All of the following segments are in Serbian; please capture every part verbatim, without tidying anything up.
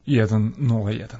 jedan nula jedan.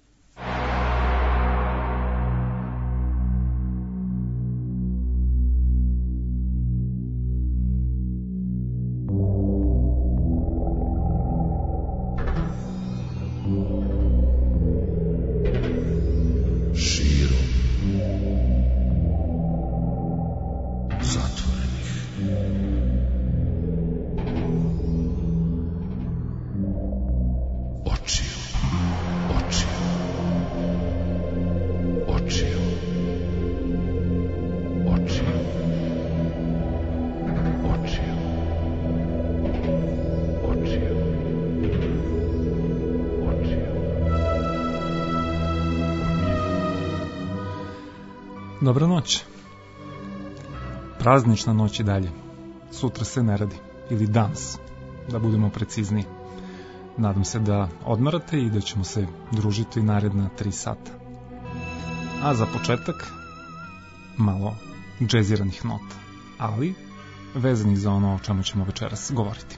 Dobra noć. Praznična noć i dalje. Sutra se ne radi. Ili danas, da budemo precizniji. Nadam se da odmarate i da ćemo se družiti naredna tri sata. A za početak, malo džeziranih nota, ali vezanih za ono o čemu ćemo večeras govoriti.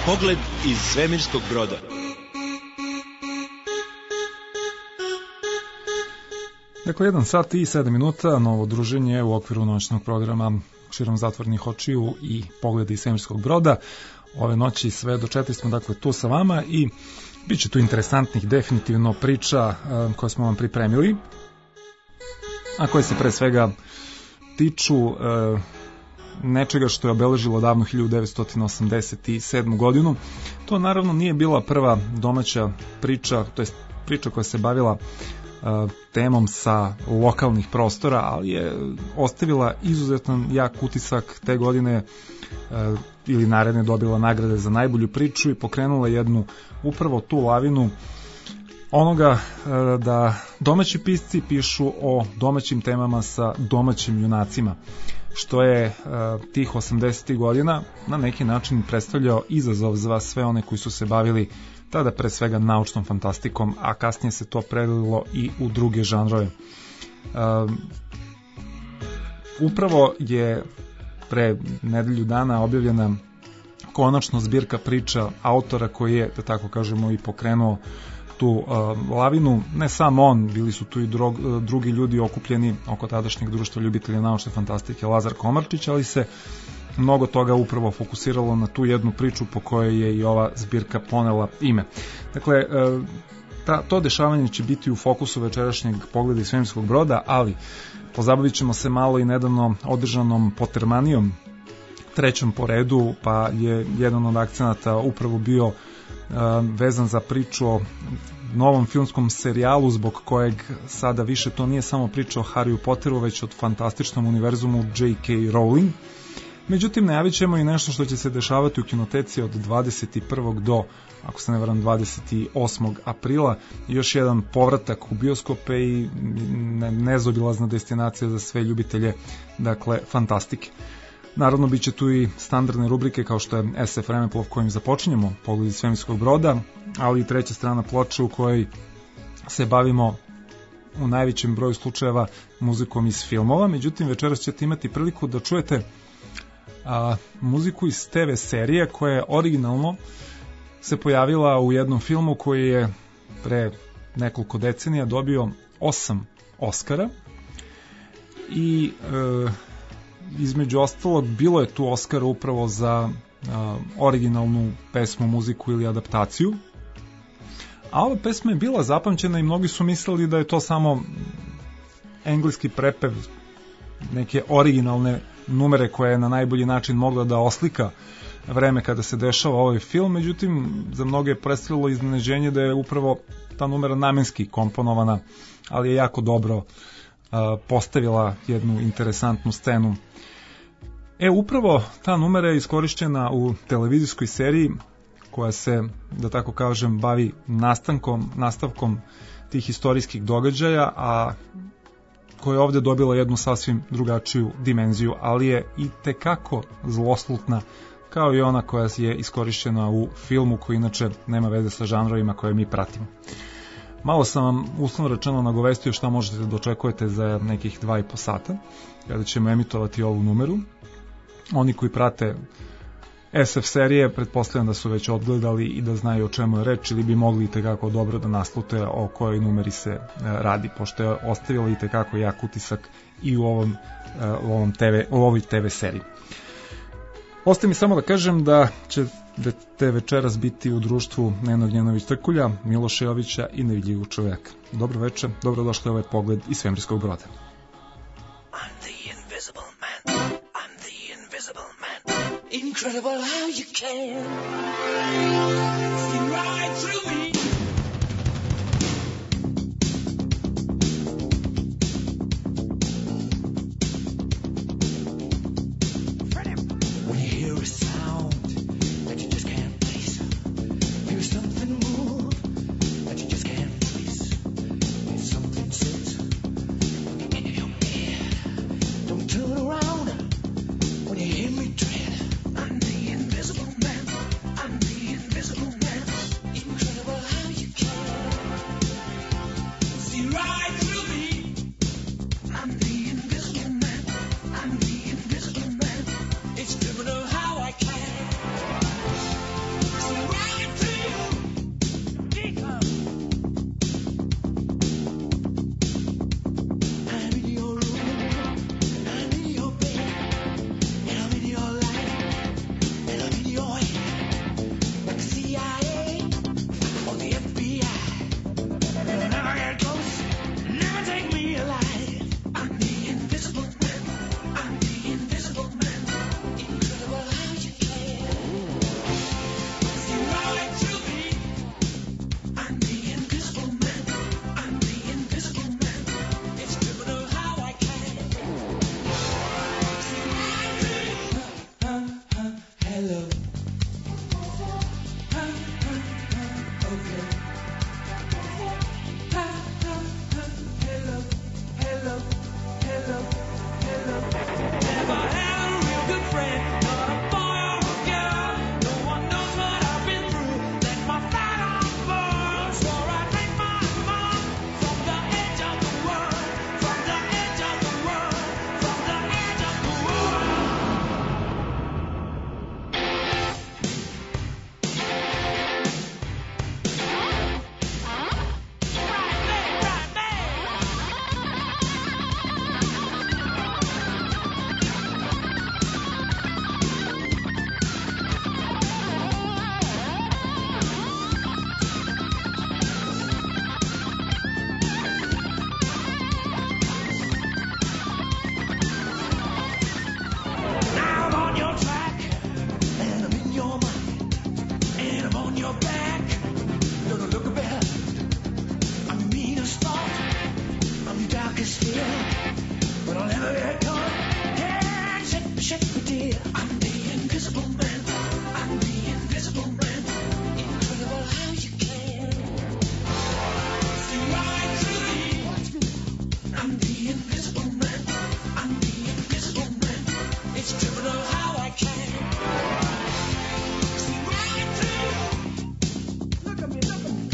Pogled iz svemirskog broda. Dakle, jedan sat i sedam minuta, novo druženje u okviru noćnog programa Širom zatvornih očiju i Pogleda iz svemirskog broda. Ove noći sve do četiri smo dakle tu sa vama i bit će tu interesantnih definitivno priča uh, koje smo vam pripremili, a koje se pre svega tiču uh, nečega što je obeležilo davno hiljadu devetsto osamdeset sedmu godinu. To naravno nije bila prva domaća priča, to jest priča koja se bavila uh, temom sa lokalnih prostora, ali je ostavila izuzetan jak utisak te godine uh, ili naredne dobila nagrade za najbolju priču i pokrenula jednu upravo tu lavinu onoga uh, da domaći pisci pišu o domaćim temama sa domaćim junacima, što je uh, tih osamdesetih godina na neki način predstavljao izazov za sve one koji su se bavili tada pre svega naučnom fantastikom, a kasnije se to prelilo i u druge žanrove. Uh, upravo je pre nedelju dana objavljena konačno zbirka priča autora koji je, da tako kažemo, i pokrenuo tu uh, lavinu. Ne samo on, bili su tu i drog, drugi ljudi okupljeni oko tadašnjeg društva ljubitelja naučne fantastike Lazar Komarčić, ali se mnogo toga upravo fokusiralo na tu jednu priču po kojoj je i ova zbirka ponela ime. Dakle, uh, ta, to dešavanje će biti u fokusu večerašnjeg Pogleda iz svemirskog broda, ali pozabavit ćemo se malo i nedavno održanom Potermanijom, trećom po redu, pa je jedan od akcenata upravo bio uh, vezan za priču o novom filmskom serijalu zbog kojeg sada više to nije samo priča o Harryu Potteru, već od fantastičnom univerzumu J K. Rowling. Međutim, najavit ćemo i nešto što će se dešavati u kinoteci od dvadeset prvog do, ako se ne varam, dvadeset osmog aprila. Još jedan povratak u bioskope i nezobilazna destinacija za sve ljubitelje, dakle, fantastike. Naravno, bit će tu i standardne rubrike kao što je S F vremeplov kojim započinjemo Pogled iz svemirskog broda, ali i treća strana ploče u kojoj se bavimo u najvećem broju slučajeva muzikom iz filmova. Međutim, večeras ćete imati priliku da čujete a, muziku iz T V serije koja je originalno se pojavila u jednom filmu koji je pre nekoliko decenija dobio osam Oscara i e, između ostalog bilo je tu Oscara upravo za a, originalnu pesmu, muziku ili adaptaciju, a ova pesma je bila zapamćena i mnogi su mislili da je to samo engleski prepev neke originalne numere koje je na najbolji način mogla da oslika vreme kada se dešava ovaj film. Međutim, za mnoge je predstavilo iznenađenje da je upravo ta numera namenski komponovana, ali je jako dobro a, postavila jednu interesantnu scenu. E, upravo ta numera je iskorišćena u televizijskoj seriji koja se, da tako kažem, bavi nastankom, nastavkom tih istorijskih događaja, a koja je ovde dobila jednu sasvim drugačiju dimenziju, ali je i tekako zloslutna, kao i ona koja je iskorišćena u filmu koji inače nema veze sa žanrovima koje mi pratimo. Malo sam vam uslovno rečeno nagovestio šta možete da očekujete za nekih dva i po sata, kada ćemo emitovati ovu numeru. Oni koji prate S F serije, pretpostavljam da su već odgledali i da znaju o čemu je reč, ili bi mogli i tekako dobro da naslute o kojoj numeri se radi, pošto je ostavila i tekako jak utisak i u ovom, u ovom T V, u ovoj T V seriji. Ostaje mi samo da kažem da će te večeras biti u društvu Nenad Gnjanović-Trkulja, Miloša Jovića i Nevidljivog čovjeka. Dobro večer, dobrodošli u ovaj Pogled iz svemirskog broda. I'm the invisible man. I'm the invisible man. Incredible how you can see right through me. When you hear a sound that you just can't place, hear something move that you just can't trace, and something sits in your ear. Don't turn around when you hear me tread. I'm the invisible man. I'm the invisible man. Incredible how you dear. I'm the invisible man. I'm the invisible man. Incredible how you can see right through you. I'm the invisible man. I'm the invisible man. It's criminal how I can see right through you. Look at me, look at me.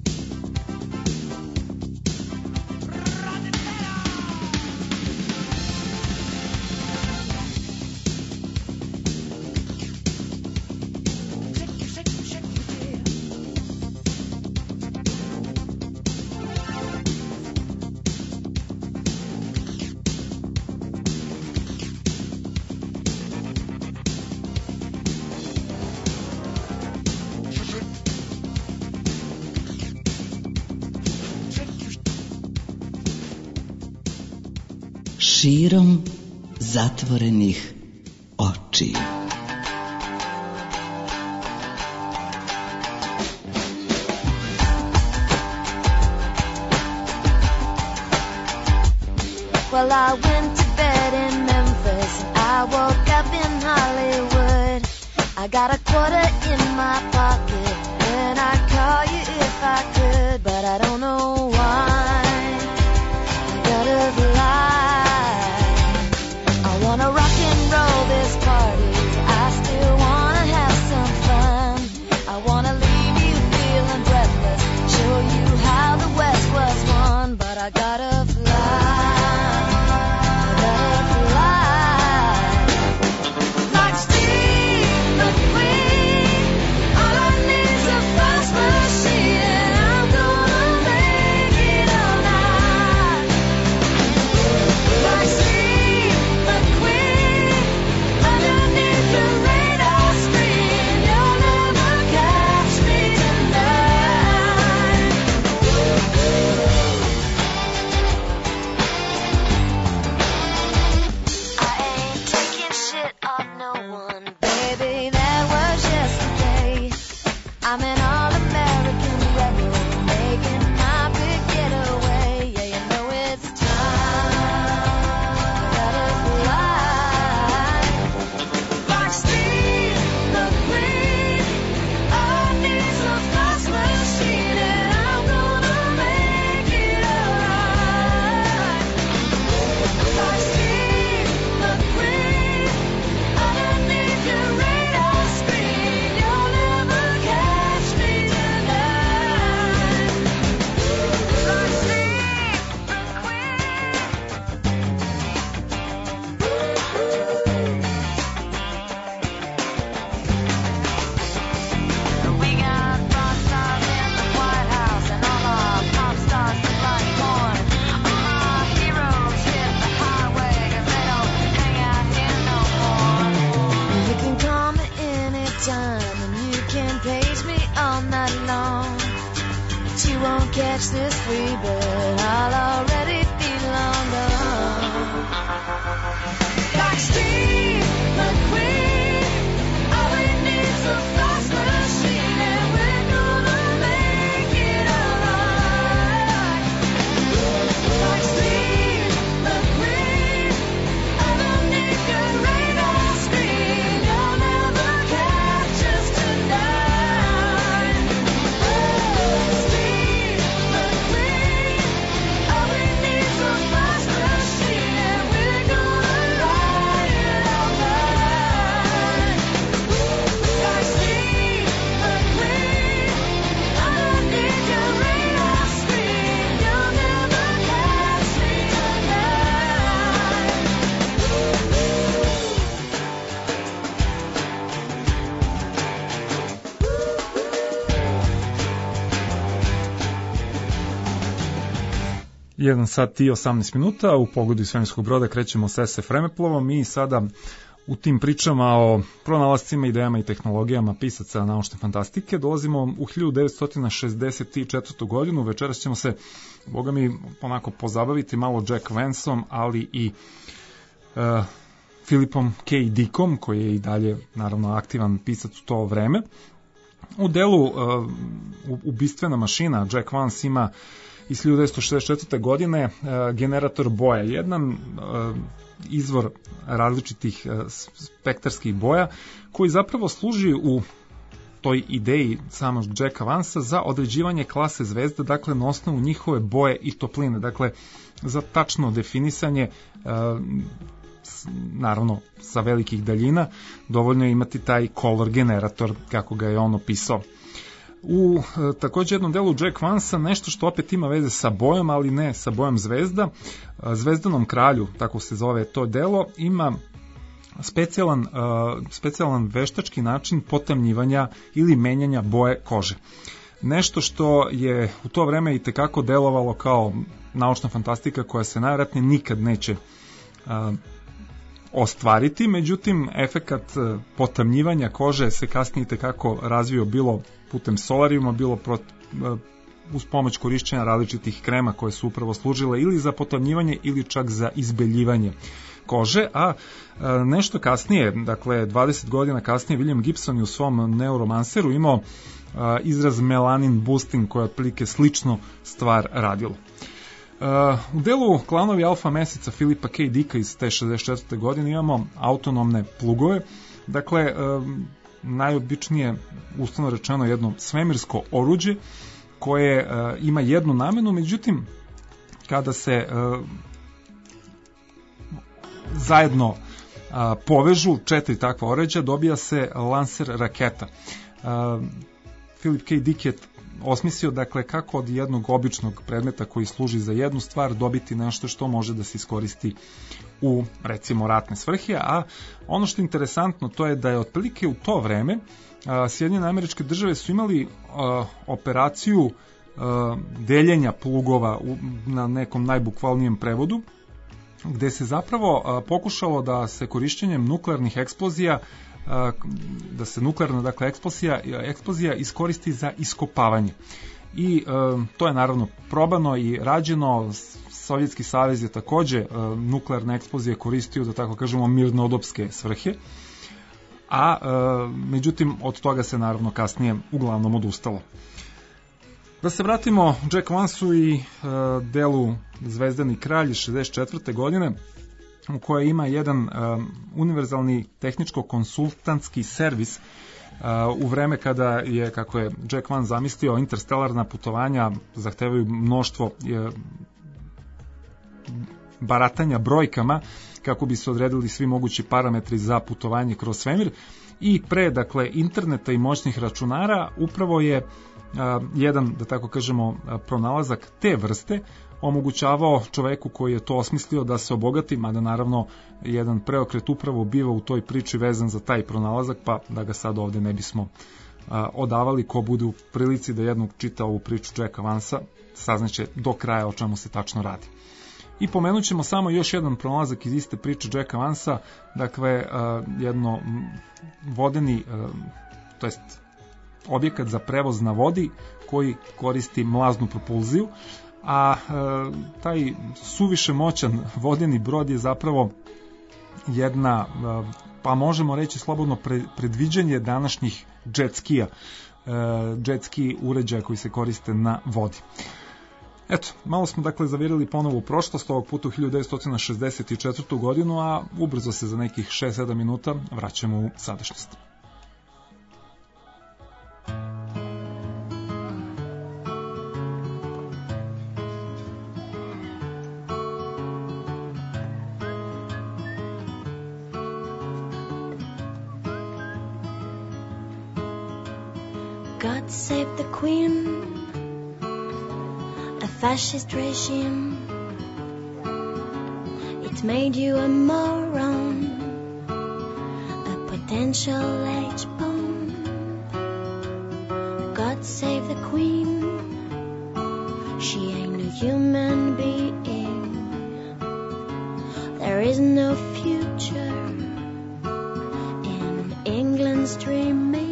Širom zatvorenih očiju. Well, I went to bed in Memphis, I woke up in Hollywood. I got a quarter in my pocket, and I'd call you if I could, but I don't know why. I gotta lie. I wanna rock and roll this party, I still wanna have some fun. I wanna leave you feeling breathless, show you how the West was won, but I gotta fly. I'm an all-American rebel, making my big getaway. Yeah, you know it's time. I gotta fly. Like Steve McQueen, I need some fast machine, and I'm gonna make it alright. Like Steve McQueen, underneath your radar screen, you'll never catch me tonight. Like Steve McQueen. We got rock stars in the White House, and all our pop stars look like porn. All our heroes hit the highway, 'cause they don't hang out here no more. You can call me anytime, and you can page me all night long. But you won't catch this free bird, I'll already be long gone. Like Steve McQueen, all we need's a fast machine, and we're gonna make it alright. Like Steve McQueen, underneath your radar screen, you'll never catch us tonight. Steve McQueen, all we need's a fast machine, and we're gonna ride it all night. Like Steve McQueen, underneath your radar screen, you'll never catch me tonight. jedan sat i osamnaest minuta, u pogodi svemirskog broda krećemo s S F vremeplovom i sada u tim pričama o pronalascima, idejama i tehnologijama pisaca naučne fantastike dolazimo u hiljadu devetsto šezdeset četvrtu godinu. Večeras ćemo se, boga mi, onako pozabaviti malo Jack Vanceom, ali i uh, Philipom K. Dickom, koji je i dalje naravno aktivan pisac u to vreme. U delu uh, ubistvena mašina Jack Vance ima iz hiljadu devetsto šezdeset četvrte godine uh, generator boja. Jedan uh, izvor različitih uh, spektarskih boja koji zapravo služi u toj ideji samog Jacka Vansa za određivanje klase zvezda, dakle na osnovu njihove boje i topline, dakle za tačno definisanje, uh, naravno sa velikih daljina, dovoljno je imati taj color generator kako ga je on opisao. U e, također jednom delu Jack Vansa nešto što opet ima veze sa bojom, ali ne sa bojom zvezda. E, Zvezdanom kralju, tako se zove to delo, ima specijalan, e, specijalan veštački način potamnjivanja ili menjanja boje kože. Nešto što je u to vreme i tekako delovalo kao naučna fantastika koja se najvjerojatnije nikad neće e, ostvariti, međutim efekat potamnjivanja kože se kasnije tekako razvio bilo putem solarijuma, bilo prot, uz pomoć korišćenja različitih krema koje su upravo služile ili za potamnjivanje ili čak za izbeljivanje kože, a nešto kasnije, dakle dvadeset godina kasnije, William Gibson je u svom Neuromanceru imao izraz melanin boosting koja je otprilike slično stvar radilo. Uh, u delu Klanovi alfa meseca Philipa K. Dicka iz te šezdeset četvrte godine imamo autonomne plugove, dakle uh, najobičnije, uslovno rečeno, jedno svemirsko oruđe koje uh, ima jednu namenu, međutim kada se uh, zajedno uh, povežu četiri takva oruđa, dobija se lancer raketa. Uh, Philip K. Dick je osmislio, dakle, kako od jednog običnog predmeta koji služi za jednu stvar dobiti nešto što može da se iskoristi u, recimo, ratne svrhe, a ono što je interesantno to je da je otprilike u to vreme a, Sjedinjene Američke Države su imali a, operaciju a, deljenja plugova u, na nekom najbukvalnijem prevodu, gde se zapravo a, pokušalo da se korišćenjem nuklearnih eksplozija da se nuklearna, dakle, eksplozija, eksplozija iskoristi za iskopavanje. I e, to je naravno probano i rađeno. Sovjetski savez je takođe e, nuklearne eksplozije koristio, da tako kažemo, mirnodopske svrhe, a e, međutim od toga se naravno kasnije uglavnom odustalo. Da se vratimo Jack Vansu i e, delu Zvezdani kralj iz šezdeset četvrte godine, u kojoj ima jedan um, univerzalni tehničko-konsultantski servis uh, u vreme kada je, kako je Jack Vance zamislio, interstelarna putovanja zahtevaju mnoštvo je, baratanja brojkama kako bi se odredili svi mogući parametri za putovanje kroz svemir, i pre, dakle, interneta i moćnih računara upravo je uh, jedan, da tako kažemo, pronalazak te vrste omogućavao čoveku koji je to osmislio da se obogati, mada naravno jedan preokret upravo biva u toj priči vezan za taj pronalazak, pa da ga sad ovde ne bismo a, odavali. Ko bude u prilici da jednog čita ovu priču Jacka Vansa, saznaće do kraja o čemu se tačno radi. I pomenut ćemo samo još jedan pronalazak iz iste priče Jacka Vansa, dakle a, jedno vodeni, a, to jest objekat za prevoz na vodi koji koristi mlaznu propulziju, a e, taj suviše moćan vodeni brod je zapravo jedna, e, pa možemo reći slobodno, pre, predviđanje današnjih jet skija, e, jet ski uređaja koji se koriste na vodi. Eto, malo smo, dakle, zavirili ponovo u prošlost, ovog puta u hiljadu devetsto šezdeset četvrtu godinu, a ubrzo se za nekih šest sedam minuta vraćamo u sadašnjost. God save the Queen, a fascist regime. It made you a moron, a potential H-bomb. God save the Queen, she ain't no human being. There is no future in England's dreaming.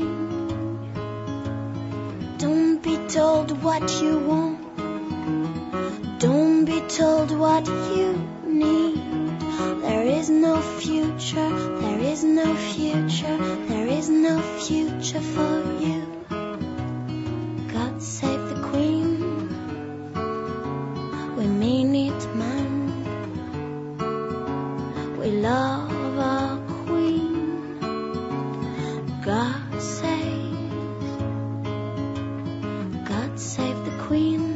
Don't be told what you want. Don't be told what you need. There is no future. There is no future. There is no future for you. God save the Queen. We mean it, man. We God save, God save the Queen,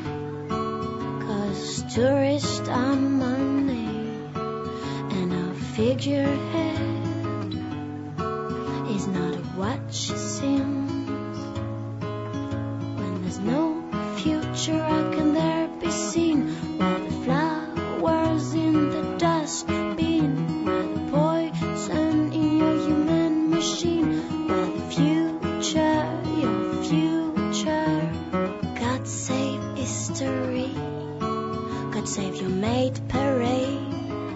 'cause tourists are money and a figurehead is not what she seems. When there's no future, how can there be seen? Where the flowers in the dustbin, where the poison in your human machine, where the future, your future. God save history, God save your maid parade.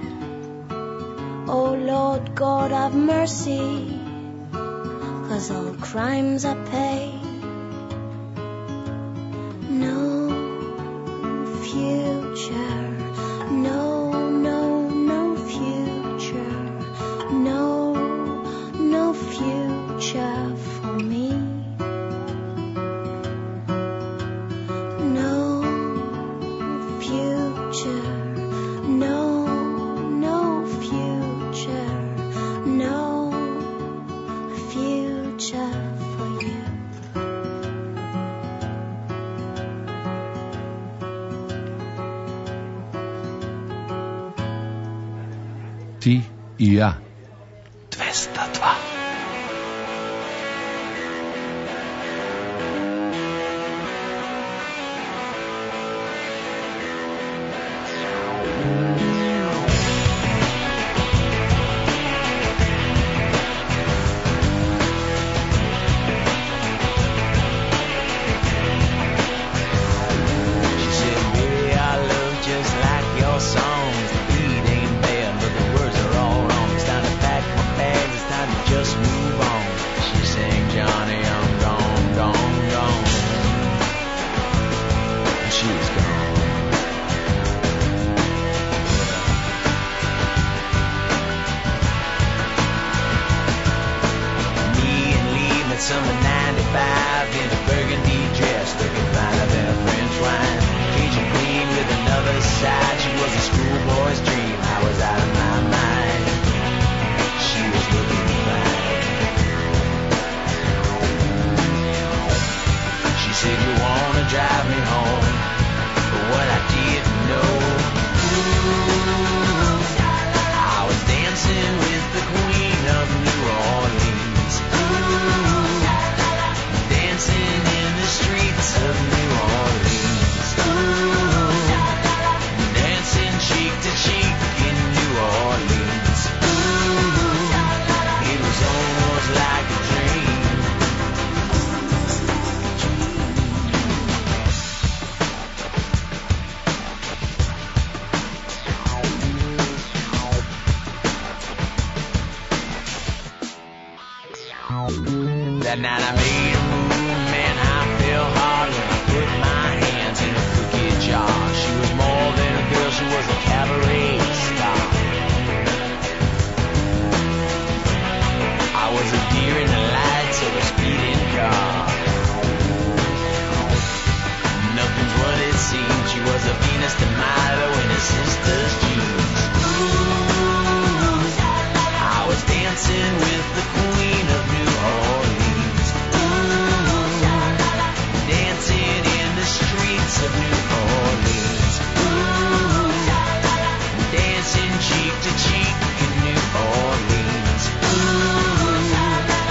Oh Lord God have mercy, 'cause all crimes are paid. No future, no, no, no future, no, no future for me. No future, no, no future, no future for you. Ti i ja. dvesta dva. She said, baby, I love just like your songs. The beat ain't bad, but the words are all wrong. It's time to pack my bags, it's time to just move on. She sang, Johnny, I'm gone, gone, gone. And she was gone. Me and Lee met summer ninety-five in a burgundy dress, looking finer than a French wine. Cajun queen with another side, she was a schoolboy's dream. I was out of my mind. She was looking fine. She said, you wanna drive me home, but what I didn't know, I was dancing with the queen of New Orleans. Dancing in the streets of New Orleans. Dancing cheek to cheek in New Orleans. It was almost like a dream. That night I made a move, man, I fell hard when I put my hands in a cookie jar. She was more than a girl, she was a cabaret star. I was a deer in the lights of a speeding car. Nothing's what it seems, she was a Venus de Milo in her sister's jeans. I was dancing with the queen of New Orleans. Dancing in the streets of New Orleans. Dancing cheek to cheek in New Orleans.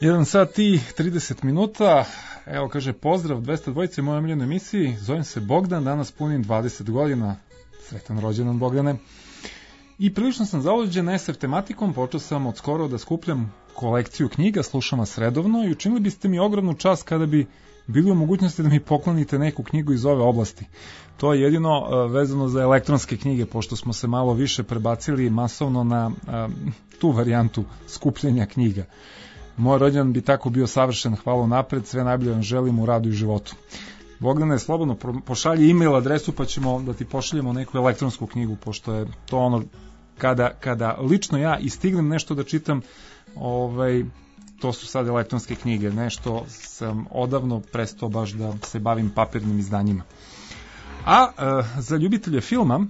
jedan sat i trideset minuta, evo kaže pozdrav dvesta dvojice u mojoj omiljenoj emisiji, zovem se Bogdan, danas punim dvadeset godina, sretan rođendan Bogdane, i prilično sam zavođen es ef tematikom, počeo sam od skoro da skupljam kolekciju knjiga, slušam vas redovno i učinili biste mi ogromnu čast kada bi bili u mogućnosti da mi poklonite neku knjigu iz ove oblasti. To je jedino uh, vezano za elektronske knjige, pošto smo se malo više prebacili masovno na uh, tu varijantu skupljenja knjiga. Moj rođendan bi tako bio savršen, hvala napred, sve najbolje vam želim u radu i životu. Bogdane, slobodno pošalji e-mail adresu pa ćemo da ti pošaljemo neku elektronsku knjigu, pošto je to ono kada, kada lično ja istignem nešto da čitam, ovaj, to su sad elektronske knjige, nešto sam odavno prestao baš da se bavim papirnim izdanjima. A e, za ljubitelje filma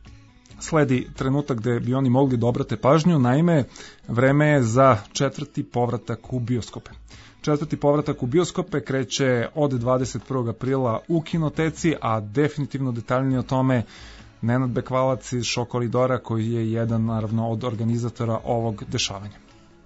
sledi trenutak gde bi oni mogli da obrate pažnju, naime, vreme je za četvrti povratak u bioskope. Četvrti povratak u bioskope kreće od dvadeset prvog aprila u kinoteci, a definitivno detaljnije o tome Nenad Bekvalac iz Šok koridora, koji je jedan, naravno, od organizatora ovog dešavanja.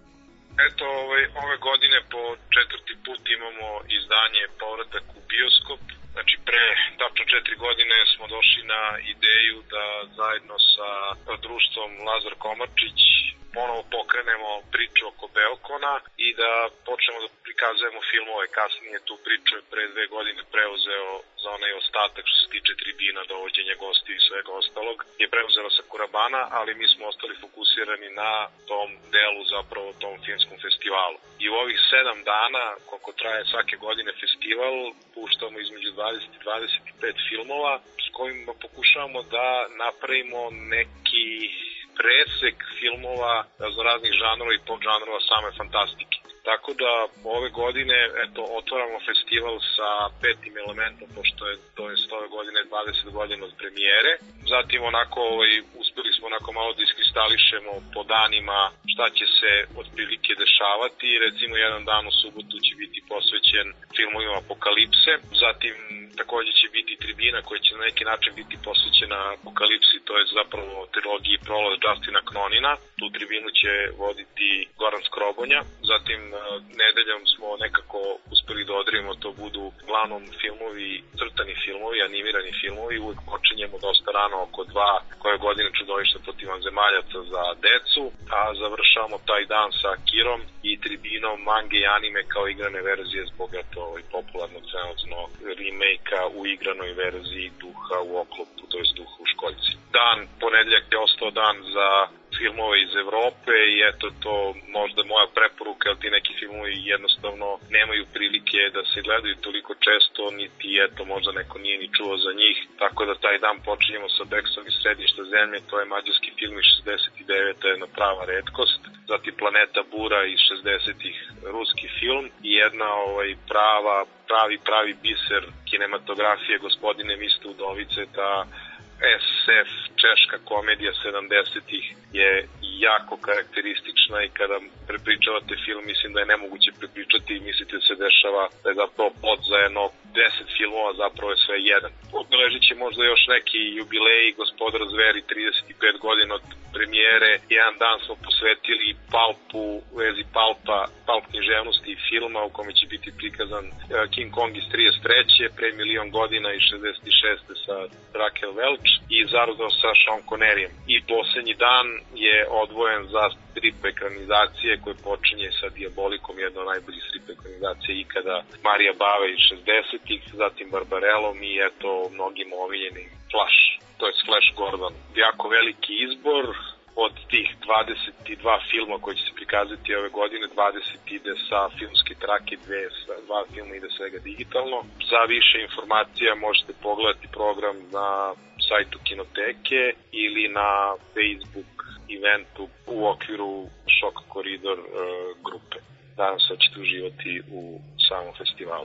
Eto, ovaj, ove godine po četvrti put imamo izdanje Povratak u bioskop. Znači, pre tačno četiri godine smo došli na ideju da zajedno sa društvom Lazar Komarčić ponovo pokrenemo priču oko Beokona i da počnemo da prikazujemo filmove. Kasnije tu priču je pre dve godine preuzeo za onaj ostatak što se tiče tribina, dovođenja gosti i svega ostalog. Je preuzela Sakurabana, ali mi smo ostali fokusirani na tom delu, zapravo tom filmskom festivalu. I u ovih sedam dana, koliko traje svake godine festival, puštamo između dvadeset i dvadeset pet filmova s kojima pokušavamo da napravimo neki presek filmova za raznih žanrova i podžanrova same fantastike. Tako da ove godine eto, otvaramo festival sa petim elementom, pošto je to je ove godine dvadeset godina od premijere. Zatim onako ovaj, uspeli smo onako malo da iskristališemo po danima šta će se otprilike dešavati. Recimo jedan dan u subotu će biti posvećen filmovima Apokalipse. Zatim takođe će biti tribina koja će na neki način biti posvećena Apokalipsi, to je zapravo trilogiji Prolaz Justina Knonina. Tu tribinu će voditi Goran Skrobonja. Zatim nedeljom smo nekako uspeli da odredimo to budu uglavnom filmovi, crtani filmovi, animirani filmovi. Uvijek počinjemo dosta rano oko dva koje godine Čudovište protiv vanzemaljaca za decu, a završavamo taj dan sa Kirom i tribinom mange i anime kao igrane verzije zbog eto i popularnog trenutno remake-a u igranoj verziji Duha u oklopu, to je Duha u školjci. Dan, ponedeljak je ostao dan za filmove iz Evrope i eto to možda moja preporuka, jer ti neki filmovi jednostavno nemaju prilike da se gledaju toliko često, niti eto možda neko nije ni čuo za njih, tako da taj dan počinjemo sa Beksom iz središta zemlje, to je mađarski film iz šezdeset devete jedna prava retkost, zatim Planeta Bura iz šezdesetih ruski film i jedna ovaj, prava, pravi, pravi biser kinematografije Gospodine vi ste udovice, ta es ef češka komedija sedamdesetih je jako karakteristična i kada prepričavate film mislim da je nemoguće prepričati i mislite da se dešava da je zapravo pod za jedno deset filmova, zapravo je sve jedan. Obeležit će možda još neki jubileji, Gospodar zveri trideset pet godina od premijere, jedan dan smo posvetili Palpu, u vezi Palpa, Palp književnosti i filma u kome će biti prikazan King Kong iz trideset treće pre milion godina i šezdeset šeste sa Raquel Welch i Zarodno sa Sean Conneryjem. I poslednji dan je odvojen za strip ekranizacije koje počinje sa Diabolikom, jedna od najboljih strip ekranizacije ikada, Marija Bave iz šezdesetih, zatim Barbarellom i eto mnogim omiljenim Flash, to je Flash Gordon. Jako veliki izbor. Od tih dvadeset dva filma koji će se prikazati ove godine, dvadeset ide sa filmske trake, dve, dva filma ide svega digitalno. Za više informacija možete pogledati program na sajtu Kinoteke ili na Facebook eventu u okviru Šok koridor uh, grupe. Nadam se da ćete uživati u samom festivalu.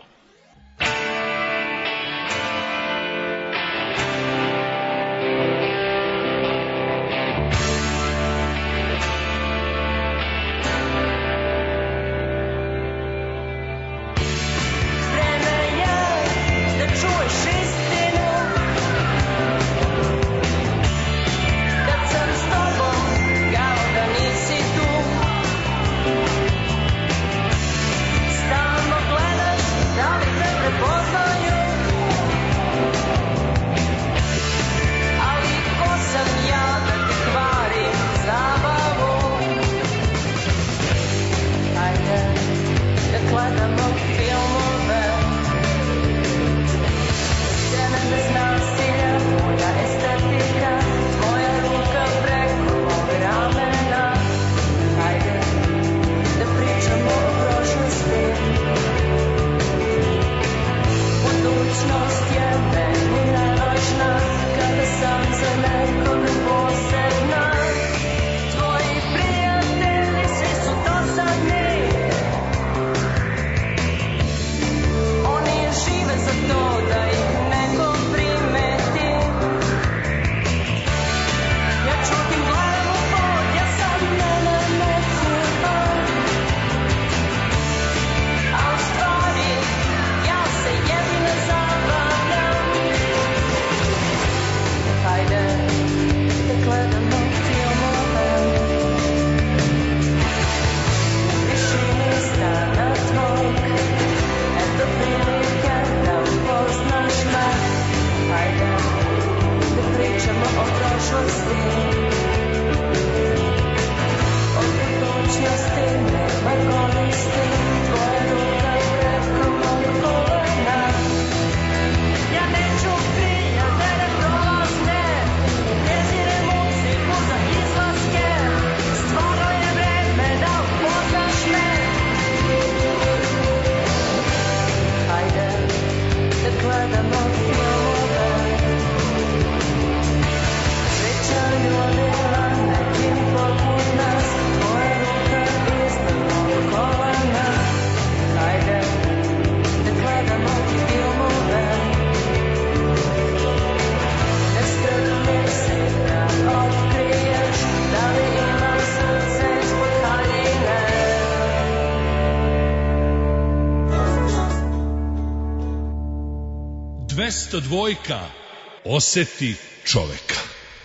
dvesta dva oseti čoveka.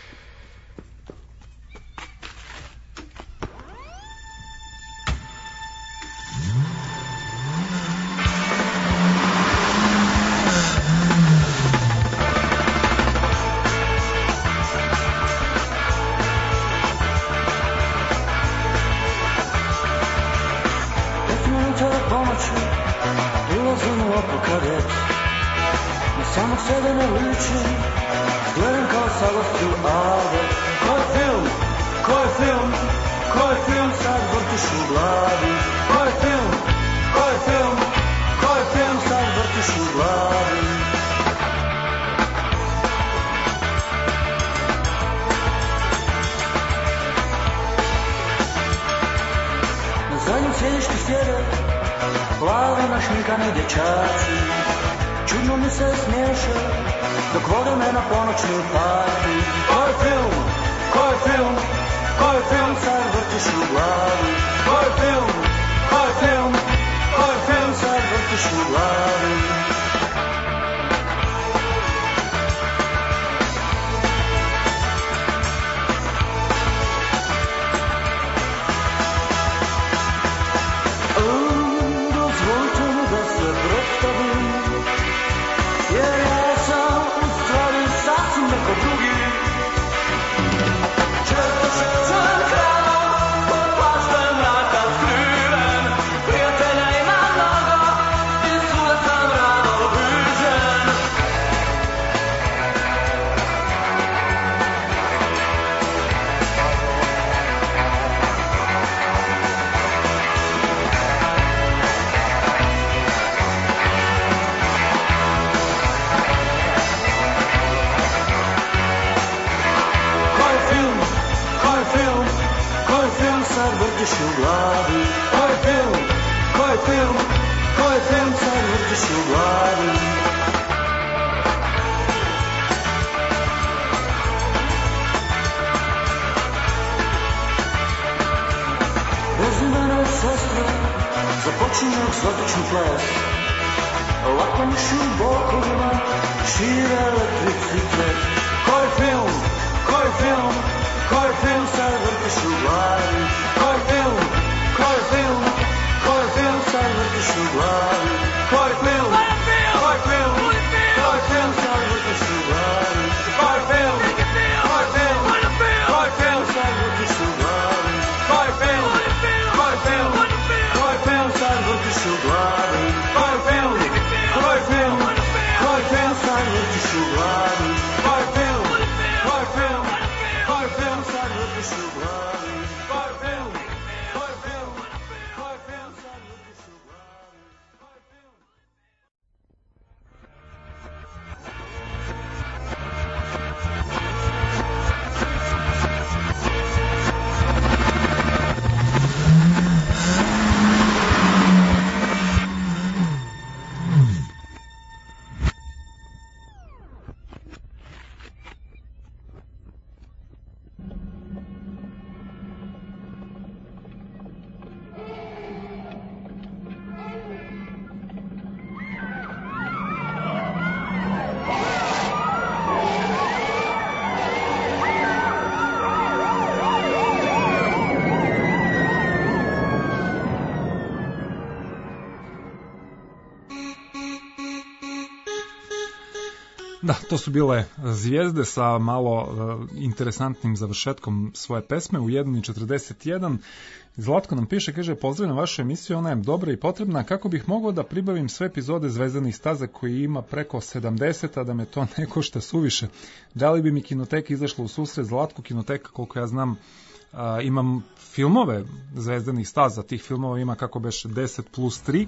Da, to su bile Zvijezde sa malo uh, interesantnim završetkom svoje pesme u jedan i četrdeset jedan. Zlatko nam piše, kaže, pozdravljam vašu emisiju, ona je dobra i potrebna, kako bih mogao da pribavim sve epizode Zvezdanih staza koji ima preko sedamdeset, a da me to ne košta suviše. Da li bi mi Kinoteka izašla u susret? Zlatko, Kinoteka, koliko ja znam, uh, imam filmove Zvezdanih staza, tih filmova ima kako beše deset plus tri.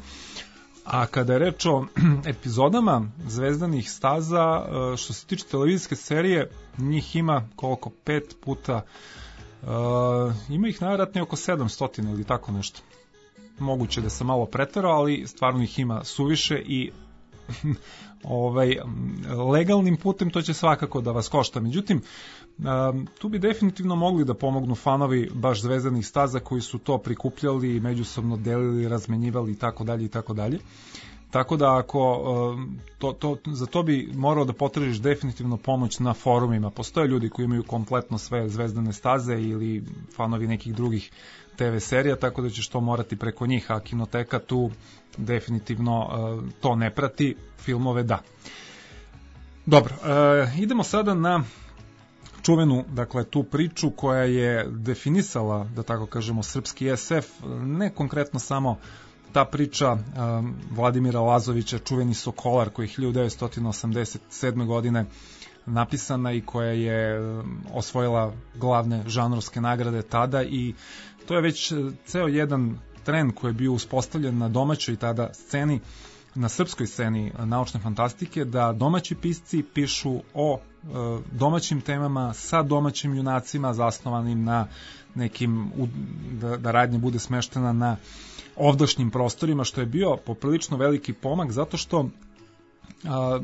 A kada je reč o epizodama Zvezdanih staza, što se tiče televizijske serije, njih ima koliko? Pet puta, uh, ima ih najvjerojatnije oko sedamsto ili tako nešto. Moguće da sam malo preterao, ali stvarno ih ima suviše i ovaj, legalnim putem to će svakako da vas košta. Međutim, um, tu bi definitivno mogli da pomognu fanovi baš Zvezdanih staza koji su to prikupljali, međusobno delili, razmenjivali i tako dalje i tako dalje. Tako da ako to, to, za to bi morao da potražiš definitivno pomoć na forumima. Postoje ljudi koji imaju kompletno sve Zvezdane staze ili fanovi nekih drugih te ve serija, tako da ćeš to morati preko njih, a Kinoteka tu definitivno to ne prati, filmove da. Dobro, idemo sada na čuvenu, dakle, tu priču koja je definisala, da tako kažemo, srpski es ef, ne konkretno samo ta priča um, Vladimira Lazovića, čuveni Sokolar, koji je hiljadu devetsto osamdeset sedme godine napisana i koja je um, osvojila glavne žanrovske nagrade tada, i to je već ceo jedan trend koji je bio uspostavljen na domaćoj tada sceni, na srpskoj sceni naučne fantastike, da domaći pisci pišu o e, domaćim temama sa domaćim junacima zasnovanim na nekim, da, da radnja bude smeštena na ovdašnjim prostorima, što je bio poprilično veliki pomak, zato što a,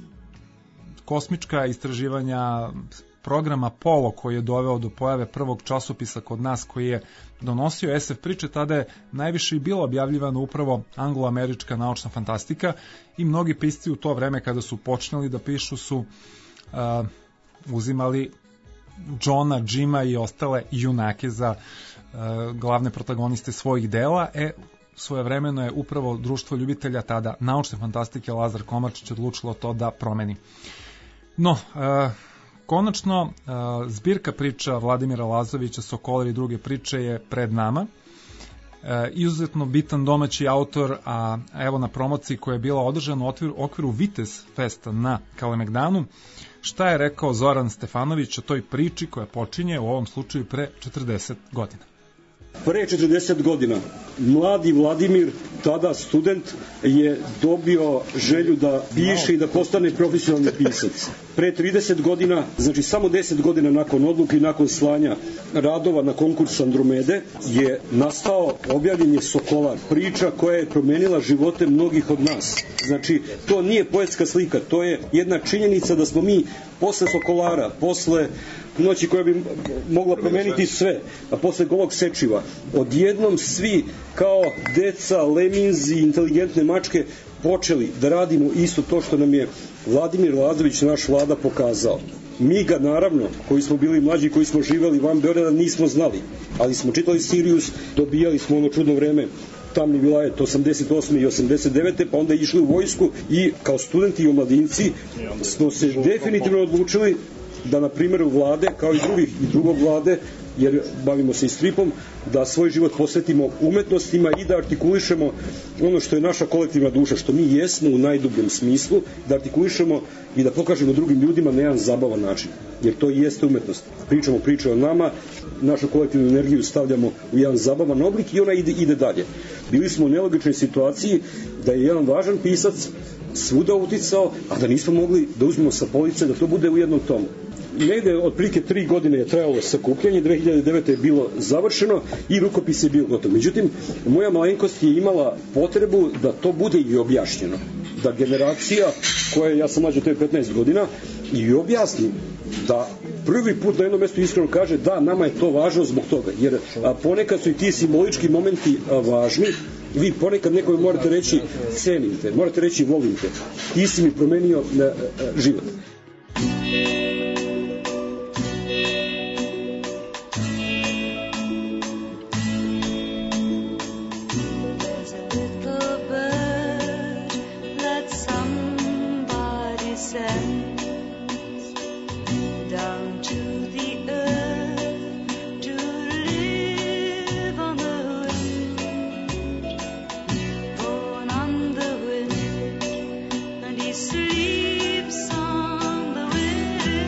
kosmička istraživanja, program Apollo koji je doveo do pojave prvog časopisa kod nas koji je donosio es ef priče, tada je najviše i bilo objavljivano upravo anglo-američka naučna fantastika, i mnogi pisci u to vreme kada su počeli da pišu su uh, uzimali Johna, Jima i ostale junake za uh, glavne protagoniste svojih dela. E, svojevremeno je upravo Društvo ljubitelja tada naučne fantastike Lazar Komarčić odlučilo to da promeni. No, uh, konačno, zbirka priča Vladimira Lazovića, Sokolar i druge priče je pred nama. Izuzetno bitan domaći autor, a evo na promociji koja je bila održana u okviru, okviru Vitez Festa na Kalemegdanu, šta je rekao Zoran Stefanović o toj priči koja počinje u ovom slučaju pre četrdeset godina. Pre četrdeset godina mladi Vladimir, tada student, je dobio želju da piše i da postane profesionalni pisac. Pre trideset godina, znači samo deset godina nakon odluke i nakon slanja radova na konkurs Andromede, je nastao, objavljen je Sokolar, priča koja je promenila živote mnogih od nas. Znači, to nije poetska slika, to je jedna činjenica da smo mi posle Sokolara, posle Noći koja bi mogla promeniti sve, a posle Golog sečiva, odjednom svi kao deca, leminzi, inteligentne mačke počeli da radimo isto to što nam je Vladimir Lazović, naš Vlada, pokazao. Mi ga, naravno, koji smo bili mlađi, koji smo živeli van Beograda, nismo znali, ali smo čitali Sirius, dobijali smo ono čudno vreme Tamni vilajet osamdeset osme i osamdeset devete pa onda išli u vojsku i kao studenti i omladinci smo se definitivno odlučili da na primjeru Vlade, kao i drugih i drugog Vlade, jer bavimo se i stripom, da svoj život posvetimo umetnostima i da artikulišemo ono što je naša kolektivna duša, što mi jesmo u najdubljem smislu, da artikulišemo i da pokažemo drugim ljudima na jedan zabavan način, jer to i jeste umetnost. Pričamo priče o nama, našu kolektivnu energiju stavljamo u jedan zabavan oblik i ona ide, ide dalje. Bili smo u nelogičnoj situaciji da je jedan važan pisac svuda uticao, a da nismo mogli da uzmemo sa police da to bude u jednom tomu. Negde otprilike tri godine je trajalo sakupljanje, dve hiljade devete je bilo završeno i rukopis je bio gotov. Međutim, moja malenkost je imala potrebu da to bude i objašnjeno. Da generacija koja, ja sam mlađa, to je petnaest godina, i objasni da prvi put na jednom mestu iskreno kaže da, nama je to važno zbog toga. Jer a, ponekad su i ti simbolički momenti a, važni. Vi ponekad nekome morate reći cenim te, morate reći volim te. Ti si mi promenio a, a, život. Sleeps on the wind.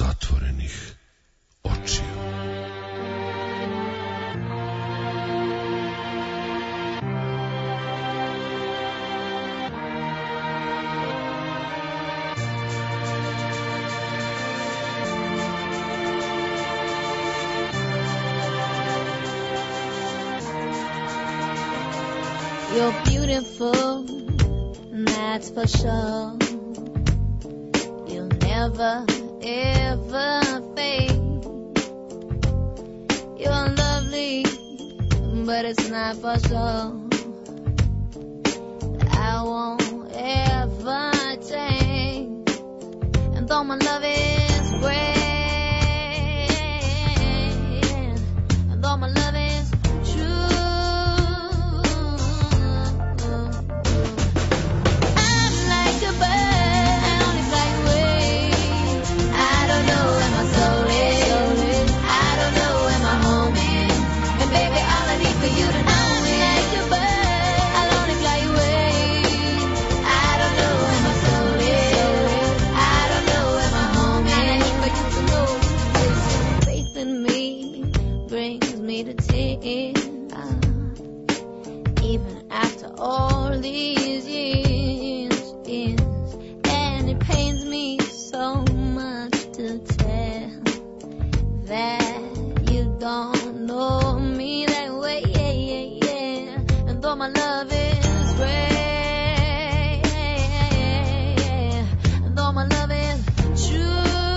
zatvorenih očiju. You're beautiful, that's for sure. You'll never, ever fade. You're lovely, but it's not for sure. I won't ever change. And though my love is great, and though my love is true, even after all these years, years, and it pains me so much to tell that you don't know me that way, yeah, yeah, yeah. And though my love is great, and though my love is true,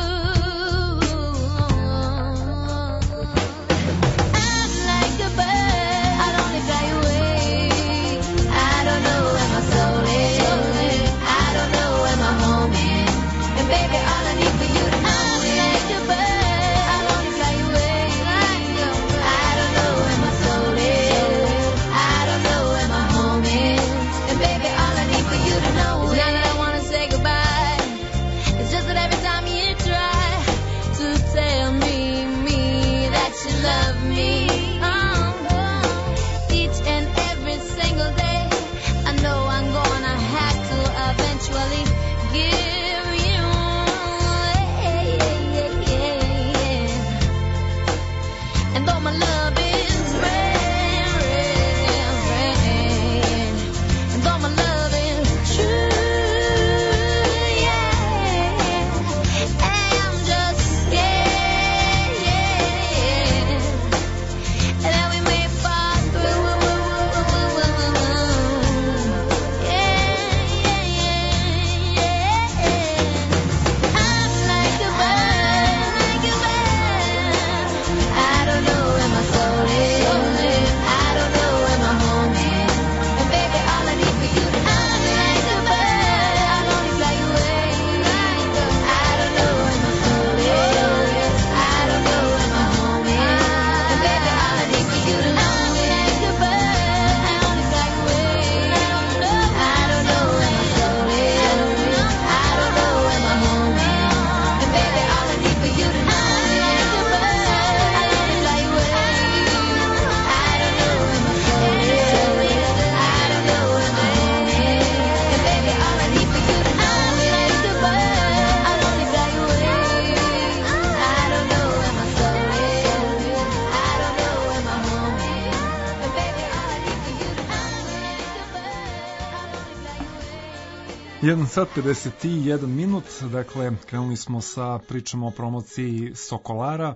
jedan sat pedeset jedan minut, dakle krenuli smo sa pričom o promociji Sokolara,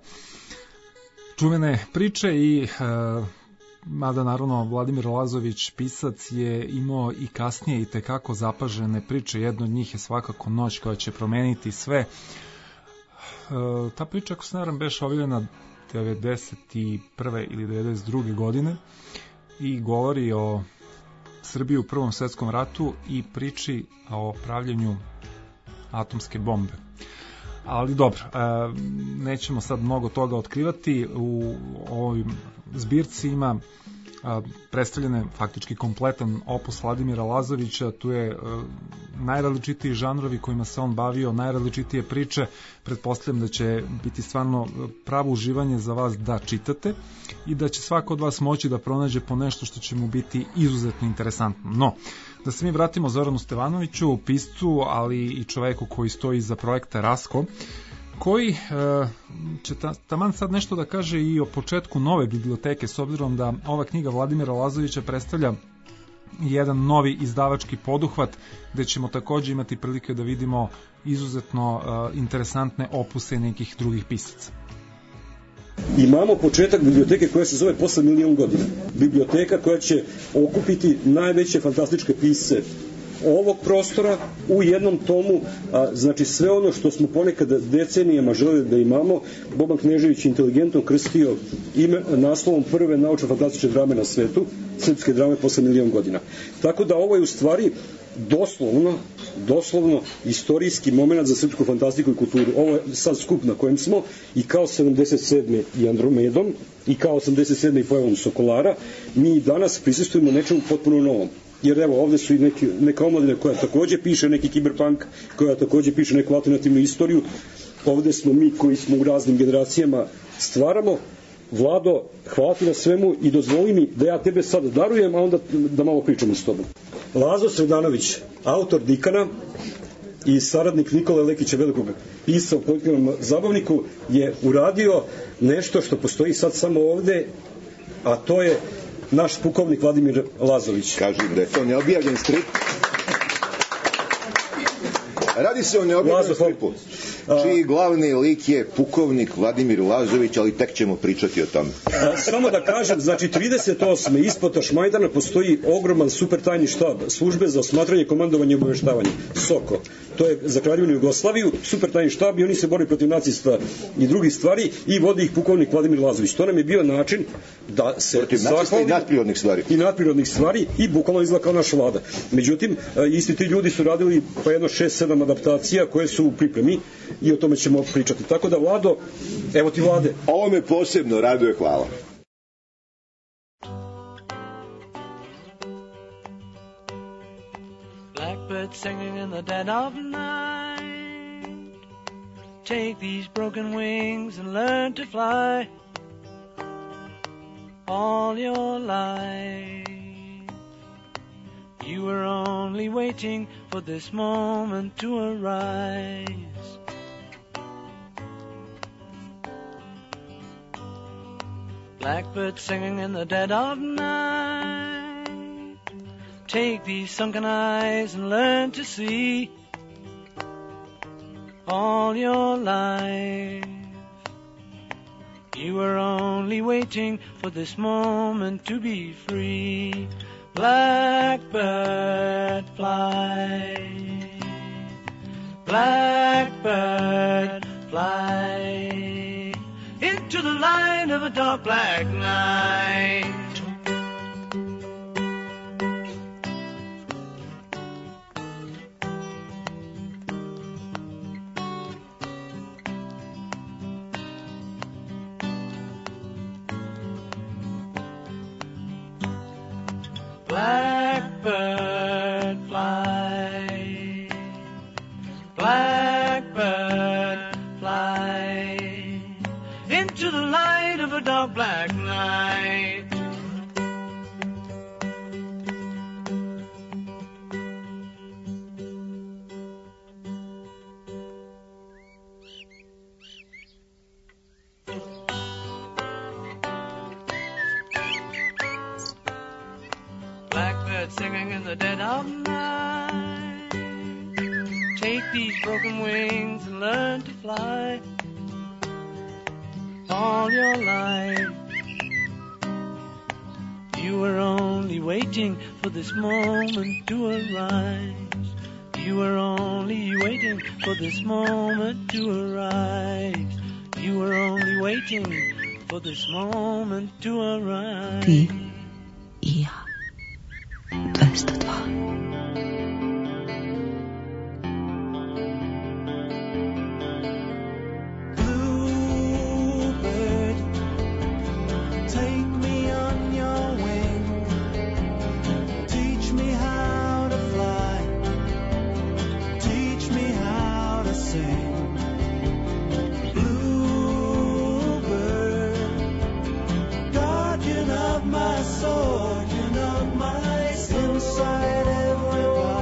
čuvene priče i e, mada naravno Vladimir Lazović pisac je imao i kasnije i tekako zapažene priče, jedna od njih je svakako Noć koja će promeniti sve. E, ta priča, ako se ne varam, beše objavljena devedeset prve ili devedeset druge godine i govori o Srbiji u Prvom svetskom ratu i priči o pravljenju atomske bombe. Ali dobro, nećemo sad mnogo toga otkrivati. U ovoj zbirci ima predstavljene faktički kompletan opus Vladimira Lazovića, tu je najrazličitiji žanrovi kojima se on bavio, najrazličitije priče. Pretpostavljam da će biti stvarno pravo uživanje za vas da čitate i da će svako od vas moći da pronađe po nešto što će mu biti izuzetno interesantno. No, da se mi vratimo Zoranu Stevanoviću, piscu, ali i čoveku koji stoji iza projekta Rasko, koji će ta, taman sad nešto da kaže i o početku nove biblioteke, s obzirom da ova knjiga Vladimira Lazovića predstavlja jedan novi izdavački poduhvat, gde ćemo takođe imati prilike da vidimo izuzetno uh, interesantne opuse nekih drugih pisaca. Imamo početak biblioteke koja se zove Posle milion godina. Biblioteka koja će okupiti najveće fantastičke pisce ovog prostora u jednom tomu, a, znači sve ono što smo ponekad decenijama želeli da imamo. Boban Knežević inteligentno krstio ime naslovom prve naučno-fantastične drame na svetu, srpske drame posle milion godina. Tako da ovo je u stvari doslovno, doslovno istorijski moment za srpsku fantastiku i kulturu. Ovo je sad skup na kojem smo i kao sedamdeset sedme i Andromedom i kao osamdeset sedme i pojavom Sokolara, mi danas prisustujemo nečemu potpuno novom. Jer evo, ovde su i neki, neka omladina koja takođe piše neki kiberpunk, koja takođe piše neku alternativnu istoriju. Ovde smo mi koji smo u raznim generacijama stvaramo. Vlado, hvala ti na svemu i dozvoli mi da ja tebe sad darujem, a onda da malo pričamo s tobom. Lazo Sredanović, autor Dikana i saradnik Nikole Lekića, velikog pisca u političkom zabavniku, je uradio nešto što postoji sad samo ovde, a to je naš pukovnik Vladimir Lazović. Kažem da je to neobjavljen strip. Radi se o neobjavljenom stripu, čiji glavni lik je pukovnik Vladimir Lazović, ali tek ćemo pričati o tome. Samo da kažem, znači trideset osme ispod Tašmajdana postoji ogroman super tajni štab službe za osmatranje, komandovanje i obaveštavanje, SOKO. To je za Kraljevinu Jugoslaviju, super tajni štab, i oni se bore protiv nacista i drugih stvari i vodi ih pukovnik Vladimir Lazović. To nam je bio način da se protiv nacista i nadprirodnih stvari. I nadprirodnih stvari i bukvalno izgleda kao naša vlada. Međutim, isti ti ljudi su radili pa jedno šest sedam adaptacija koje su u pripremi i o tome ćemo pričati. Tako da, Vlado, evo ti Vlade. Ovo me posebno raduje, hvala. Blackbird singing in the dead of night. Take these broken wings and learn to fly all your life. You were only waiting for this moment to arise. Blackbird singing in the dead of night. Take these sunken eyes and learn to see all your life. You were only waiting for this moment to be free. Blackbird fly, blackbird fly, into the light of a dark black night. Blackbird fly, blackbird fly, into the light of a dark black night. Blackbird singing in the dead of night. Take these broken wings and learn to fly all your life. You were only waiting for this moment to arise. You were only waiting for this moment to arise. You were only waiting for this moment to arise. Ti i ja. dvesta dva. My soul, you know my inside everywhere.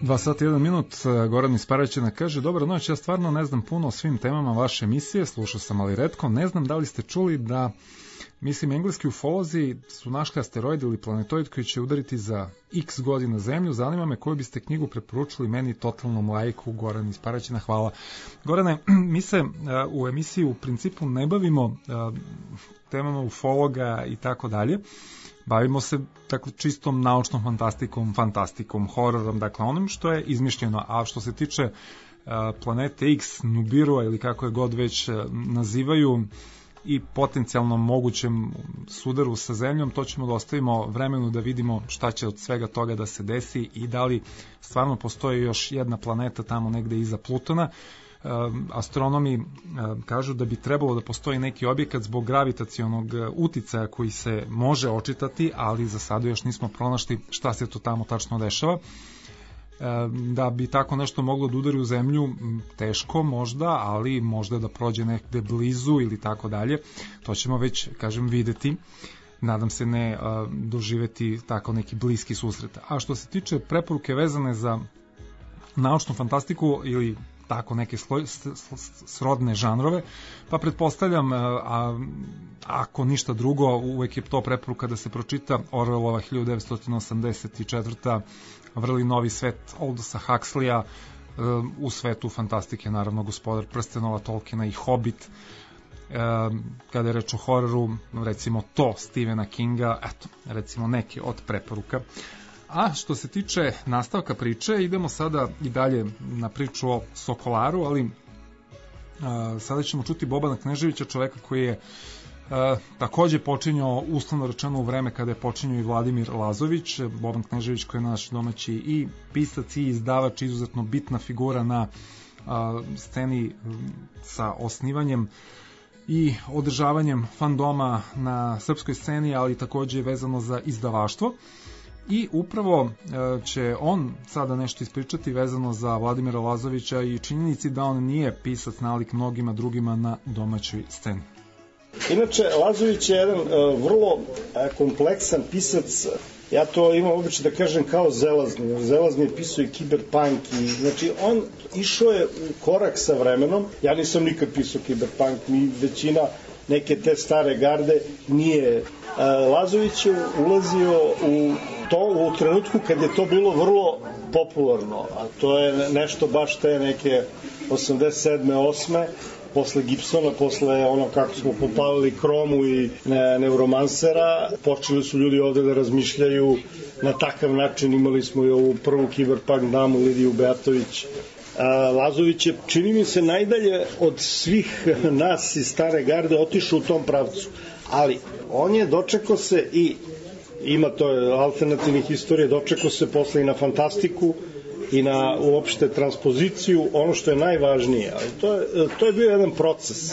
Dva sata jedan minut, Goran iz Paraćina kaže: Dobra noć, ja stvarno ne znam puno o svim temama vaše emisije, slušao sam ali retko, ne znam da li ste čuli da, mislim, engleski ufolozi su našli asteroid ili planetoid koji će udariti za x godina Zemlju, zanima me koju biste knjigu preporučili meni, totalnom laiku. Goran iz Paraćina, hvala. Gorane, mi se uh, u emisiji u principu ne bavimo uh, temama ufologa i tako dalje, bavimo se dakle, čistom naučnom fantastikom, fantastikom, hororom, dakle onim što je izmišljeno. A što se tiče uh, planete X, Nubirua ili kako je god već uh, nazivaju, i potencijalno mogućem sudaru sa Zemljom, to ćemo da ostavimo vremenu da vidimo šta će od svega toga da se desi i da li stvarno postoji još jedna planeta tamo negde iza Plutona. E, astronomi e, kažu da bi trebalo da postoji neki objekat zbog gravitacionog uticaja koji se može očitati, ali za sada još nismo pronašli šta se to tamo tačno dešava. Da bi tako nešto moglo da udari u Zemlju, teško možda, ali možda da prođe nekde blizu ili tako dalje, to ćemo već, kažem, videti. Nadam se ne a, doživeti tako neki bliski susret. A što se tiče preporuke vezane za naučnu fantastiku ili tako neke sloj, s, s, srodne žanrove, pa pretpostavljam, a, a, ako ništa drugo, uvek je to preporuka da se pročita Orwellova hiljadu devetsto osamdeset četvrta Vrli novi svet Aldosa Huxleya, u svetu fantastike, naravno Gospodar prstenova Tolkiena i Hobbit. Kada je reč o hororu, recimo to Stephena Kinga, eto, recimo neke od preporuka. A što se tiče nastavka priče, idemo sada i dalje na priču o Sokolaru, ali a, sada ćemo čuti Bobana Kneževića, čoveka koji je a, takođe počinjao, uslovno rečeno, u vreme kada je počinjao i Vladimir Lazović. Boban Knežević, koji je naš domaći i pisac i izdavač, izuzetno bitna figura na a, sceni sa osnivanjem i održavanjem fandoma na srpskoj sceni, ali takođe vezano za izdavaštvo. I upravo e, će on sada nešto ispričati vezano za Vladimira Lazovića i činjenici da on nije pisac nalik mnogima drugima na domaćoj sceni. Inače, Lazović je jedan uh, vrlo uh, kompleksan pisac. Ja to imam obično da kažem kao Zelazni. Zelazni je pisao i kiberpunk. I, znači, on išao je u korak sa vremenom. Ja nisam nikad pisao kiberpunk. Mi većina neke te stare garde nije. Uh, Lazović je ulazio u to u trenutku kad je to bilo vrlo popularno. A to je nešto baš te neke osamdeset sedme osme posle Gibsona, posle ono kako smo popalili Kromu i ne, Neuromansera, počeli su ljudi ovde da razmišljaju na takav način. Imali smo i ovu prvu kiberpunk damu Lidiju Beatović. A, Lazović je, čini mi se, najdalje od svih nas iz stare garde otišao u tom pravcu. Ali on je dočekao se i ima to alternativnih istorija, dočekao se posle i na fantastiku i na uopšte transpoziciju, ono što je najvažnije, ali to je, to je bio jedan proces.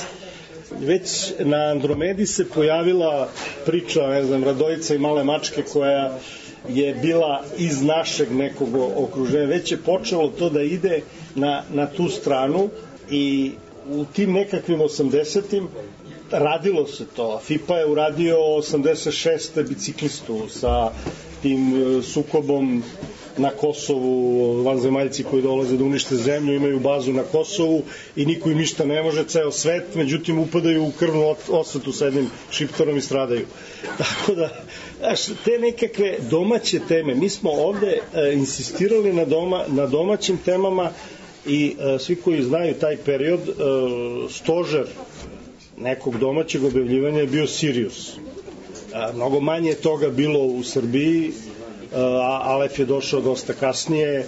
Već na Andromedi se pojavila priča, ne znam, Radojica i male mačke, koja je bila iz našeg nekog okruženja. Već je počelo to da ide na, na tu stranu i u tim nekakvim osamdesetim radilo se to. FIPA je uradio osamdeset šeste biciklistu sa tim sukobom na Kosovu, vanzemaljci koji dolaze da unište zemlju, imaju bazu na Kosovu i niko im ništa ne može, ceo svet, međutim upadaju u krvnu osvetu sa jednim šiptorom i stradaju. Tako da, znaš, te nekakve domaće teme, mi smo ovde e, insistirali na, doma, na domaćim temama i e, svi koji znaju taj period, e, stožer nekog domaćeg objavljivanja je bio Sirius. E, mnogo manje je toga bilo u Srbiji, a Alef je došao dosta kasnije,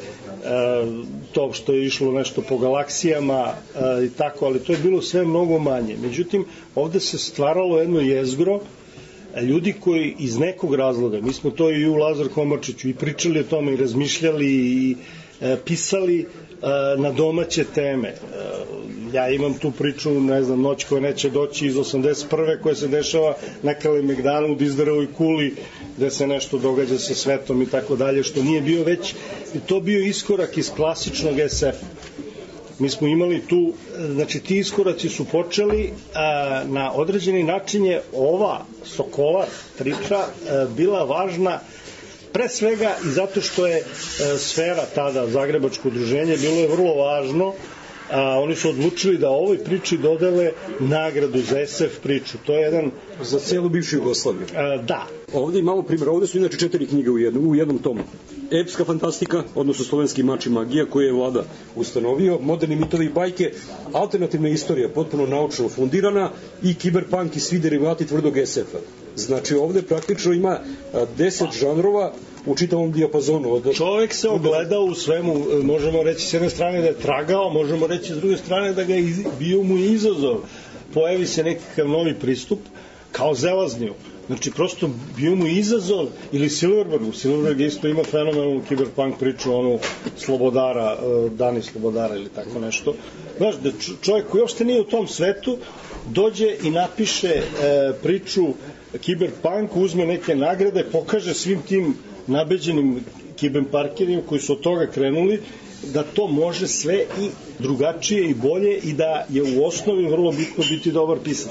to što je išlo nešto po galaksijama i tako, ali to je bilo sve mnogo manje. Međutim, ovde se stvaralo jedno jezgro ljudi koji iz nekog razloga, mi smo to i u Lazar Komarčiću i pričali o tome i razmišljali i pisali na domaće teme. Ja imam tu priču, ne znam, Noć koja neće doći iz osamdeset prve koja se dešava na Kalemegdanu u Dizdarovoj kuli, gde se nešto događa sa svetom i tako dalje, što nije bio već, to bio iskorak iz klasičnog es ef. Mi smo imali tu, znači ti iskoraci su počeli, a, na određeni način je ova Sokolar priča a, bila važna pre svega i zato što je e, Sfera tada, Zagrebačko udruženje, bilo je vrlo važno, a oni su odlučili da ovoj priči dodele nagradu za es ef priču. To je jedan... Za celu bivšu Jugoslaviju. A, da. Ovde imamo primjer, ovde su inače četiri knjige u jednom, u jednom tomu. Epska fantastika, odnosno Slovenski mač i magija, koje je Vlada ustanovio, moderni mitovi i bajke, alternativna istorija, potpuno naučno fundirana i kiberpunk i svi derivati tvrdog es efa. Znači ovde praktično ima deset žanrova u čitavom dijapazonu. Od... Čovek se ogledao u svemu, možemo reći s jedne strane da je tragao, možemo reći s druge strane da ga je bio mu izazov. Pojavi se nekakav novi pristup, kao Zelazniju. Znači, prosto bio mu izazov, ili Silverberg, Silverberg isto ima fenomenalnu kiberpunk priču, onu Slobodara, Dani Slobodara ili tako nešto. Znaš, da čovjek koji uopšte nije u tom svetu, dođe i napiše e, priču kiberpunk, uzme neke nagrade, pokaže svim tim nabeđenim kiberparkerima koji su od toga krenuli, da to može sve i drugačije i bolje i da je u osnovi vrlo bitno biti dobar pisac.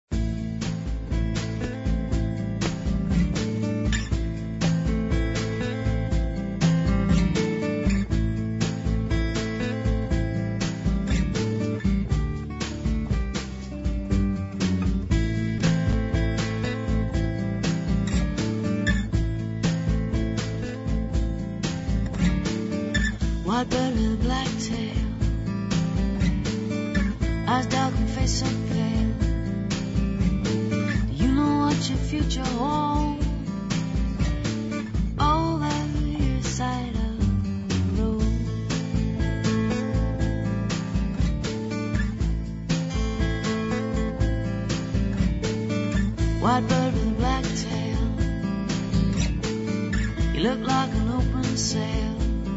White bird with a black tail, eyes dark and face so pale. You know what your future holds over your side of the road. White bird with a black tail, you look like an open sail.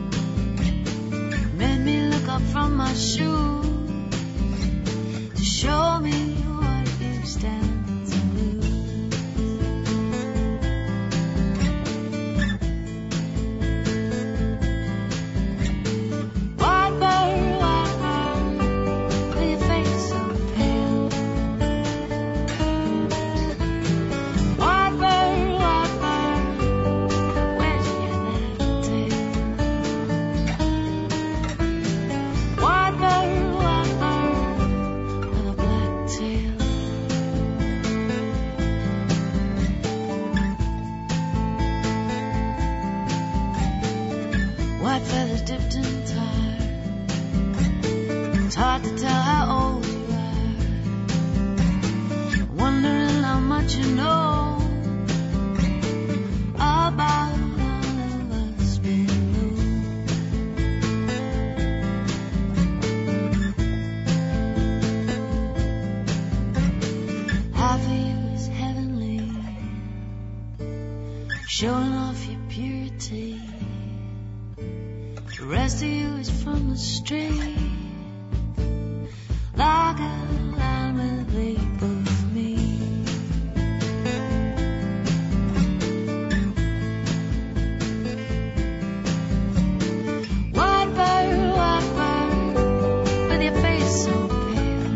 Made me look up from my shoes to show me what you stand to lose. White bird, white bird, with your face so pale. White bird, white bird, where'd you get that tail? White bird, white bird, with a black tail. White feathers dipped in tar. It's hard to tell how old you are. Wondering how much you know about all of us below. Half of you is heavenly, showing off your purity. The rest of you is from the street, like a line with label for me. White bird, white bird, with your face so pale.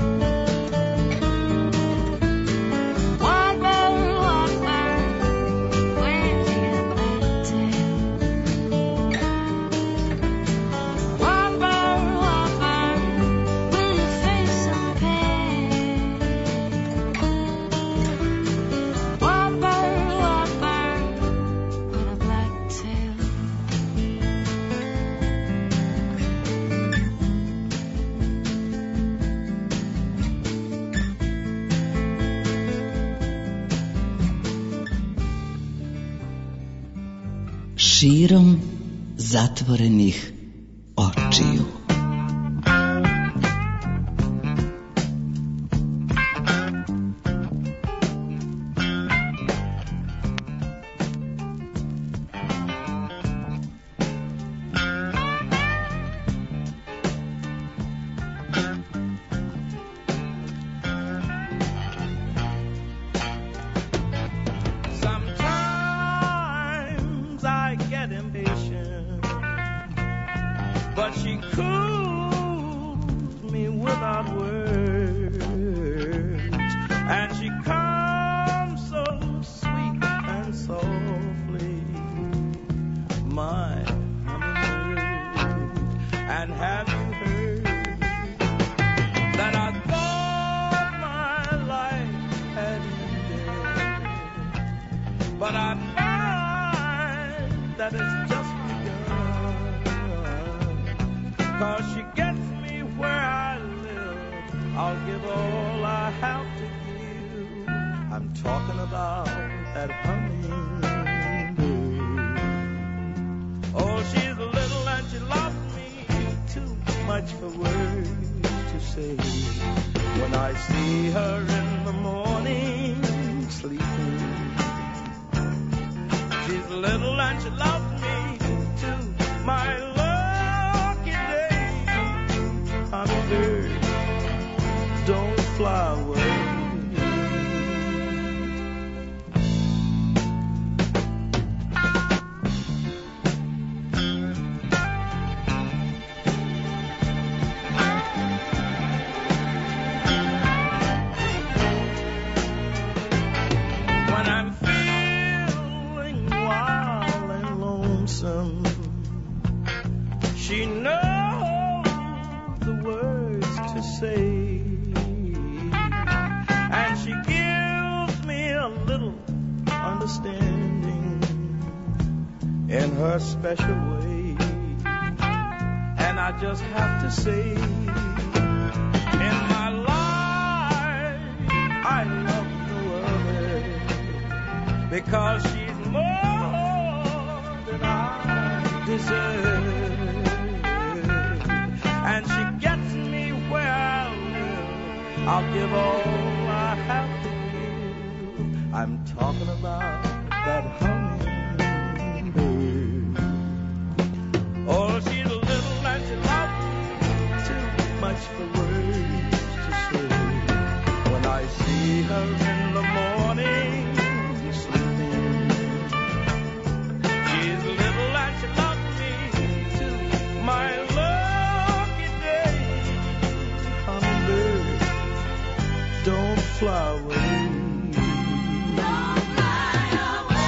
White bird, white bird, where'd you get that tail? White bird, white bird, with your face so pale. White bird, white bird, with a black tail. Širom zatvorenih očiju. Sometimes I get impatient, but she cools me without words, and she comes so sweet and softly And have you heard that I thought my life had ended, but I find that it's just begun. Cause she gets me where I live, I'll give all I have to give. I'm talking about that hummingbird. Oh, she's little and she loves me too much for words to say. When I see her in the morning sleeping, she's little and she loves me too. My lucky day, hummingbird, don't fly away. She knows the words to say, and she gives me a little understanding in her special way. And I just have to say, in my life I love no other, because she's more than I deserve. And she gets me where I live, I'll give all I have to give. I'm talking about that hummingbird. Oh, she's little and she loves me too much for words to say. When I see her in the morning sleeping, she's little and she loves me too. My don't fly away. Don't fly away.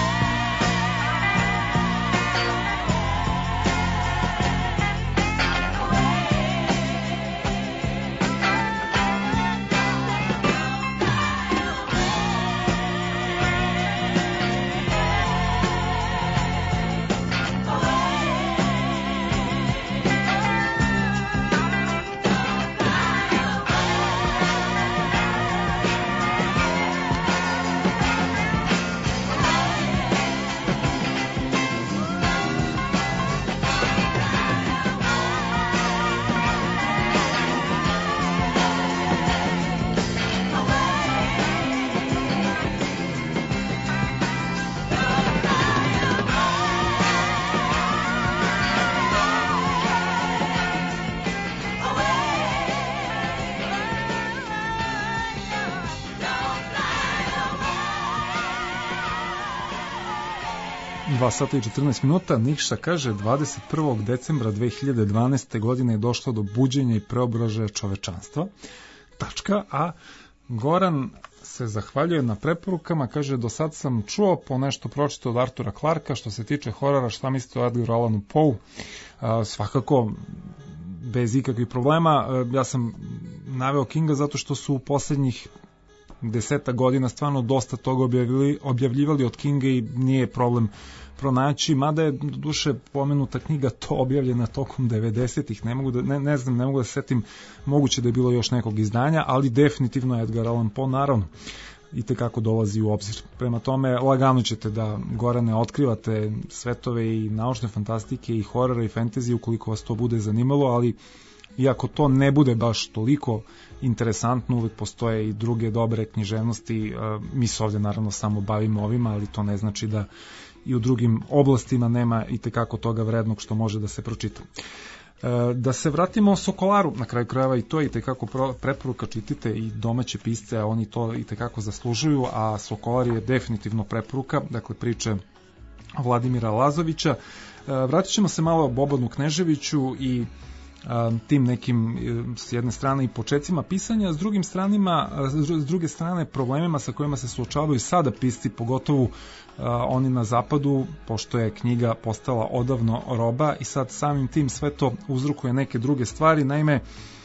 dva sata i četrnaest minuta. Nikša kaže dvadeset prvog decembra dve hiljade dvanaeste. godine je došlo do buđenja i preobražaja čovečanstva. Tačka. A Goran se zahvaljuje na preporukama, kaže do sad sam čuo po nešto pročito od Artura Clarka. Što se tiče horora, šta mislite o Edgar Allanu Poe? A, svakako bez ikakvih problema. A, ja sam naveo Kinga zato što su u poslednjih deseta godina stvarno dosta toga objavili, objavljivali od Kinga i nije problem pronaći, mada je duše pomenuta knjiga to objavljena tokom devedesetih, ne mogu da, ne, ne znam, ne mogu da se setim, moguće da je bilo još nekog izdanja, ali definitivno Edgar Allan Poe naravno i tekako dolazi u obzir. Prema tome, lagano ćete da, Gorane, otkrivate svetove i naučne fantastike i horora i fantasy ukoliko vas to bude zanimalo, ali iako to ne bude baš toliko interesantno, uvek postoje i druge dobre književnosti. Mi se ovde naravno samo bavimo ovima, ali to ne znači da i u drugim oblastima nema i tekako toga vrednog što može da se pročita. Da se vratimo Sokolaru, na kraju krajeva i to je i tekako preporuka, čitite i domaće pisce, a oni to i tekako zaslužuju, a Sokolar je definitivno preporuka, dakle priče Vladimira Lazovića. Vratit ćemo se malo Bobanu Kneževiću i tim nekim s jedne strane i počecima pisanja, s drugim stranima, s druge strane problemima sa kojima se suočavaju sada pisci, pogotovo oni na zapadu, pošto je knjiga postala odavno roba i sad samim tim sve to uzrokuje neke druge stvari. Naime,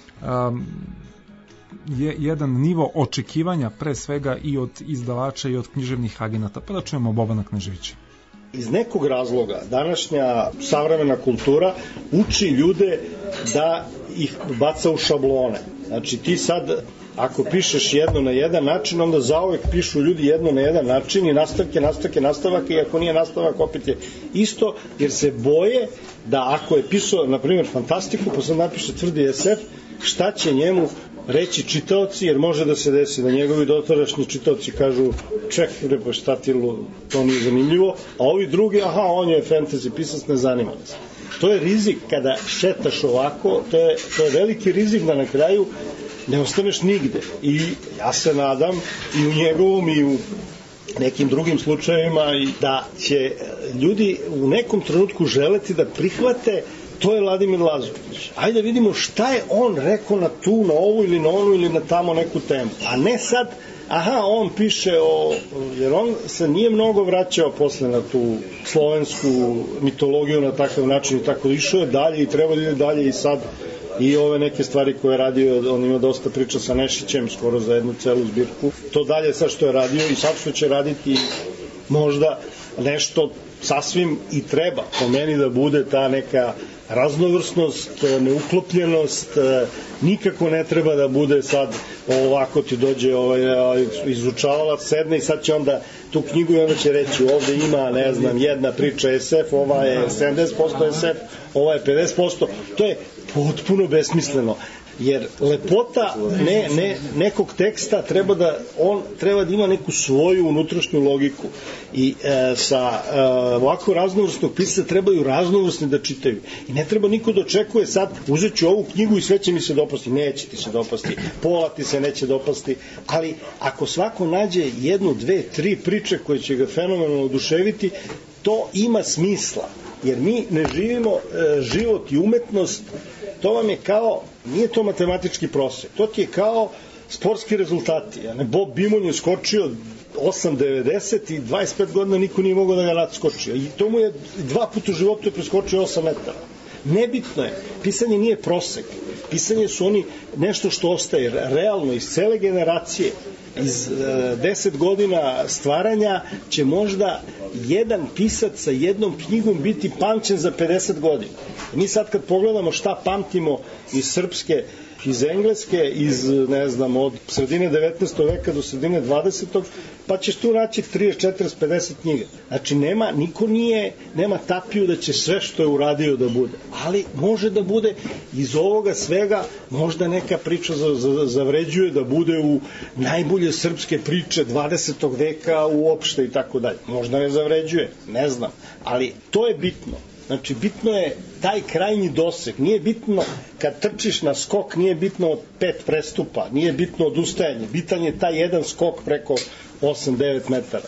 je jedan nivo očekivanja pre svega i od izdavača i od književnih agenata. Pa da čujemo Bobana Kneževića. Iz nekog razloga današnja savremena kultura uči ljude da ih baca u šablone. Znači ti sad ako pišeš jedno na jedan način, onda zauvek pišu ljudi jedno na jedan način i nastavke, nastavke, nastavak, i ako nije nastavak opet je isto, jer se boje da ako je pisao, na primjer, fantastiku, pa sad napiše tvrdi es ef, šta će njemu reći čitaoci, jer može da se desi da njegovi dotadašnji čitaoci kažu čekaj, pa šta ti, to nije zanimljivo, a ovi drugi, aha, on je fantasy pisac, ne zanima se. To je rizik kada šetaš ovako, to je, to je veliki rizik da na kraju ne ostaneš nigde. I ja se nadam i u njegovom i u nekim drugim slučajevima i da će ljudi u nekom trenutku želeti da prihvate to je Vladimir Lazović. Ajde vidimo šta je on rekao na tu, na ovu ili na onu ili na tamo neku temu. A ne sad, aha, on piše o... Jer on se nije mnogo vraćao posle na tu slovensku mitologiju na takav način i tako išao je dalje i treba da ide dalje i sad i ove neke stvari koje je radio, on ima dosta priča sa Nešićem, skoro za jednu celu zbirku. To dalje sad što je radio i sad što će raditi možda nešto sasvim i treba po meni da bude ta neka raznovrsnost, neuklopljenost, nikako ne treba da bude sad ovako ti dođe ovaj, izučavalac, sedne i sad će onda tu knjigu i onda će reći ovde ima, ne znam, jedna priča es ef, ova je sedamdeset posto es ef, ova je pedeset posto, to je potpuno besmisleno. Jer lepota ne, ne, nekog teksta treba da on treba da ima neku svoju unutrašnju logiku i e, sa e, ovako raznovrsnog pisca trebaju raznovrsni da čitaju i ne treba niko da očekuje sad uzet ću ovu knjigu i sve će mi se dopasti, neće ti se dopasti, pola ti se neće dopasti, ali ako svako nađe jednu, dve, tri priče koje će ga fenomenalno oduševiti, to ima smisla, jer mi ne živimo e, život i umetnost, to vam je kao, nije to matematički prosek, to ti je kao sportski rezultati. Bob Beamon je skočio osam devedeset i dvadeset pet godina niko nije mogao da ga nadskoči. I to mu je dva puta u životu je preskočio osam metara. Nebitno je, pisanje nije prosek. Pisanje su oni nešto što ostaje realno iz cele generacije. Iz e, deset godina stvaranja će možda jedan pisac sa jednom knjigom biti pamćen za pedeset godina. Mi sad kad pogledamo šta pamtimo iz srpske, iz engleske, iz, ne znam, od sredine devetnaestog veka do sredine dvadesetog pa ćeš tu naći trideset, četrdeset, pedeset knjiga. Znači, nema, niko nije, nema tapiju da će sve što je uradio da bude. Ali može da bude iz ovoga svega, možda neka priča za, za, zavređuje da bude u najbolje srpske priče dvadesetog veka uopšte i tako dalje. Možda ne zavređuje, ne znam. Ali to je bitno. Znači, bitno je taj krajnji doseg. Nije bitno kad trčiš na skok, nije bitno od pet prestupa, nije bitno odustajanje. Bitan je taj jedan skok preko osam devet metara.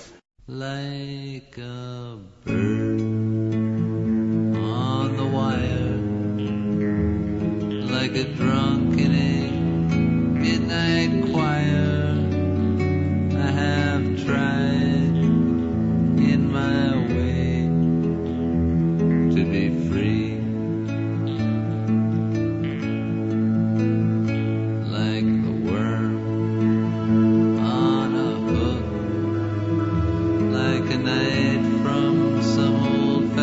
Like a bird on the wire, like a drunken midnight choir, I have tried in my way to be free, like the worm on a hook, like a night from some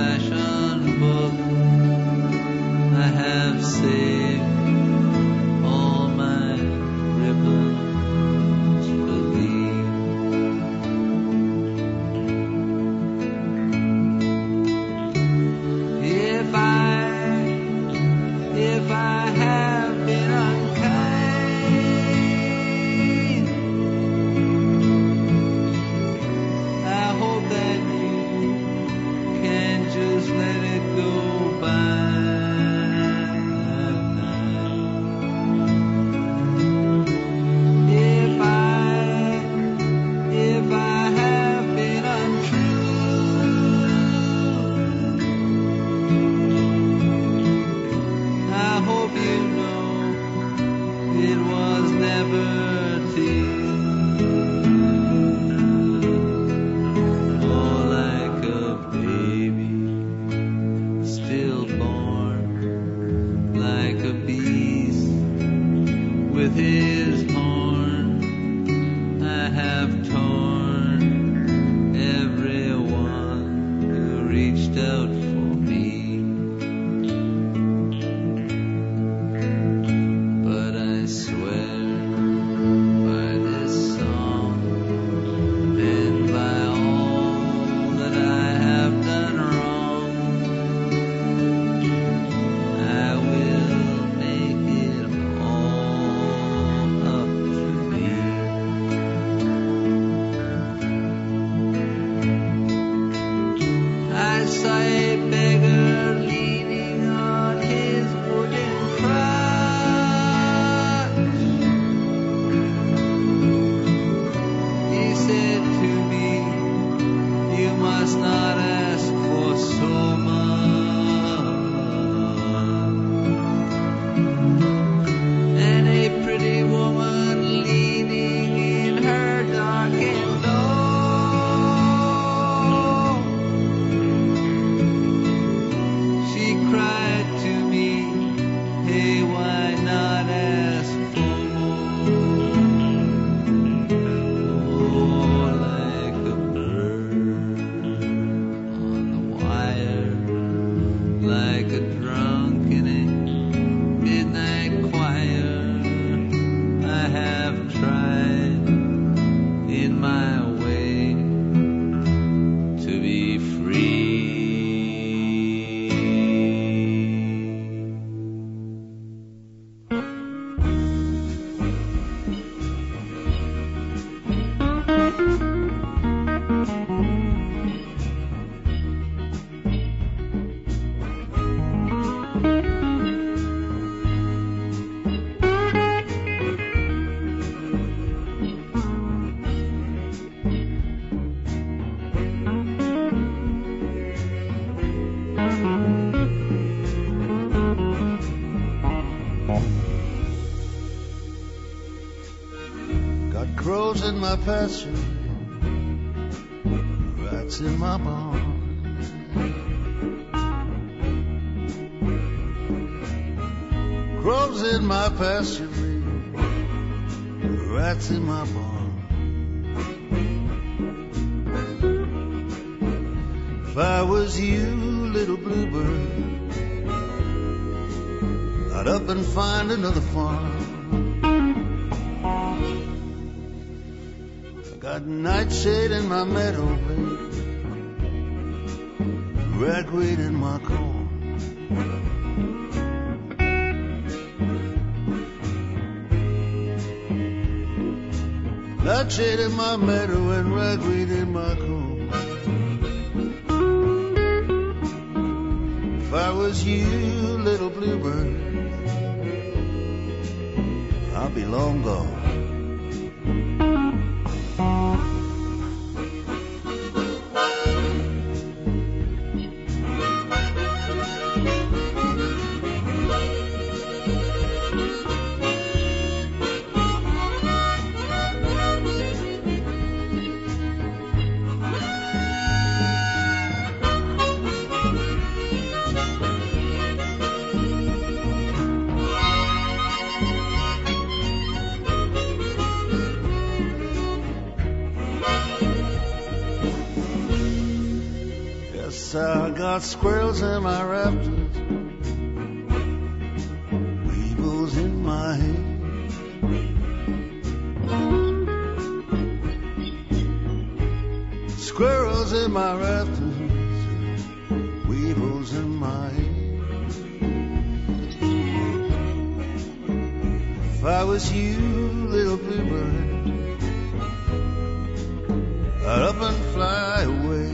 old-fashioned book. I have saved with his horn. I have torn everyone who reached out for me. But I swear by this song and by all that I have done wrong, I will make it all up to me. I saw a beggar leaning on his wooden crutch. He said to me, "You must not ask for so much." And a pretty woman leaning in her darkened door, she cried to me, "Hey, why not ask for more?" Oh, like a bird on the wire, like a drunk in a midnight choir, I have tried in my way to be free. Got crows in my pasture, rats in my barn. Crows in my pasture, rats in my barn. If I was you, little bluebird, I'd up and find another farm. Got nightshade in my meadow, babe, ragweed in my corn. Nightshade in my meadow and ragweed in my corn. If I was you, little bluebird, I'd be long gone. I got squirrels in my rafters, weevils in my hay. Squirrels in my rafters, weevils in my hay. If I was you, little bluebird, I'd up and fly away.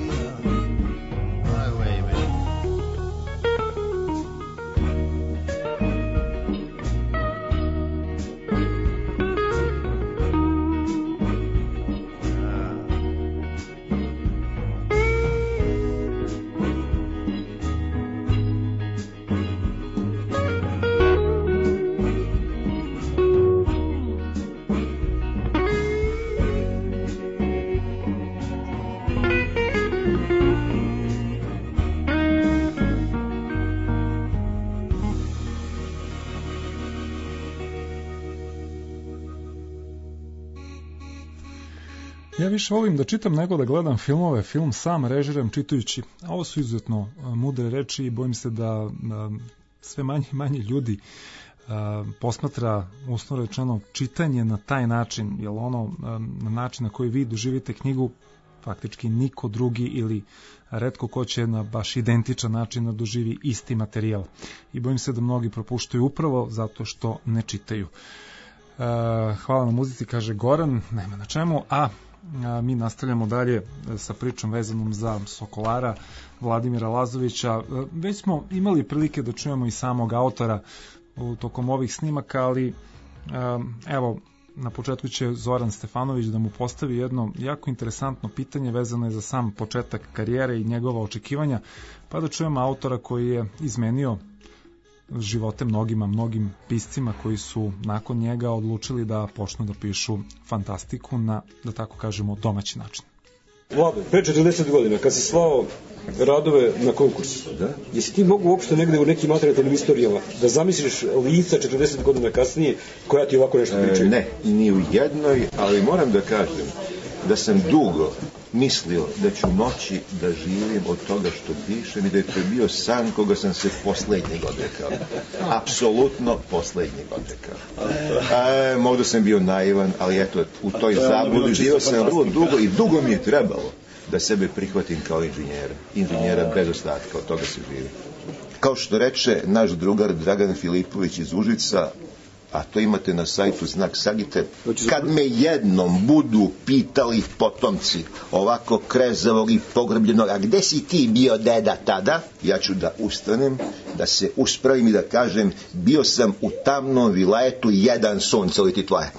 Ja više volim da čitam nego da gledam filmove. Film sam režiram čitajući. A ovo su izuzetno mudre reči i bojim se da sve manje i manje ljudi posmatra, uslovno rečeno, čitanje na taj način, jer ono, na način na koji vi doživite knjigu, faktički niko drugi ili retko ko će na baš identičan način da doživi isti materijal. I bojim se da mnogi propuštaju upravo zato što ne čitaju. Hvala na muzici, kaže Goran, nema na čemu, a mi nastavljamo dalje sa pričom vezanom za Sokolara Vladimira Lazovića. Već smo imali prilike da čujemo i samog autora u tokom ovih snimaka, ali evo, na početku će Zoran Stefanović da mu postavi jedno jako interesantno pitanje vezano je za sam početak karijere i njegova očekivanja, pa da čujemo autora koji je izmenio živote mnogima, mnogim piscima koji su nakon njega odlučili da počnu da pišu fantastiku na, da tako kažemo, domaći način. Vlado, pre četrdeset godina, kad si slao radove na konkurs, da? Jesi ti mogu uopšte negde u nekim alternativnim istorijama da zamisliš lica četrdeset godina kasnije koja ti ovako nešto pričaju? E, ne, ni u jednoj, ali moram da kažem da sam dugo mislio da ću moći da živim od toga što pišem i da je to bio san koga sam se poslednjeg odrekao. Apsolutno poslednjeg odrekao. E, možda sam bio naivan, ali eto, u toj zabludi živio sam vrlo dugo i dugo mi je trebalo da sebe prihvatim kao inženjera. Inženjera bez ostatka, od toga se živi. Kao što reče naš drugar Dragan Filipović iz Užica, a to imate na sajtu Znak Sagite, kad me jednom budu pitali potomci ovako krezavog i pogrbljenog, a gde si ti bio deda tada, ja ću da ustanem, da se uspravim i da kažem, bio sam u tamnom vilajetu jedan sunce, ali ti tvoje.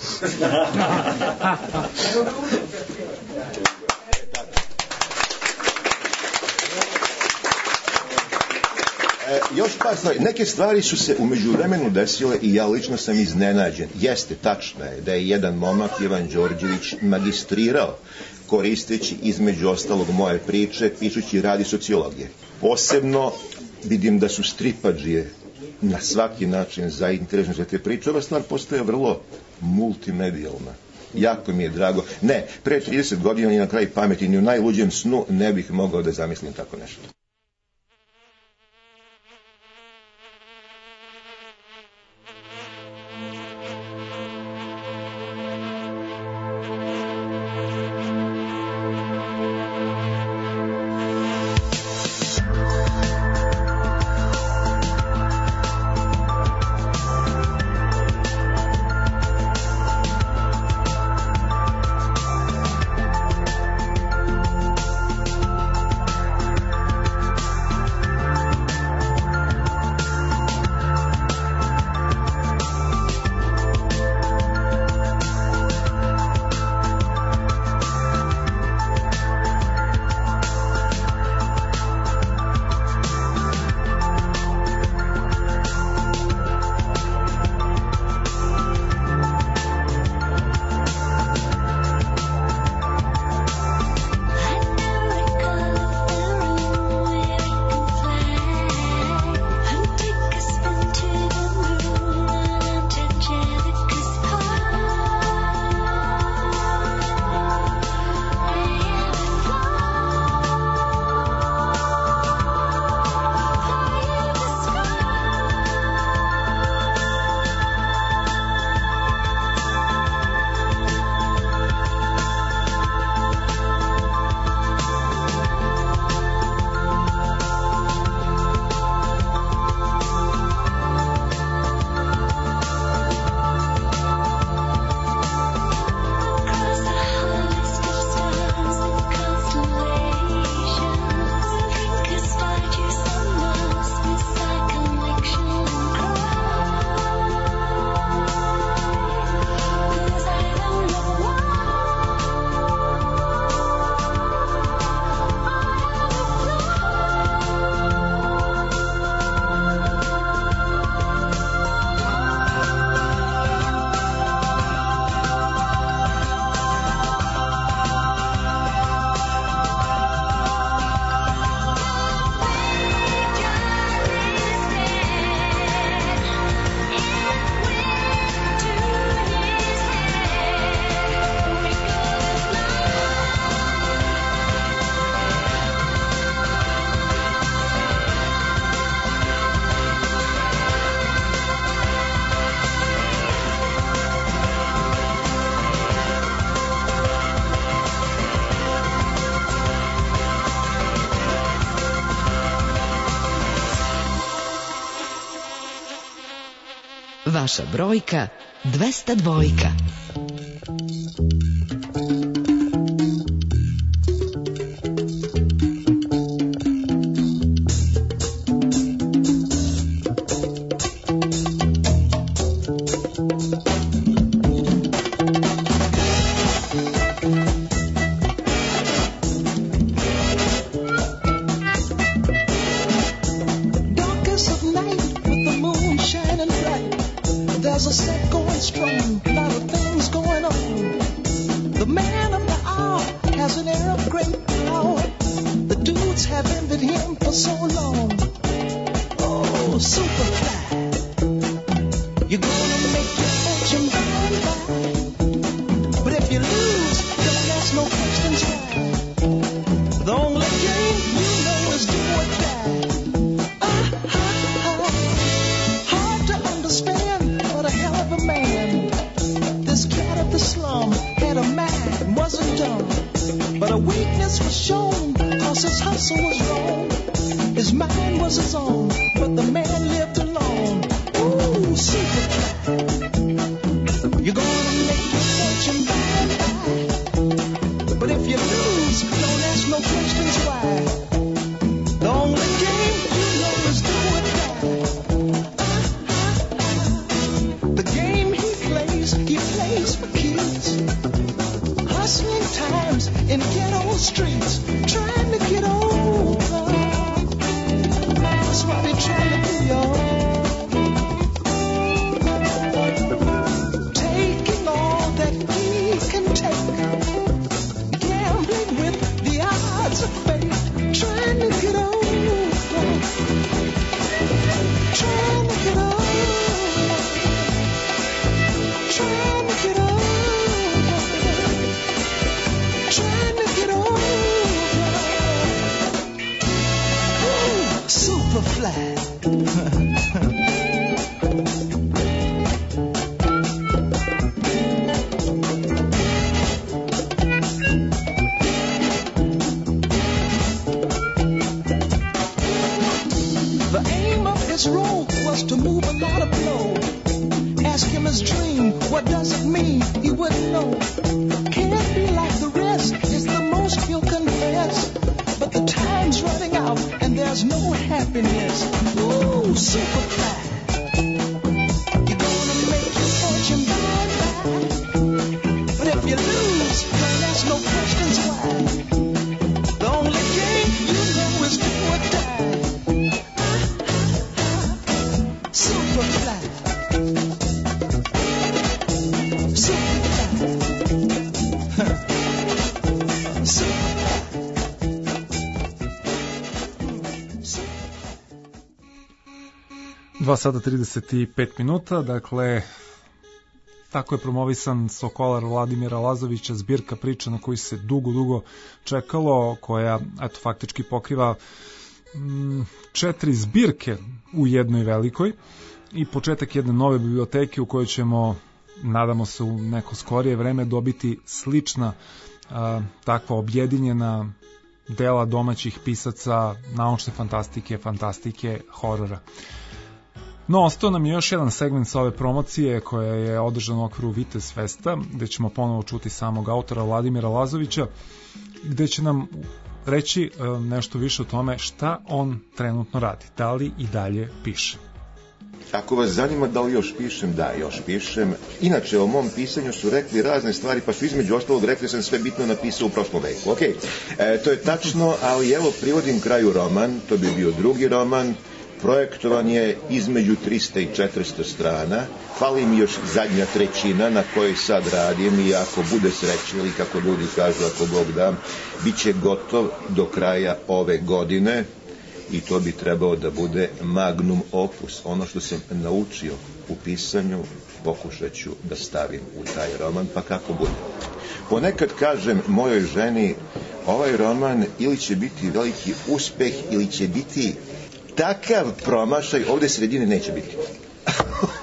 E, još par stvari. Neke stvari su se u međuvremenu desile i ja lično sam iznenađen. Jeste, tačno je da je jedan momak, Ivan Đorđević, magistrirao koristeći između ostalog moje priče, pišući radi sociologije. Posebno vidim da su stripadžije na svaki način zainteresni za te priče. Ova stvar postaje vrlo multimedijalna. Jako mi je drago. Ne, pre trideset godina ni na kraj pameti, ni u najluđem snu ne bih mogao da zamislim tako nešto. Vaša brojka dvesta dvojka. dva sata trideset pet minuta, dakle, tako je promovisan Sokolar Vladimira Lazovića, zbirka priča na koju se dugo, dugo čekalo, koja, eto, faktički pokriva m, četiri zbirke u jednoj velikoj i početak jedne nove biblioteke u kojoj ćemo, nadamo se, u neko skorije vreme dobiti slična a, takva objedinjena dela domaćih pisaca naučne fantastike, fantastike, horora. No, ostao nam je još jedan segment sa ove promocije koja je održana u okviru Vitez Festa, gde ćemo ponovo čuti samog autora Vladimira Lazovića, gde će nam reći nešto više o tome šta on trenutno radi, da li i dalje piše. Ako vas zanima da li još pišem, da, još pišem. Inače, o mom pisanju su rekli razne stvari, pa su između ostalog rekli sam sve bitno napisao u prošlom veku. Ok, e, to je tačno, ali evo privodim kraju roman, to bi bio drugi roman, projektovan je između trista i četiristo strana, fali mi još zadnja trećina na kojoj sad radim i ako bude sreće ili kako ljudi kažu, ako Bog da, bit će gotov do kraja ove godine i to bi trebao da bude magnum opus. Ono što sam naučio u pisanju pokušat ću da stavim u taj roman, pa kako bude. Ponekad kažem mojoj ženi, ovaj roman ili će biti veliki uspeh ili će biti takav promašaj, ovde sredine neće biti.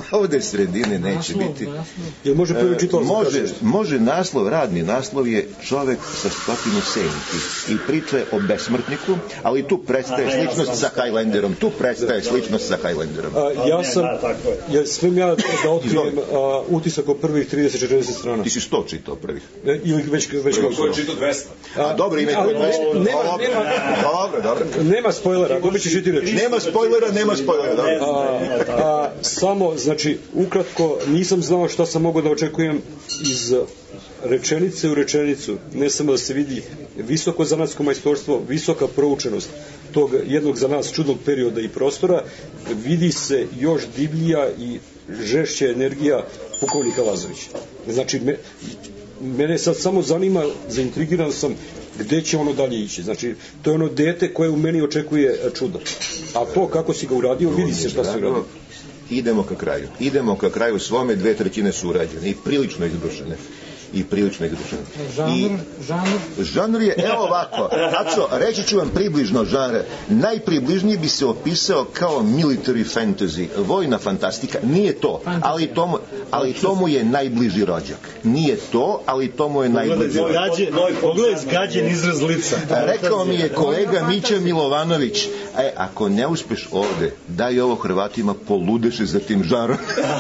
ovde sredine neće biti. Jel može prvi čitalac? Može, može naslov, radni naslov je Čovek sa stotinu senki i priča je o besmrtniku, ali tu prestaje sličnost sa Highlanderom. Tu prestaje sličnost sa Highlanderom. A, ja sam, ja, svem ja da otkrijem a, utisak o prvih trideset četrdeset strana. Ti si sto čitao prvih. E, ili već... već Ko je čitao dvesta? A, dobro, ima ali, dvesta. nema, nema, dobro, dobro. Nema spoilera, dobit ćeš i ti reći. Nema spoilera, nema spoilera, dobro. A, a, samo, znači, ukratko, nisam znao šta sam mogao da očekujem iz rečenice u rečenicu, ne samo da se vidi visoko zanatsko majstorstvo, visoka proučenost tog jednog za nas čudnog perioda i prostora, vidi se još divlija i žešća energija pukovnika Lazovića. Znači, me, mene sad samo zanima, zaintrigiran sam gde će ono dalje ići. Znači, to je ono dete koje u meni očekuje čudo. A to kako si ga uradio, vidi se šta si uradio. Idemo ka kraju. Idemo ka kraju svome, dve trećine su urađene i prilično izbrušene. I prilično izbrušene. Žanr, žanr? Žanr je, evo ovako, Aco, reći ću vam približno žanr. Najpribližnije bi se opisao kao military fantasy, vojna fantastika. Nije to, ali tomu, ali tomu je najbliži rođak. Nije to, ali tomu je najbliži rođak. Pogledaj zgađen izraz lica. Rekao mi je kolega Mića Milovanović, e, ako ne uspeš ovde, daj ovo Hrvatima, poludeše za tim žarom.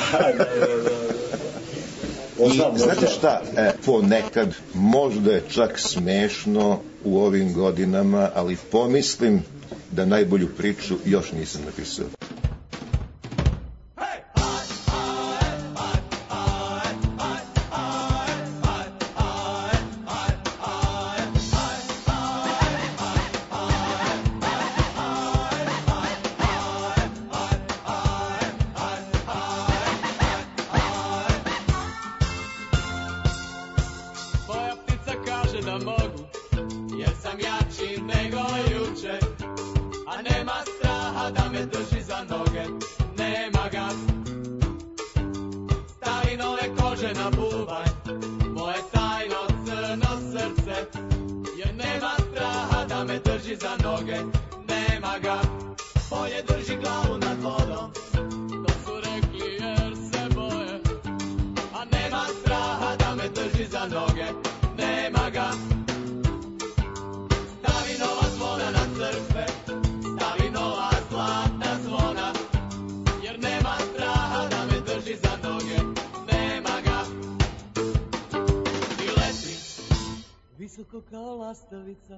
I znate šta, e, ponekad možda je čak smešno u ovim godinama, ali pomislim da najbolju priču još nisam napisao. Visoko kao lastavica.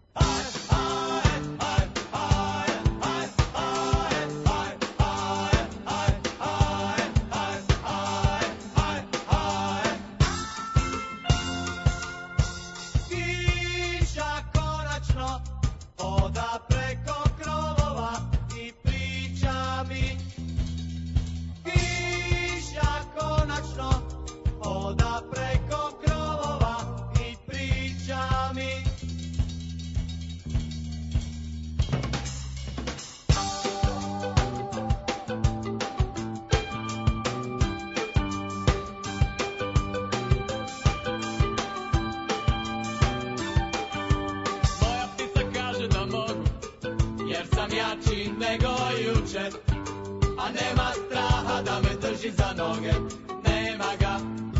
Kiša konačno oda preko krovova i priča mi. Kiša konačno oda preko krovova i priča mi. Moja ptica kaže da mogu, jer sam jači nego juče, a nema straha da me drži za noge, nema ga.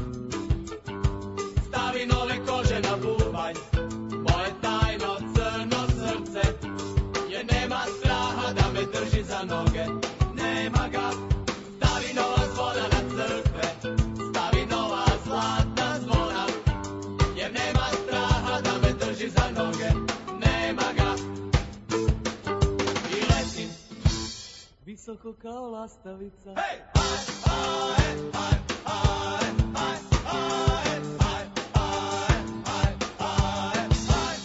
Stavi nove kože na bubanj, moje tajno crno srce, jer nema straha da me drži za noge, nema ga. Stavi nova zvona na crkve, stavi nova zlatna zvona, jer nema straha da me drži za noge, nema ga. I letim Visoko kao lastavica. Hey! Aj, aj, aj, aj, aj, aj, aj, aj, aj, aj,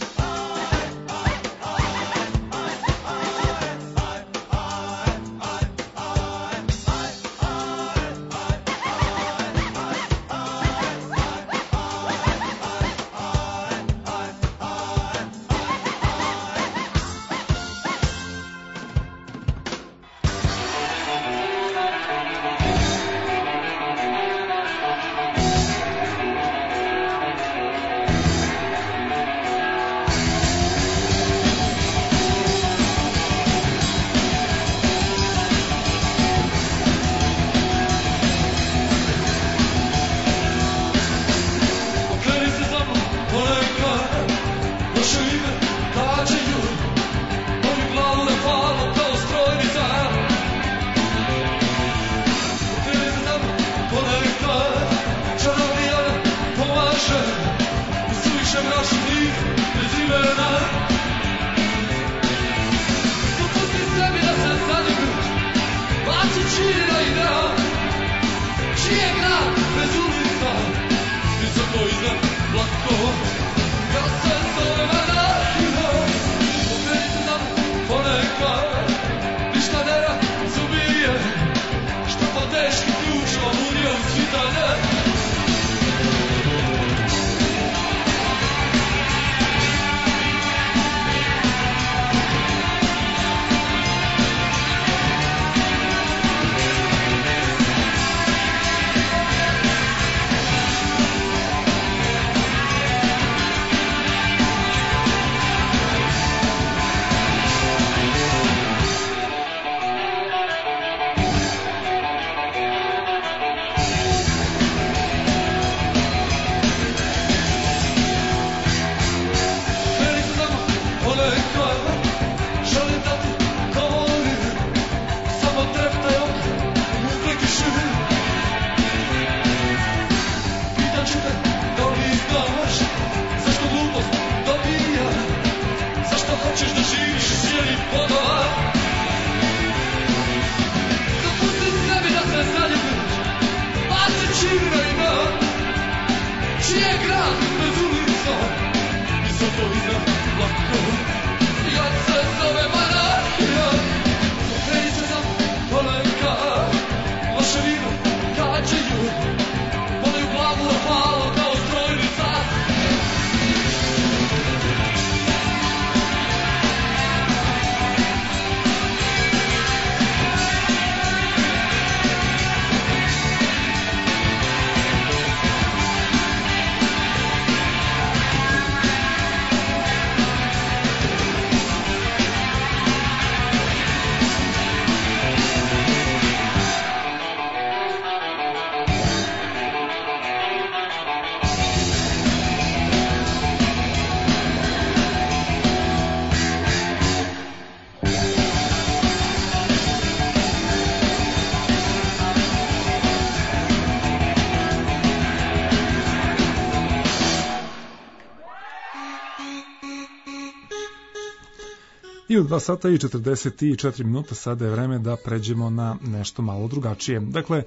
I u dva sata i četrdeset četiri minuta sada je vreme da pređemo na nešto malo drugačije. Dakle,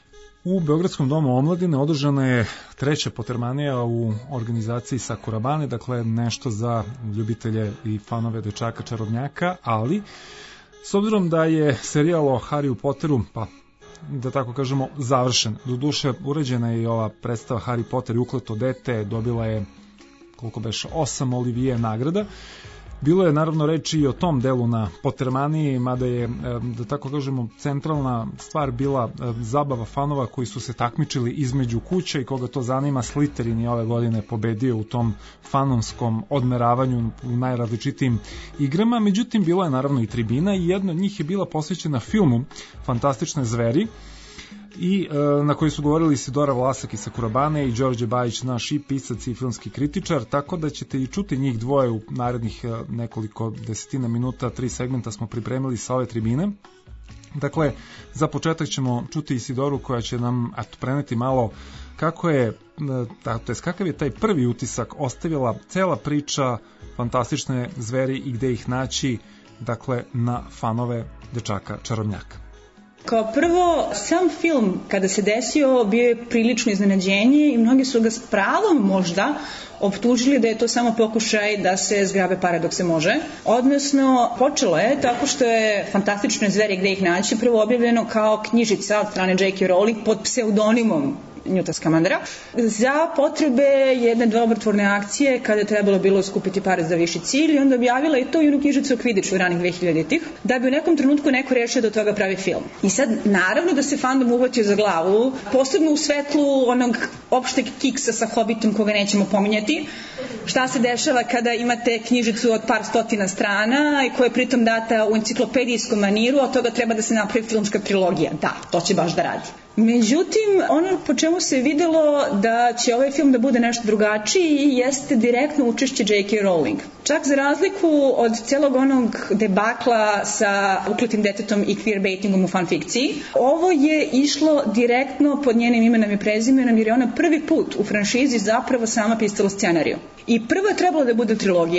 u Beogradskom domu omladine održana je treća potermanija u organizaciji Sakurabane, dakle nešto za ljubitelje i fanove dečaka čarobnjaka, ali s obzirom da je serijal o Harryu Potteru, pa da tako kažemo, završen. Doduše, uređena je i ova predstava Harry Potter i ukleto dete, dobila je, koliko beše, osam Olivier nagrada. Bilo je naravno reči i o tom delu na Pottermaniji, mada je, da tako kažemo, centralna stvar bila zabava fanova koji su se takmičili između kuća i koga to zanima. Slytherin je ove godine pobedio u tom fanovskom odmeravanju u najrazličitijim igrama, međutim bilo je naravno i tribina i jedna od njih je bila posvećena filmu Fantastične zveri, i e, na koji su govorili Isidora Vlasak iz Sakurabane i Đorđe Bajić, naš i pisac i filmski kritičar, tako da ćete i čuti njih dvoje u narednih e, nekoliko desetina minuta. Tri segmenta smo pripremili sa ove tribine. Dakle, za početak ćemo čuti Isidoru koja će nam eto, preneti malo kako je, to jest kakav je taj prvi utisak ostavila cela priča Fantastične zveri i gde ih naći, dakle, na fanove dečaka čarobnjaka. Kao prvo, sam film kada se desio bio je prilično iznenađenje i mnogi su ga s pravom možda optužili da je to samo pokušaj da se zgrabe pare dok se može. Odnosno, počelo je tako što je Fantastične zveri gde ih naći prvo objavljeno kao knjižica od strane J K. Rowling pod pseudonimom Newta Scamandera za potrebe jedne dobrotvorne akcije kada je trebalo bilo skupiti pare za viši cilj i onda objavila i to i onu knjižicu o Quidditchu ranih dvehiljaditih da bi u nekom trenutku neko rešio da od toga pravi film. I sad naravno da se fandom uhvatio za glavu, posebno u svetlu onog opšteg kiksa sa Hobbitom koga nećemo pominjati. Šta se dešava kada imate knjižicu od par stotina strana i koja je pritom data u enciklopedijskom maniru, a od toga treba da se napravi filmska trilogija. Da, to će baš da radi. Međutim, ono po čemu se videlo da će ovaj film da bude nešto drugačiji jeste direktno učešće J K. Rowling. Čak za razliku od celog onog debakla sa ukletim detetom i queerbaitingom u fanfikciji, ovo je išlo direktno pod njenim imenom i prezimenom jer je ona prvi put u franšizi zapravo sama pisala scenariju. I prvo je trebalo da bude trilogija,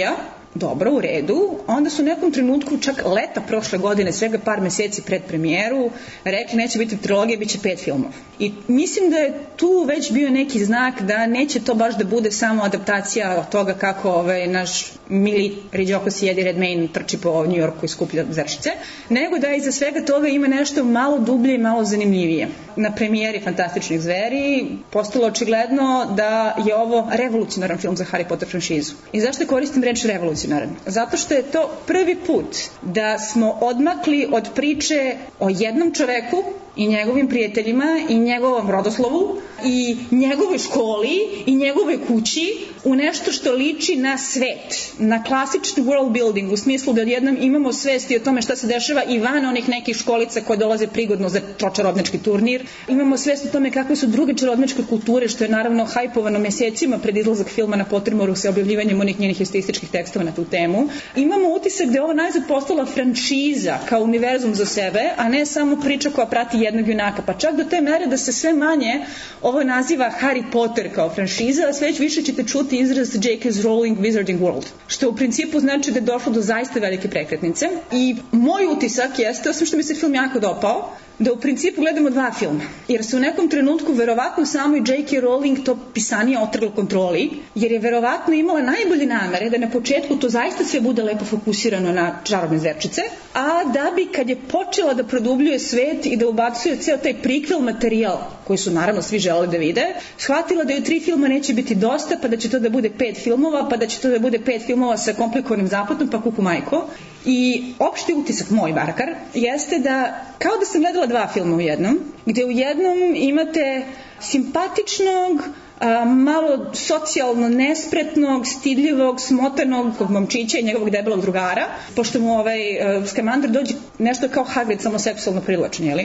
dobro, u redu, onda su u nekom trenutku, čak leta prošle godine, svega par meseci pred premijeru, rekli neće biti trilogija, bit će pet filmova. I mislim da je tu već bio neki znak da neće to baš da bude samo adaptacija od toga kako ovaj, naš mili riđokosi Eddie Redmayne trči po New Yorku i skuplja zrčice, nego da iza svega toga ima nešto malo dublje i malo zanimljivije. Na premijeri Fantastičnih zveri postalo očigledno da je ovo revolucionaran film za Harry Potter franšizu. I zašto koristim reč revolucionaran? Zato što je to prvi put da smo odmakli od priče o jednom čoveku i njegovim prijateljima i njegovom rodoslovu i njegovoj školi i njegovoj kući u nešto što liči na svet, na klasični world building, u smislu da odjednom imamo svesti o tome šta se dešava i van onih nekih školica koje dolaze prigodno za čarodnički turnir. Imamo svest o tome kakve su druge čarodničke kulture, što je naravno hajpovano mesecima pred izlazak filma na Pottermoru sa objavljivanjem onih njenih estetičkih tekstova na tu temu. Imamo utisak da je ovo najzad postala franšiza kao univerzum za sebe, a ne samo priča koja prati jednog junaka, pa čak do te mere da se sve manje ovo naziva Harry Potter kao franšiza, a sve već više ćete čuti izraz J K Rowling Wizarding World, što u principu znači da je došlo do zaista velike prekretnice. I moj utisak jeste, osim što mi se film jako dopao, da u principu gledamo dva filma, jer se u nekom trenutku verovatno samo i J K Rowling to pisanje otrglo kontroli, jer je verovatno imala najbolje namere da na početku to zaista sve bude lepo fokusirano na čarobne zverčice, a da bi kad je počela da produbljuje svet i da ubacuje ceo taj prikvel materijal koji su naravno svi želeli da vide, shvatila da je tri filma neće biti dosta, pa da će to da bude pet filmova, pa da će to da bude pet filmova sa komplikovanim zapletom, pa kuku majko. I opšti utisak moj, Barkar, jeste da kao da sam gledala dva filma u jednom, gde u jednom imate simpatičnog, a, malo socijalno nespretnog, stidljivog, smotanog momčića i njegovog debelog drugara, pošto mu ovaj Scamander dođe nešto kao Hagrid, samo seksualno privlačen, jeli?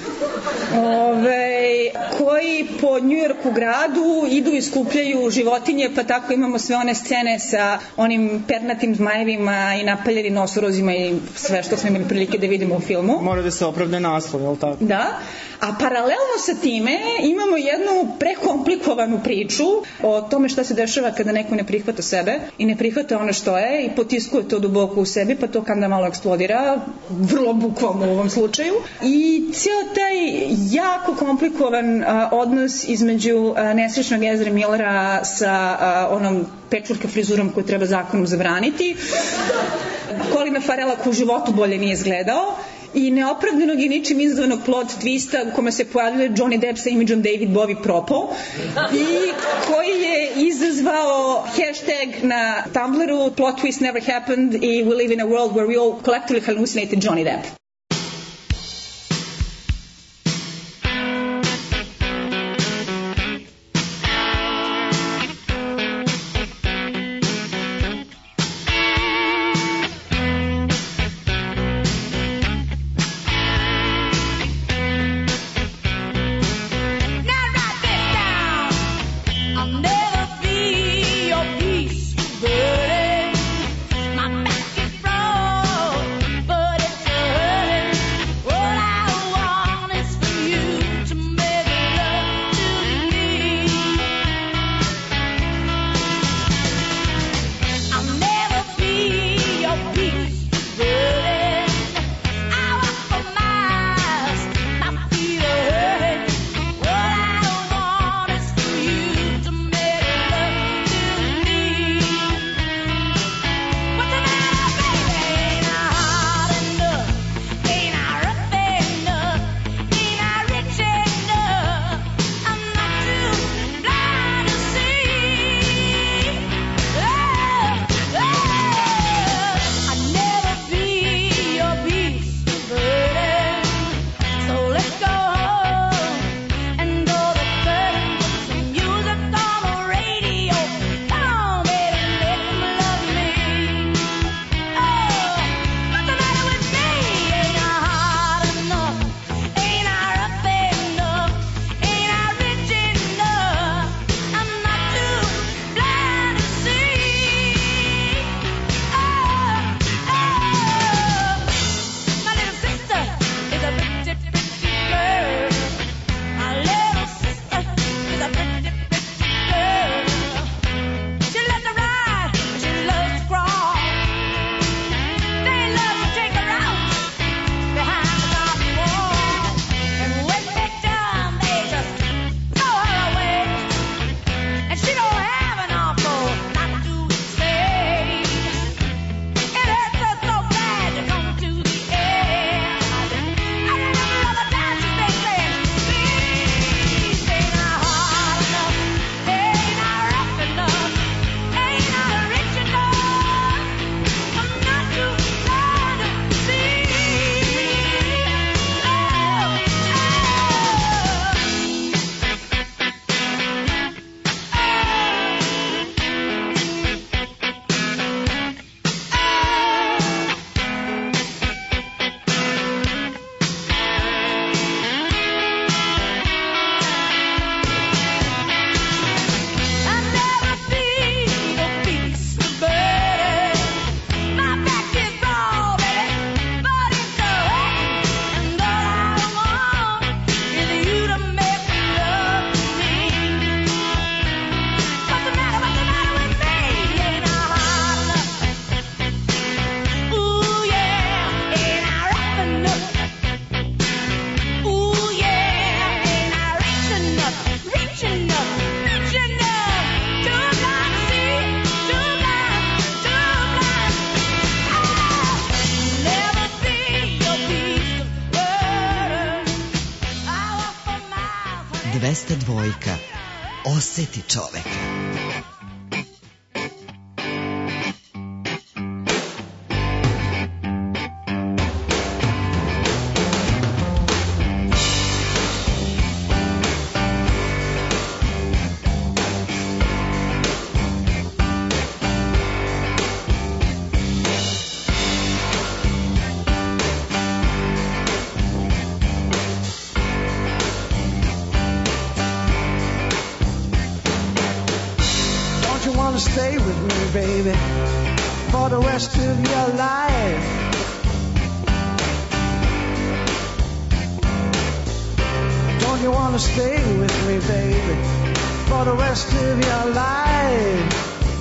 Ove, koji po Njujorku gradu idu i skupljaju životinje, pa tako imamo sve one scene sa onim pernatim zmajevima i napaljenim nosorozima i sve što smo imali prilike da vidimo u filmu. Mora da se opravde naslov, je li tako? Da, a paralelno sa time imamo jednu prekomplikovanu priču o tome šta se dešava kada neko ne prihvata sebe i ne prihvata ono što je i potiskuje to duboko u sebi, pa to kada malo eksplodira, vrlo bukvalno u ovom slučaju. I cijel taj jako komplikovan a, odnos između a, nesrećnog Ezra Millera sa a, onom pečurka frizurom koju treba zakonom zabraniti, Colina Farrella ko u životu bolje nije izgledao, i neopravdanog i ničim izazvanog plot twista u kome se pojavljuje Johnny Depp sa imidžom David Bowie propo i koji je izazvao hashtag na Tumblru plot twist never happened i we live in a world where we all collectively hallucinated Johnny Depp. Burden. My back is broke, but it's a hurt. dvesta dva. Oseti čoveka. Stay with me, baby, for the rest of your life. Don't you want to stay with me, baby, for the rest of your life?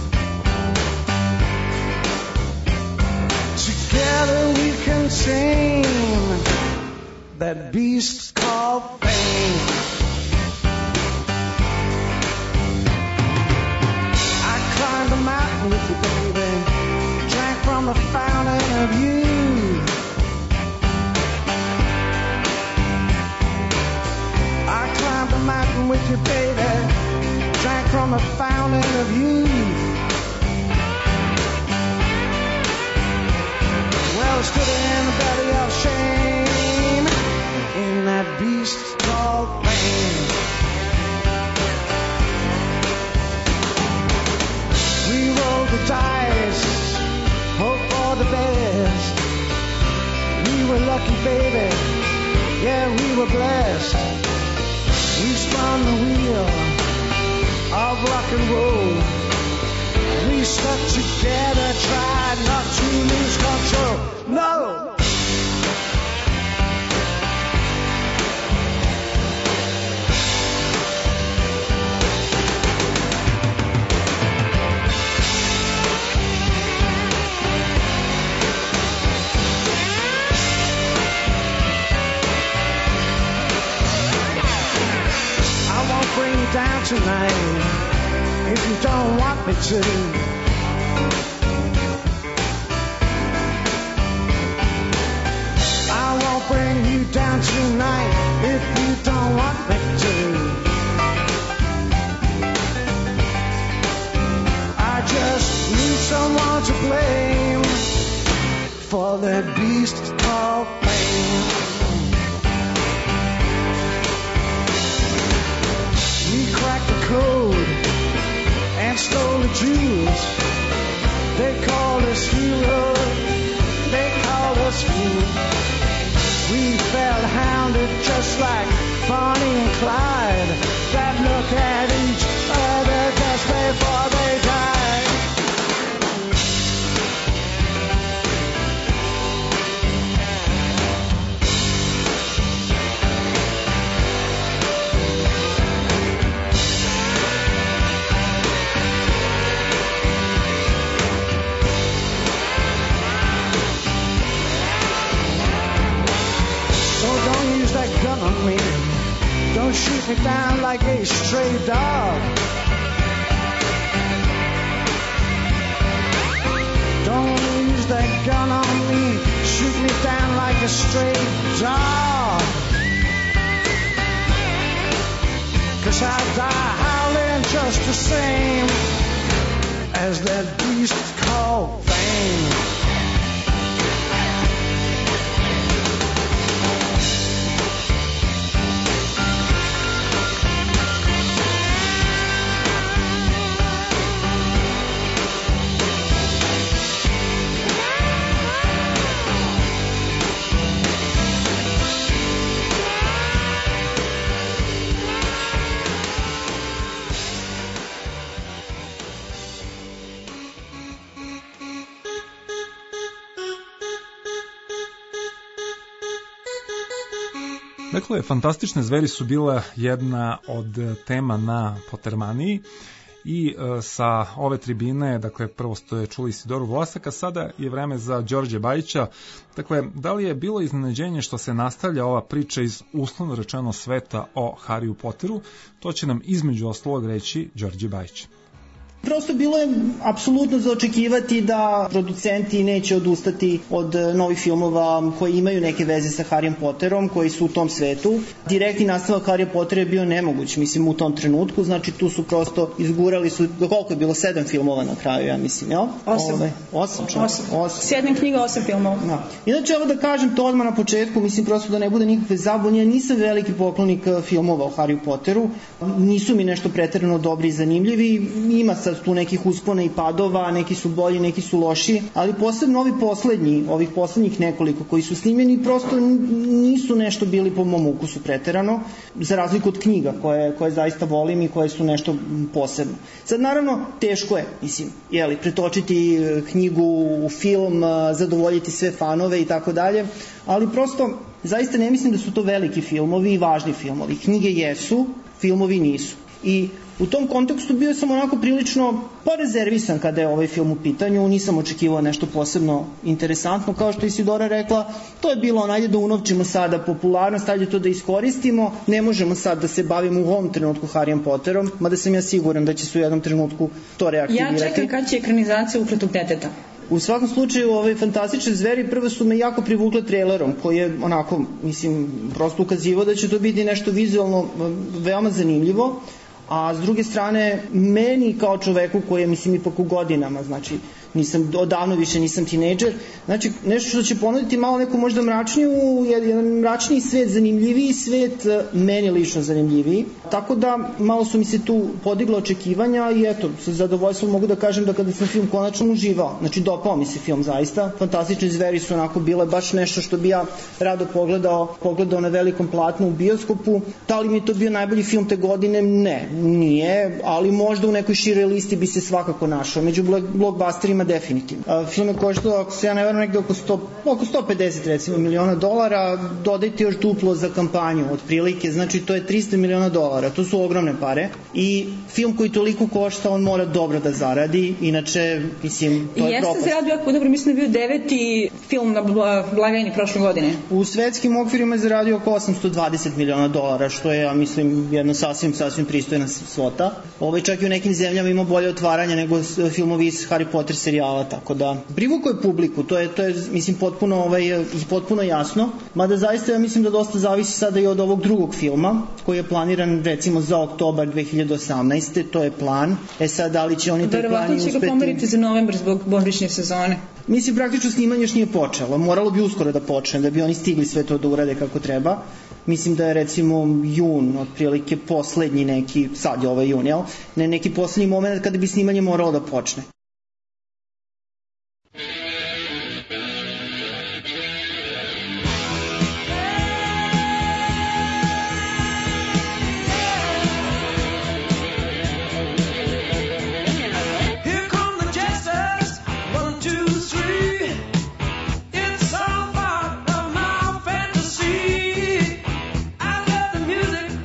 Together we can tame that beast called fame. With you, baby, drank from the fountain of youth. I climbed the mountain with you, baby, drank from the fountain of youth. Well, I stood in the belly of shame, in that beast called fame. The dice, hope for the best. We were lucky, baby, yeah, we were blessed. We spun the wheel of rock and roll. We stuck together, tried not to lose control. No! Bring you down tonight if you don't want me to. I won't bring you down tonight if you don't want me to. I just need someone to blame for that beast called fame. Code and stole the jewels. They called us heroes, they called us fools. We felt hounded just like Bonnie and Clyde, that look at each other just before they died. Gun on me. Don't shoot me down like a stray dog. Don't use that gun on me. Shoot me down like a stray dog. 'Cause I die howling just the same as that beast called fame. Dakle, fantastične zveri su bila jedna od tema na Potermaniji i e, sa ove tribine, dakle, prvo ste čuli Isidoru Vlasaka, sada je vreme za Đorđe Bajića. Dakle, da li je bilo iznenađenje što se nastavlja ova priča iz uslovno rečeno sveta o Harryu Potteru? To će nam između ostalog reći Đorđe Bajić. Prosto bilo je apsolutno za očekivati da producenti neće odustati od novih filmova koji imaju neke veze sa Harryjem Potterom, koji su u tom svetu. Direktni nastavak Harryja Pottera je bio nemoguć, mislim, u tom trenutku, znači tu su prosto izgurali su, koliko je bilo, sedam filmova na kraju, ja mislim, jel? Osam. Ove, osam, čak. Osam. osam. Sedam knjiga, osam filmova. Da. Inače, evo da kažem to odmah na početku, mislim, prosto da ne bude nikakve zabunje, nisam veliki poklonik filmova o Harryju Potteru, nisu mi nešto preterano dobri i zanimljivi, ima sad tu nekih uspona i padova, neki su bolji, neki su loši, ali posebno ovi poslednji, ovih poslednjih nekoliko koji su snimljeni, prosto nisu nešto bili po mom ukusu preterano, za razliku od knjiga koje, koje zaista volim i koje su nešto posebno. Sad, naravno, teško je, mislim, jeli, pretočiti knjigu u film, zadovoljiti sve fanove i tako dalje, ali prosto, zaista ne mislim da su to veliki filmovi i važni filmovi. Knjige jesu, filmovi nisu. I u tom kontekstu bio sam onako prilično porezervisan kada je ovaj film u pitanju, nisam očekivao nešto posebno interesantno, kao što je Isidora rekla, to je bilo onajde da unovčimo sada popularnost, ajde to da iskoristimo, ne možemo sad da se bavimo u ovom trenutku Harryjem Potterom, mada sam ja siguran da će se u jednom trenutku to reaktivirati. Ja čekam kad će ekranizacija Ukletog deteta. U svakom slučaju, ove fantastične zveri prvo su me jako privukle trailerom, koji je onako, mislim, prosto ukazivao da će to biti nešto vizualno veoma zanimljivo, a s druge strane, meni kao čoveku koji je, mislim, ipak u godinama, znači, nisam, odavno više nisam tinejdžer, znači, nešto što će ponuditi malo neku možda mračniju, jedan mračniji svet, zanimljiviji svet, meni lično zanimljiviji, tako da malo su mi se tu podigla očekivanja i eto, sa zadovoljstvom mogu da kažem da kada sam film konačno uživao, znači dopao mi se film zaista, fantastične zveri su onako bile baš nešto što bi ja rado pogledao, pogledao na velikom platnu u bioskopu, da li mi je to bio najbolji film te godine? Ne, nije, ali možda u nekoj široj listi bi se svakako našao, među blockbusterima definitivno. A, film je koštao, ako se ja ne verujem, negde oko, sto, oko sto pedeset recimo miliona dolara, dodajte još duplo za kampanju otprilike, znači to je trista miliona dolara, to su ogromne pare i film koji toliko košta, on mora dobro da zaradi, inače, mislim, to je Jeste propast. Jeste zaradio jako dobro, mislim da je bio deveti film na blagajni prošle godine. U svetskim okvirima je zaradio oko osamsto dvadeset miliona dolara, što je, ja mislim, jedna sasvim, sasvim pristojna svota. Ovaj čak i u nekim zemljama ima bolje otvaranje nego filmovi iz Harry Potter serijala, tako da privukao je publiku, to je, to je mislim, potpuno, ovaj, i potpuno jasno, mada zaista ja mislim da dosta zavisi sada i od ovog drugog filma, koji je planiran recimo za oktobar dve hiljade osamnaeste. To je plan. E sad, da li će oni taj plan i uspeti? Verovatno će ga pomeriti za novembar zbog božićne sezone. Mislim, praktično snimanje još nije počelo. Moralo bi uskoro da počne, da bi oni stigli sve to da urade kako treba. Mislim da je recimo jun, otprilike poslednji neki, sad je ovaj jun, jel? Ne, neki poslednji moment kada bi snimanje moralo da počne.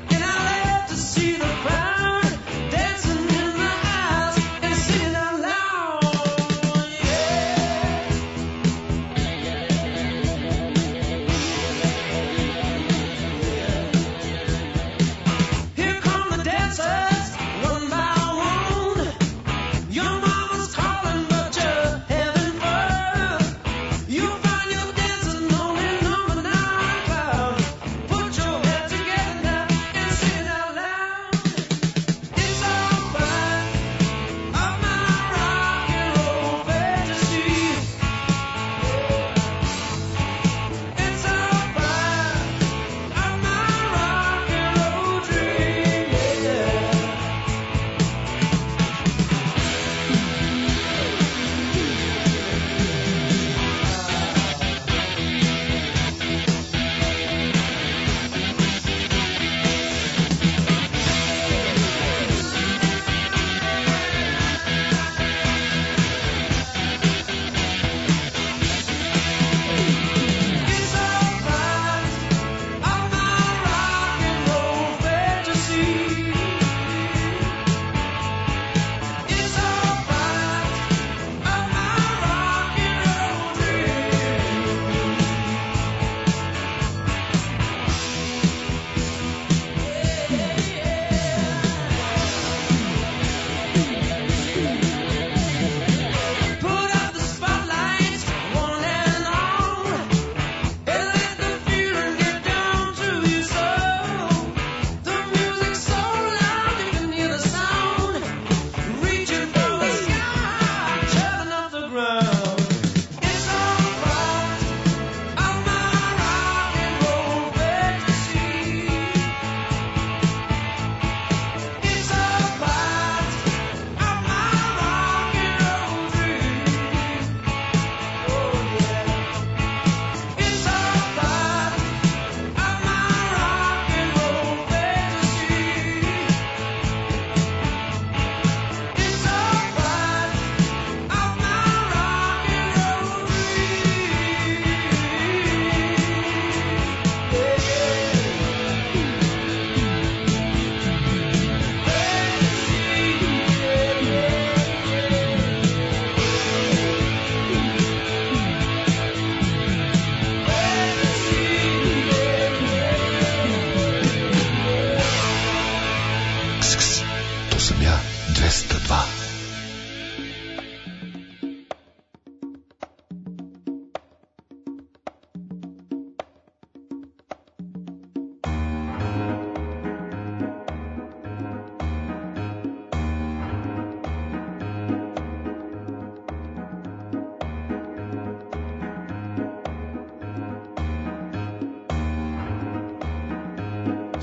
See the crowd dancing in my eyes and singing out loud.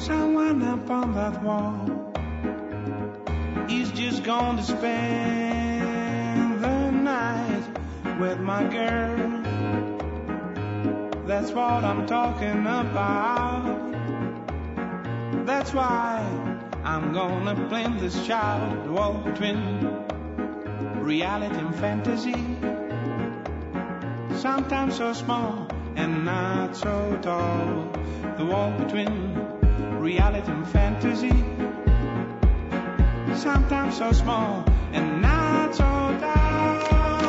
Someone up on that wall is just going to spend the night with my girl. That's what I'm talking about. That's why I'm gonna blend this child, the wall between reality and fantasy. Sometimes so small and not so tall, the wall between reality and fantasy. Sometimes so small and not so tall.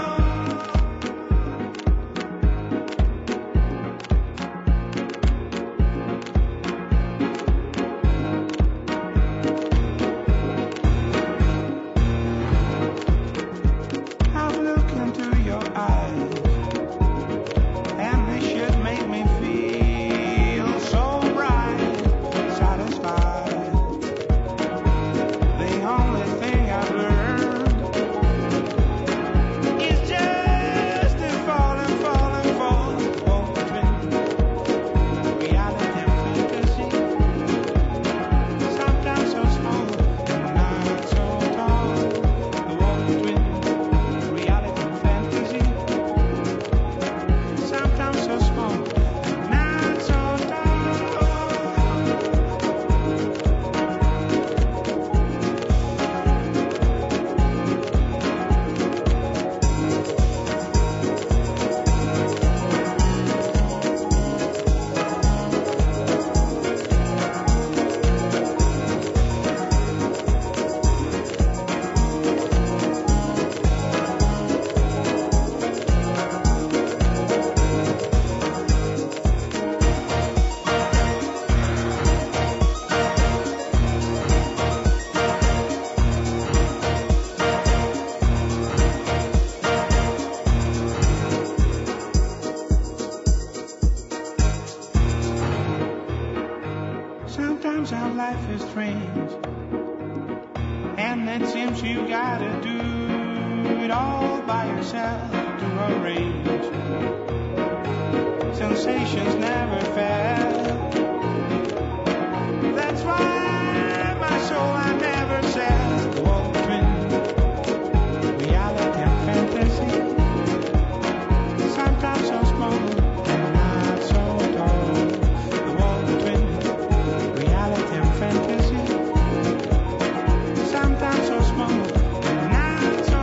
Sometimes our life is strange, and it seems you gotta do it all by yourself to arrange. Sensations never fail. That's why my soul I never sell. The wall between reality and fantasy. Sometimes so small and not so tall. The wall between reality and fantasy. Sometimes so small and not so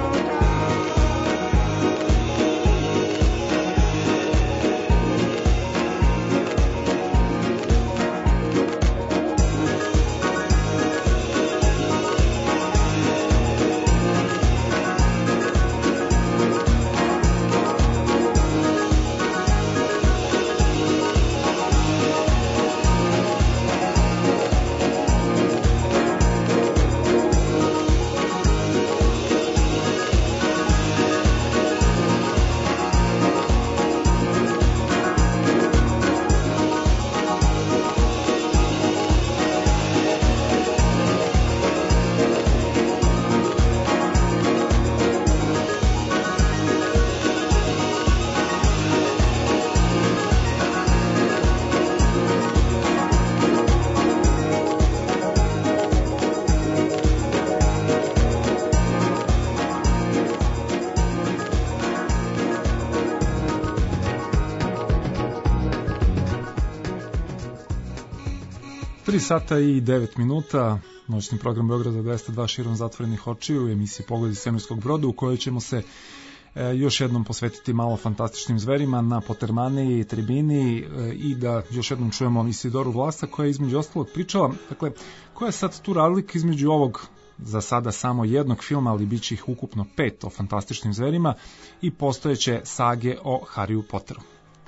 tri sata i devet minuta, noćni program Beograda dvesta dva širom zatvorenih očiju u emisiji Pogledi svemirskog broda, u kojoj ćemo se e, još jednom posvetiti malo fantastičnim zverima na Potermaniji i tribini e, i da još jednom čujemo Isidoru Vlasa koja je između ostalog pričala, dakle, koja je sad tu razlika između ovog za sada samo jednog filma, ali bit će ih ukupno pet o fantastičnim zverima i postojeće sage o Harryu Potteru.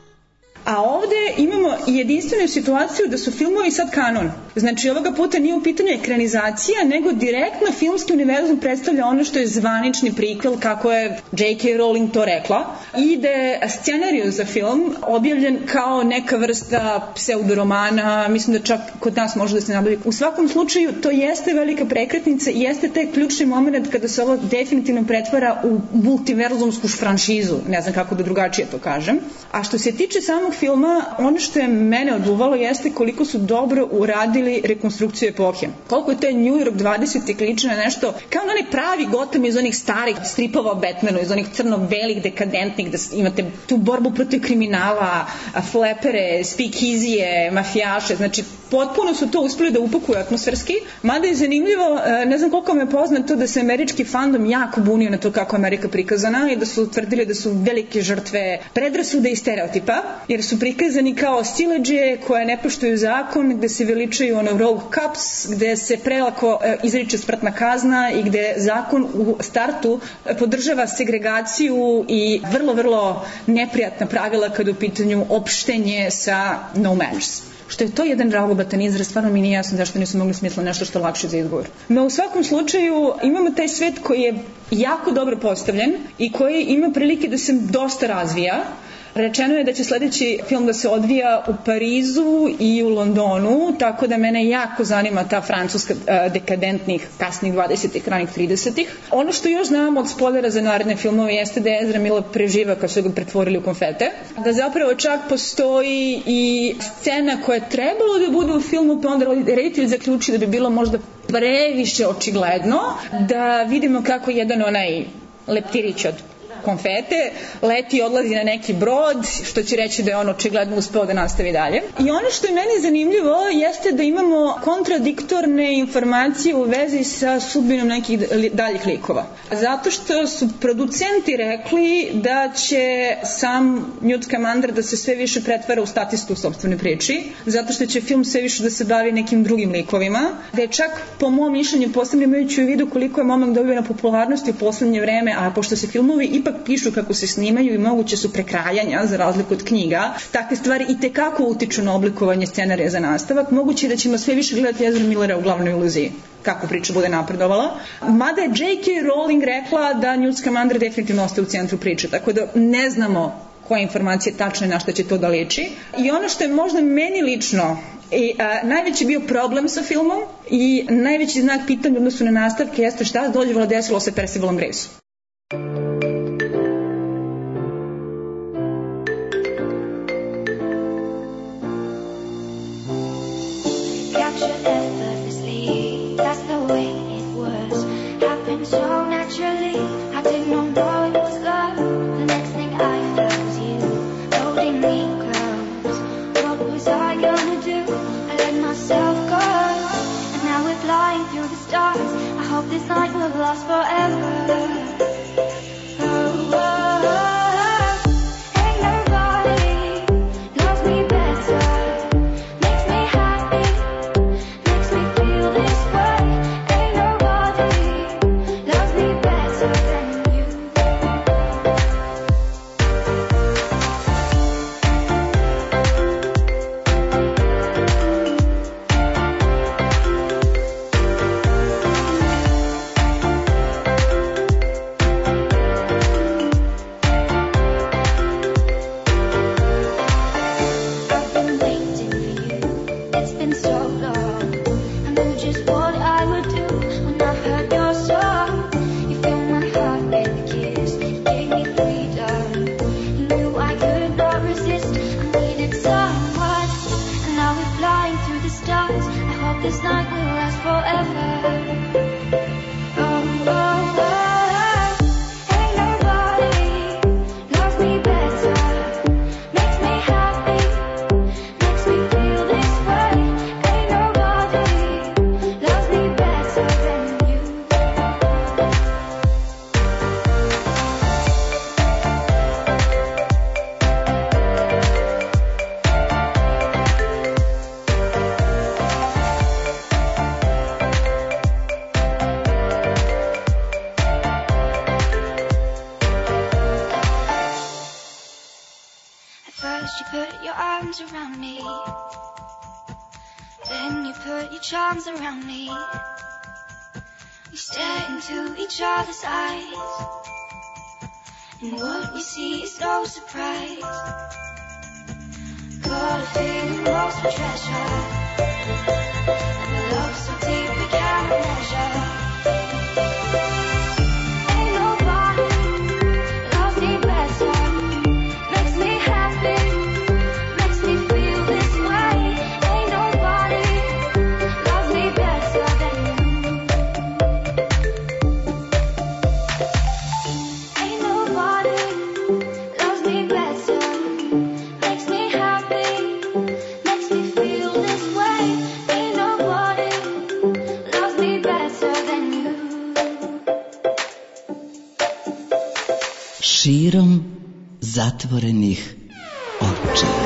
A ovde imamo jedinstvenu situaciju da su filmovi sad kanon. Znači ovoga puta nije u pitanju ekranizacija, nego direktno filmski univerzum predstavlja ono što je zvanični prikvel, kako je J K. Rowling to rekla. I da je scenariju za film objavljen kao neka vrsta pseudoromana, mislim da čak kod nas može da se nabavi. U svakom slučaju to jeste velika prekretnica i jeste taj ključni moment kada se ovo definitivno pretvara u multiverzumsku franšizu, ne znam kako da drugačije to kažem. A što se tiče samog samog filma, ono što je mene oduvalo jeste koliko su dobro uradili rekonstrukciju epohe. Koliko je taj New York dvadesetih liči na nešto, kao na onaj pravi Gotham iz onih starih stripova o Batmanu, iz onih crno-belih, dekadentnih, da imate tu borbu protiv kriminala, flepere, speakeasije, mafijaše, znači potpuno su to uspeli da upakuju atmosferski, mada je zanimljivo, ne znam koliko me je poznato da se američki fandom jako bunio na to kako je Amerika prikazana i da su tvrdili da su velike žrtve predrasuda i stereotipa, jer su prikazani kao sileđe koje ne poštuju zakon, gde se veličaju ono rogue cops, gde se prelako izriče smrtna kazna i gde zakon u startu podržava segregaciju i vrlo, vrlo neprijatna pravila kada u pitanju opštenje sa no manners. Što je to jedan ragobatan izraz, stvarno mi nije jasno zašto nisu mogli smisliti nešto što je lakše za izgovor. No u svakom slučaju imamo taj svet koji je jako dobro postavljen i koji ima prilike da se dosta razvija. Rečeno je da će sledeći film da se odvija u Parizu i u Londonu, tako da mene jako zanima ta francuska dekadentnih kasnih dvadesetih, ranih tridesetih. Ono što još znamo od spoilera za naredne filmove jeste da je Ezra Miller preživa kad su ga pretvorili u konfete, da zapravo čak postoji i scena koja je trebalo da bude u filmu, pa onda reditelj zaključi da bi bilo možda previše očigledno, da vidimo kako jedan onaj leptirić od konfete, leti i odlazi na neki brod, što će reći da je on očigledno uspeo da nastavi dalje. I ono što je meni zanimljivo jeste da imamo kontradiktorne informacije u vezi sa sudbinom nekih daljih likova. Zato što su producenti rekli da će sam Newt Scamander da se sve više pretvara u statistu u sopstvenoj priči, zato što će film sve više da se bavi nekim drugim likovima, da je čak po mom mišljenju, posebno imajući u vidu koliko je momak dobio na popularnosti u poslednje vreme, a pošto se filmovi ipak pišu kako se snimaju i moguće su prekrajanja za razliku od knjiga, takve stvari i tekako utiču na oblikovanje scenarija za nastavak, moguće da ćemo sve više gledati Ezra Millera u glavnoj ulozi kako priča bude napredovala. Mada je J K. Rowling rekla da Newt Scamander definitivno ostaje u centru priče, tako da ne znamo koje informacije tačno i na što će to da liči. I ono što je možda meni lično I a, najveći bio problem sa filmom i najveći znak pitanja u odnosu na nastavke jeste šta dođevalo desilo sa Percivalom Grace. Capture effortlessly, that's the way it was. Happened so naturally, I did not know it was love. The next thing I felt was you, holding me close. What was I gonna do? I let myself go, and now we're flying through the stars. I hope this night will last forever. Oh, oh, oh. širom zatvorenih očiju.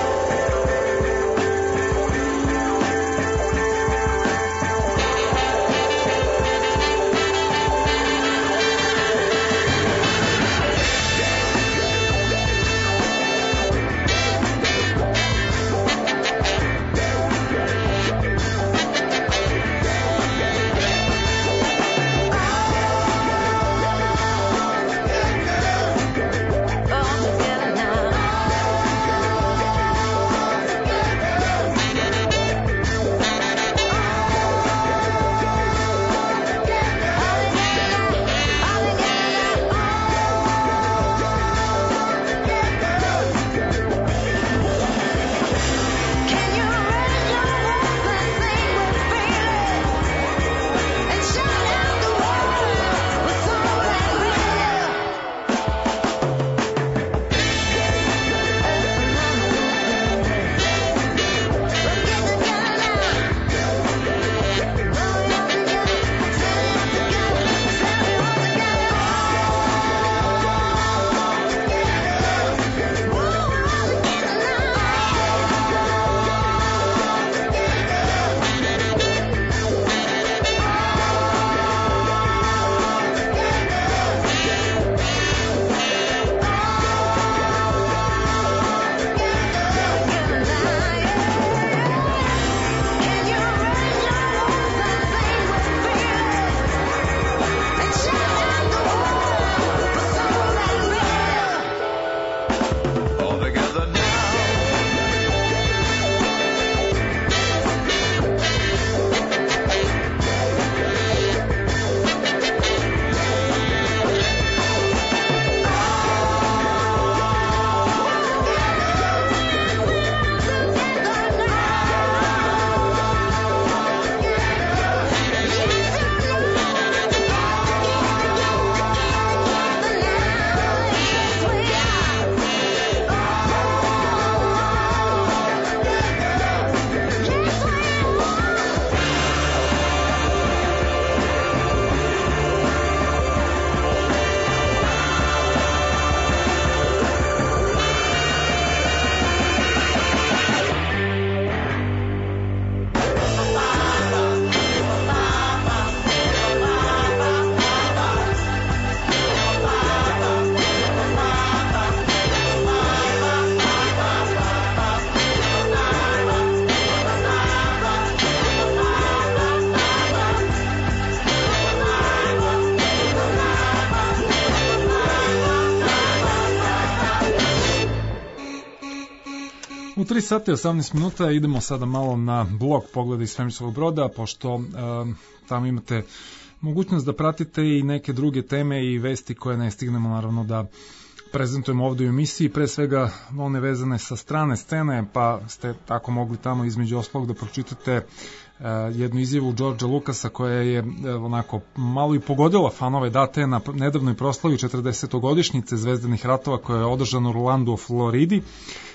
U tri sata i osamnaest minuta idemo sada malo na blog Pogleda iz svemirskog broda, pošto e, tamo imate mogućnost da pratite i neke druge teme i vesti koje ne stignemo naravno da prezentujemo ovdje u emisiji, pre svega one vezane sa strane scene, pa ste tako mogli tamo između ostalog da pročitate e, jednu izjavu Georgea Lucasa koja je e, onako malo i pogodila fanove, date na nedavnoj proslavi četrdesetogodišnjice Zvezdanih ratova koja je održana u Orlandu u Floridi.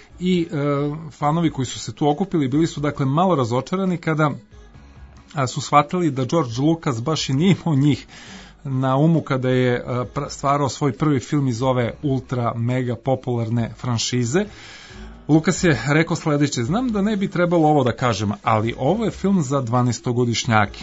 I e, fanovi koji su se tu okupili bili su dakle malo razočarani kada a, su shvatili da George Lucas baš i nije imao njih na umu kada je a, stvarao svoj prvi film iz ove ultra mega popularne franšize. Lucas je rekao sledeće: znam da ne bi trebalo ovo da kažem, ali ovo je film za dvanaestogodišnjake.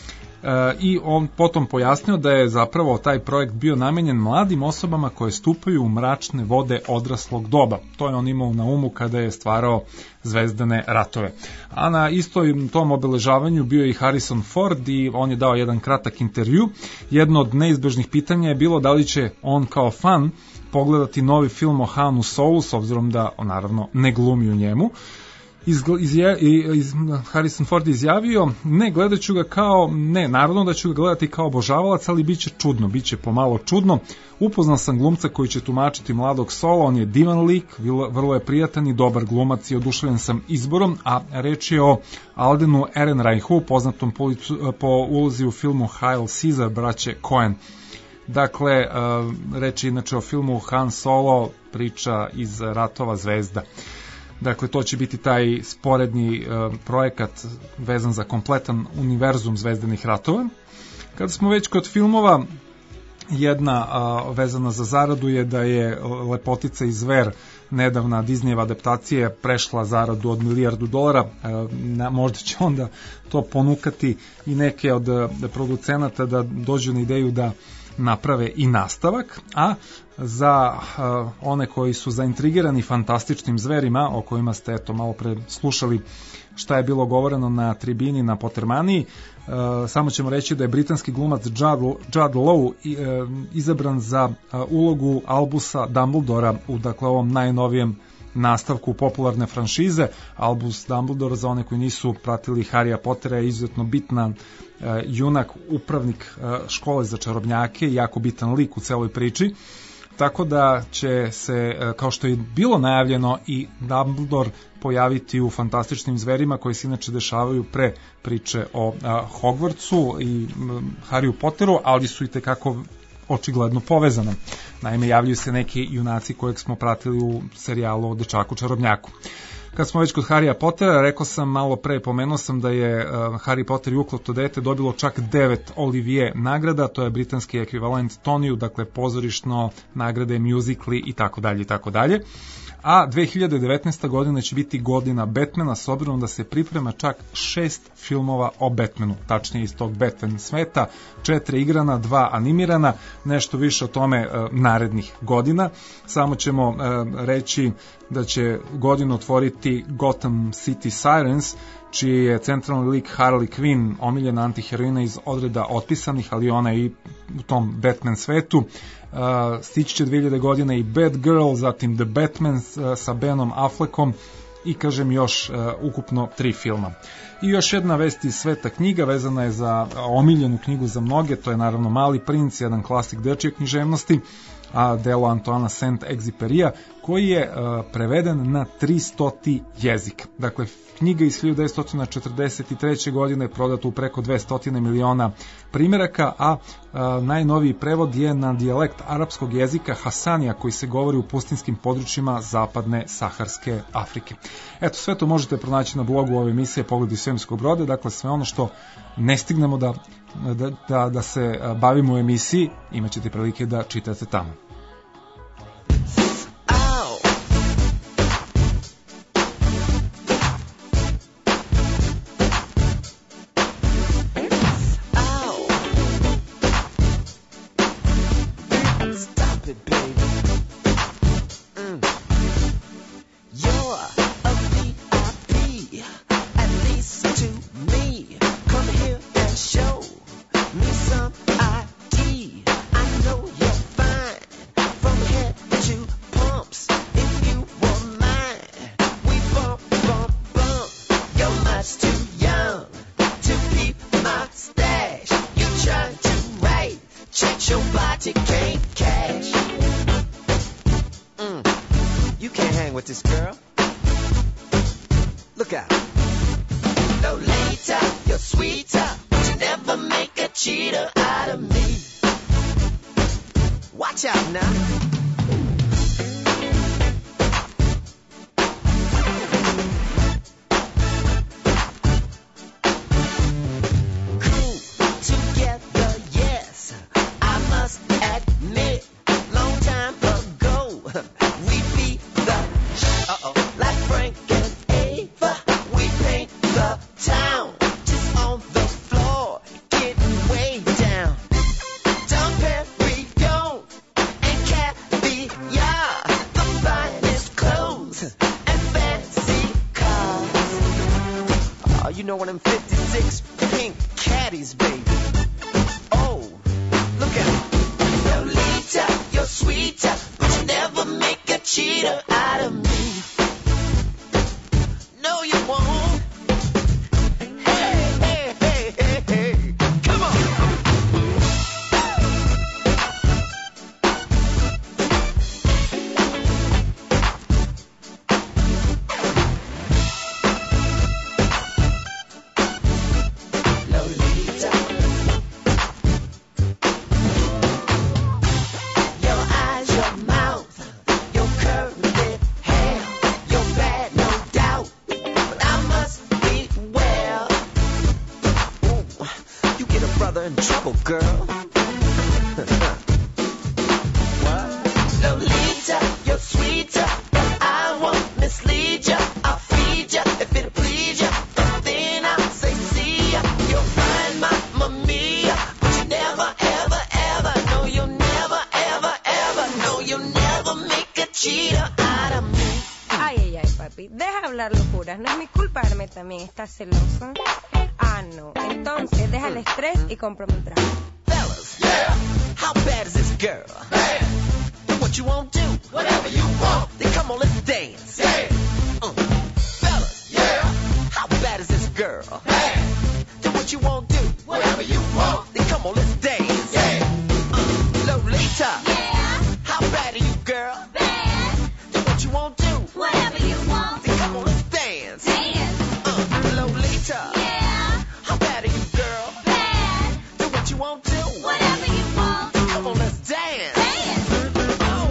E, i on potom pojasnio da je zapravo taj projekt bio namenjen mladim osobama koje stupaju u mračne vode odraslog doba. To je on imao na umu kada je stvarao Zvezdane ratove. A na istoj tom obeležavanju bio je i Harrison Ford i on je dao jedan kratak intervju. Jedno od neizbežnih pitanja je bilo da li će on kao fan pogledati novi film o Hanu Solu, s obzirom da on naravno ne glumi u njemu. Iz, iz, iz, Harrison Ford izjavio: ne, gledat ću ga kao, ne, naravno da ću ga gledati kao obožavalac, ali bit će čudno, bit će pomalo čudno. Upoznao sam glumca koji će tumačiti mladog Sola, on je divan lik, vrlo je prijatan i dobar glumac i oduševljen sam izborom, a reč je o Aldenu Ehrenreichu, poznatom po, po ulozi u filmu Hail Caesar, braće Coen. Dakle, reč je inače o filmu Han Solo, priča iz Ratova zvezda. Dakle, to će biti taj sporedni uh, projekat vezan za kompletan univerzum Zvezdanih ratova. Kada smo već kod filmova, Jedna a, vezana za zaradu je da je Lepotica i zver, nedavna Disneyeva adaptacija, prešla zaradu od milijardu dolara. E, na, možda će onda to ponukati i neke od producenata da dođu na ideju da naprave i nastavak, a za uh, one koji su zaintrigirani fantastičnim zverima, o kojima ste eto malo pre slušali šta je bilo govoreno na tribini na Pottermaniji, uh, samo ćemo reći da je britanski glumac Judd, Judd Law uh, izabran za uh, ulogu Albusa Dumbledora u dakle ovom najnovijem nastavku popularne franšize. Albus Dumbledore, za one koji nisu pratili Harrya Pottera, je izuzetno bitna uh, junak, upravnik uh, škole za čarobnjake, jako bitan lik u celoj priči, tako da će se, uh, kao što je bilo najavljeno, i Dumbledore pojaviti u fantastičnim zverima koji se inače dešavaju pre priče o uh, Hogwartsu i um, Harryu Potteru, ali su i tekako očigledno povezana. Naime, javljaju se neki junaci kojeg smo pratili u serijalu o dečaku čarobnjaku. Kad smo već kod Harrya Pottera, rekao sam malo pre, pomenuo sam da je uh, Harry Potter i Ukleto dete dobilo čak devet Olivier nagrada, to je britanski ekvivalent Toniju, dakle pozorišno, nagrade, muzikli i tako dalje i tako dalje. A dve hiljade devetnaesta godina će biti godina Batmana, s obzirom da se priprema čak šest filmova o Batmanu, tačnije iz tog Batman sveta, četiri igrana, dva animirana, nešto više o tome e, narednih godina. Samo ćemo e, reći da će godinu otvoriti Gotham City Sirens, čiji je centralni lik Harley Quinn, omiljena antiheroina iz odreda Otpisanih, ali ona i u tom Batman svetu. Uh, stići će dve hiljade godine i Bad Girl, zatim The Batman uh, sa Benom Affleckom i kažem još uh, ukupno tri filma. I još jedna vest iz sveta knjiga, vezana je za omiljenu knjigu za mnoge, to je naravno Mali princ, jedan klasik dečije književnosti, a delo Antoana Saint-Exupéryja, koji je uh, preveden na tristoti jezik. Dakle, knjiga iz hiljadu devetsto četrdeset treće godine prodata u preko dvesta miliona primjeraka, a uh, najnoviji prevod je na dijalekt arapskog jezika Hasanija, koji se govori u pustinskim područjima zapadne Saharske Afrike. Eto, sve to možete pronaći na blogu ove emisije Pogledi svemirskog broda, dakle sve ono što ne stignemo da, da, da, da se bavimo u emisiji, imat ćete prilike da čitate tamo. in trouble, girl. apuras. No es mi culpa, Hermes también está celoso. Ah, no. Entonces deja el estrés y compra mi trago. Fellas, yeah. How bad is this girl? Bad. Do what you want to. Whatever you want. Then come on, let's dance. Yeah. Uh. Fellas, yeah. How bad is this girl? Bad. Do what you want to. Whatever you want. Then come on, let's dance. Yeah. Uh. Lolita. Yeah. How bad are you, girl? Bad. Do what you want to. Whatever you want. Then come on, let's dance. Dance. Uh. Lolita. Yeah. How bad are you, girl? Bad. Do what you want to. Whatever you want. Come on, let's dance. Dance. Oh.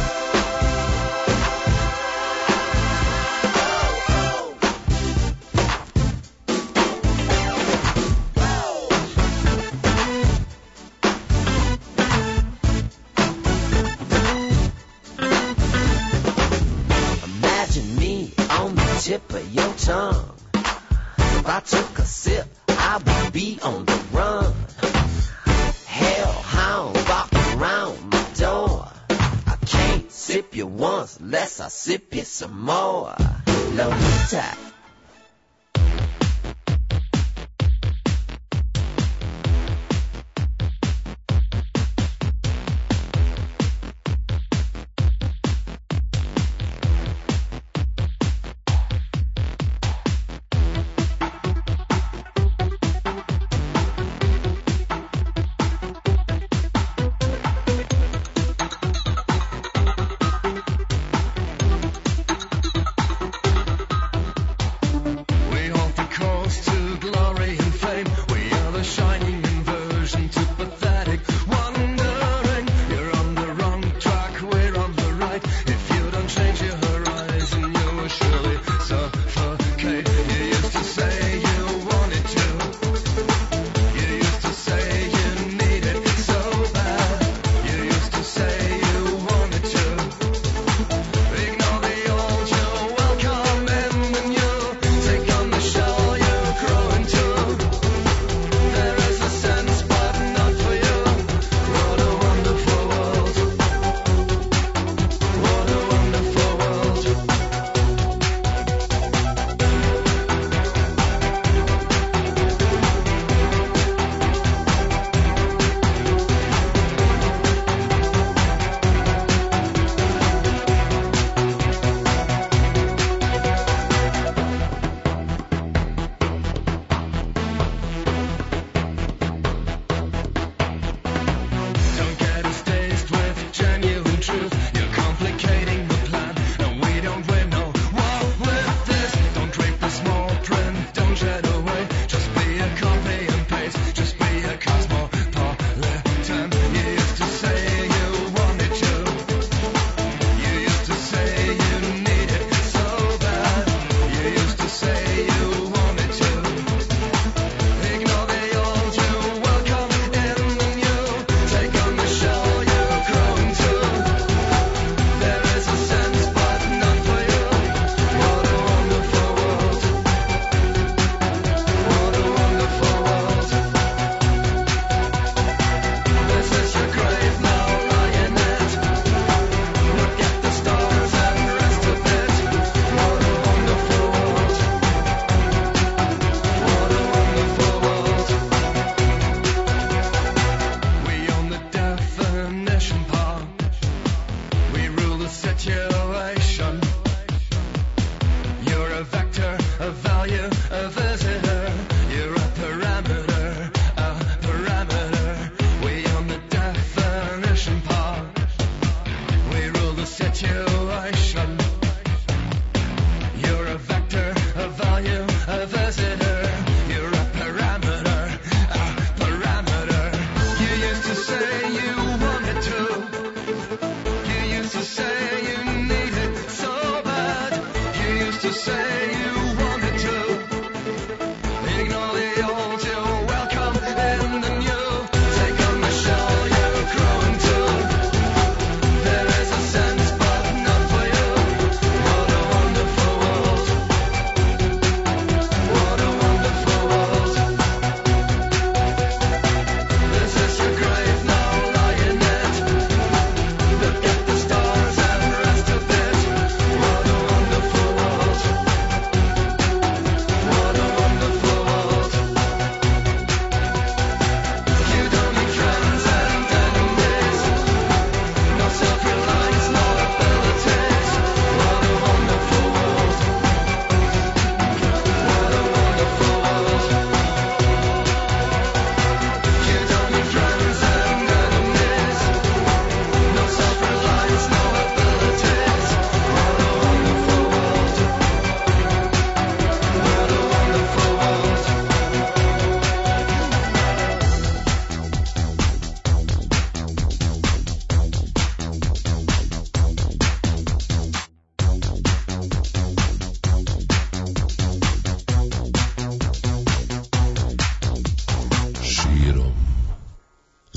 Imagine me on the tip of your tongue. If I took a sip, I would be on the run. Hellhound walking around my door. I can't sip you once unless I sip you some more. Lolita.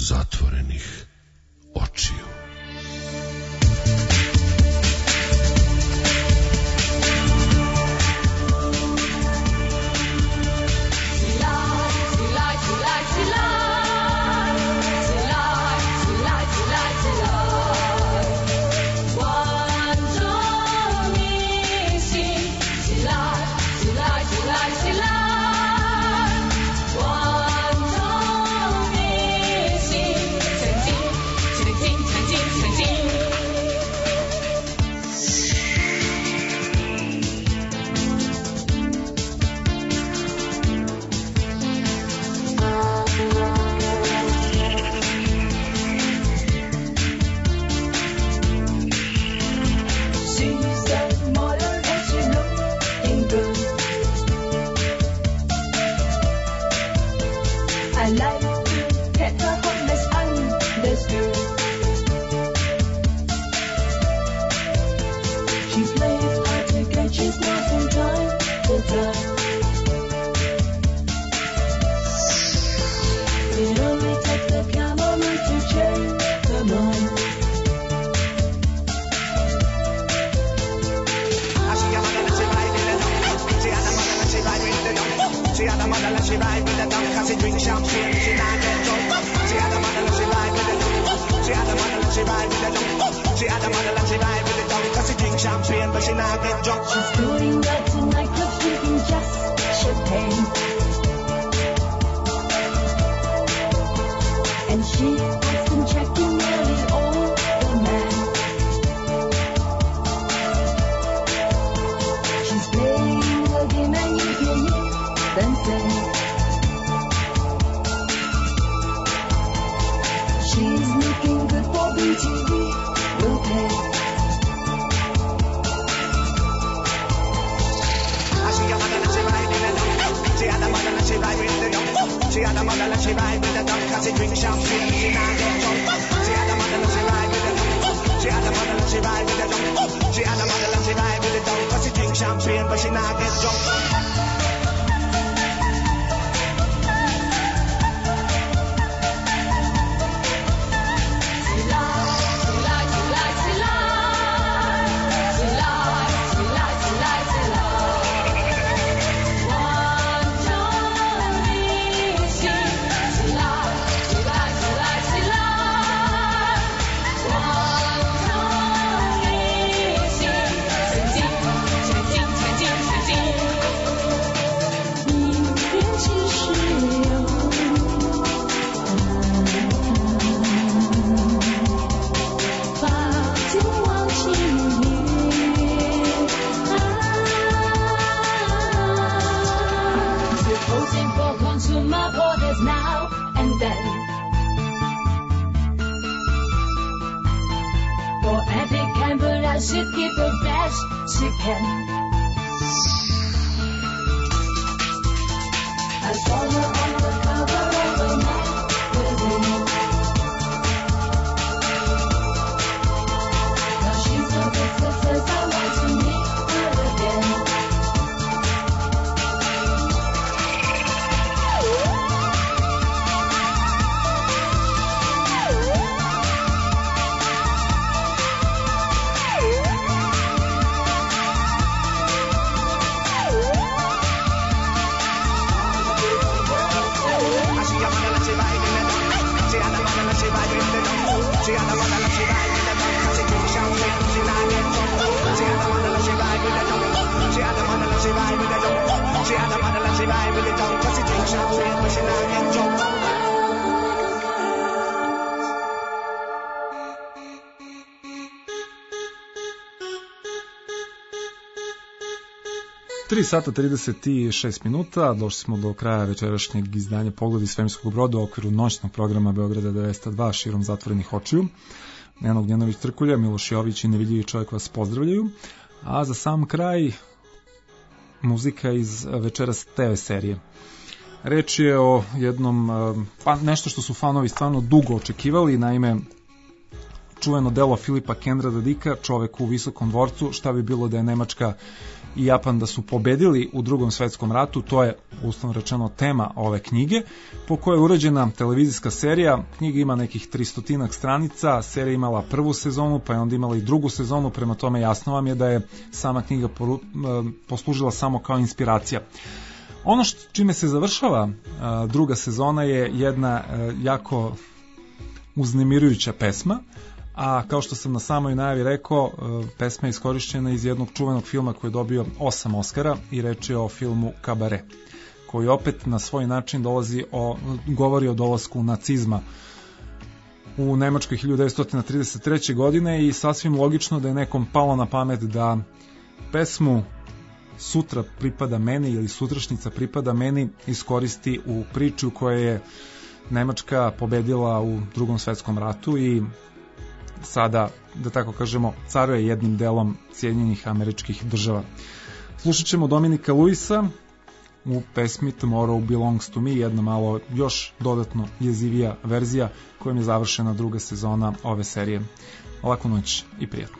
zatvorenih očiju. tri sata trideset šest minuta, došli smo do kraja večerašnjeg izdanja Pogledi svemirskog broda u okviru noćnog programa Beograda devetsto dva širom zatvorenih očiju. Nenad Gnjanović Trkulja, Miloš Jović i Nevidljivi čovjek vas pozdravljaju. A za sam kraj muzika iz večeras te ve serije. Reč je o jednom, pa nešto što su fanovi stvarno dugo očekivali, naime čuveno delo Filipa Kenrada Dika, Čovek u visokom dvorcu, šta bi bilo da je Nemačka i Japan da su pobedili u drugom svetskom ratu, to je uslovno rečeno tema ove knjige, po kojoj je urađena televizijska serija. Knjiga ima nekih tristotinak stranica, serija imala prvu sezonu, pa je onda imala i drugu sezonu, prema tome jasno vam je da je sama knjiga poru, poslužila samo kao inspiracija. Ono što, čime se završava a, druga sezona je jedna a, jako uznemirujuća pesma, a kao što sam na samoj najavi rekao, pesma je iskorišćena iz jednog čuvenog filma koji je dobio osam Oskara i reč je o filmu Kabare, koji opet na svoj način dolazi o, govori o dolasku nacizma u Nemačkoj hiljadu devetsto trideset treće. godine i sasvim logično da je nekom palo na pamet da pesmu Sutra pripada meni ili Sutrašnjica pripada meni iskoristi u priču koja je Nemačka pobedila u drugom svetskom ratu i sada, da tako kažemo, caruje jednim delom Sjedinjenih Američkih Država. Slušat ćemo Dominika Luisa u pesmi Tomorrow Belongs to Me, jedna malo još dodatno jezivija verzija kojom je završena druga sezona ove serije. Laku noć i prijatno.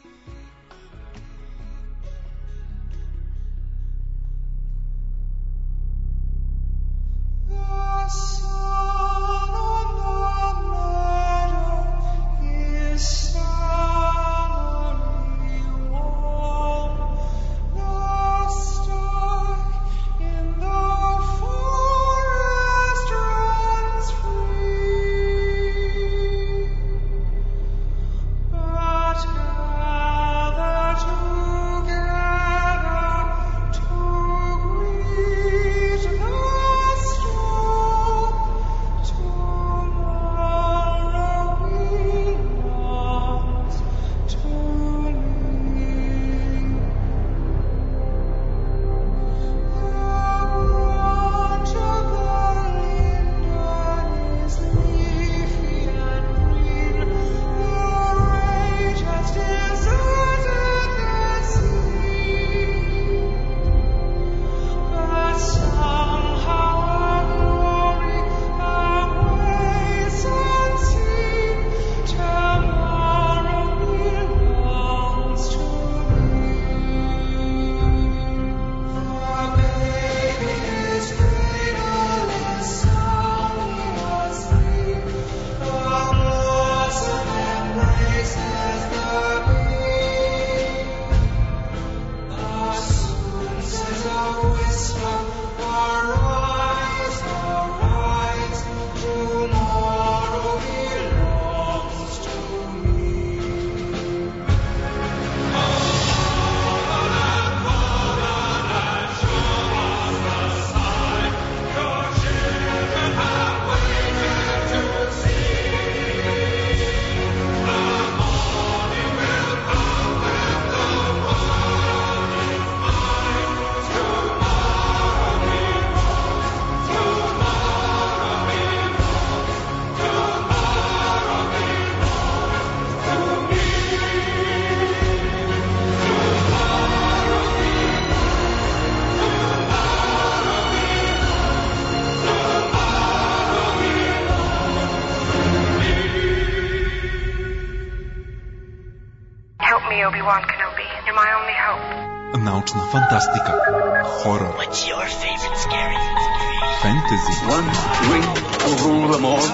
Obi-Wan Kenobi. You're my only hope. Naučna fantastika, horor, What's your favorite scary? fantasy, One ring to rule them all.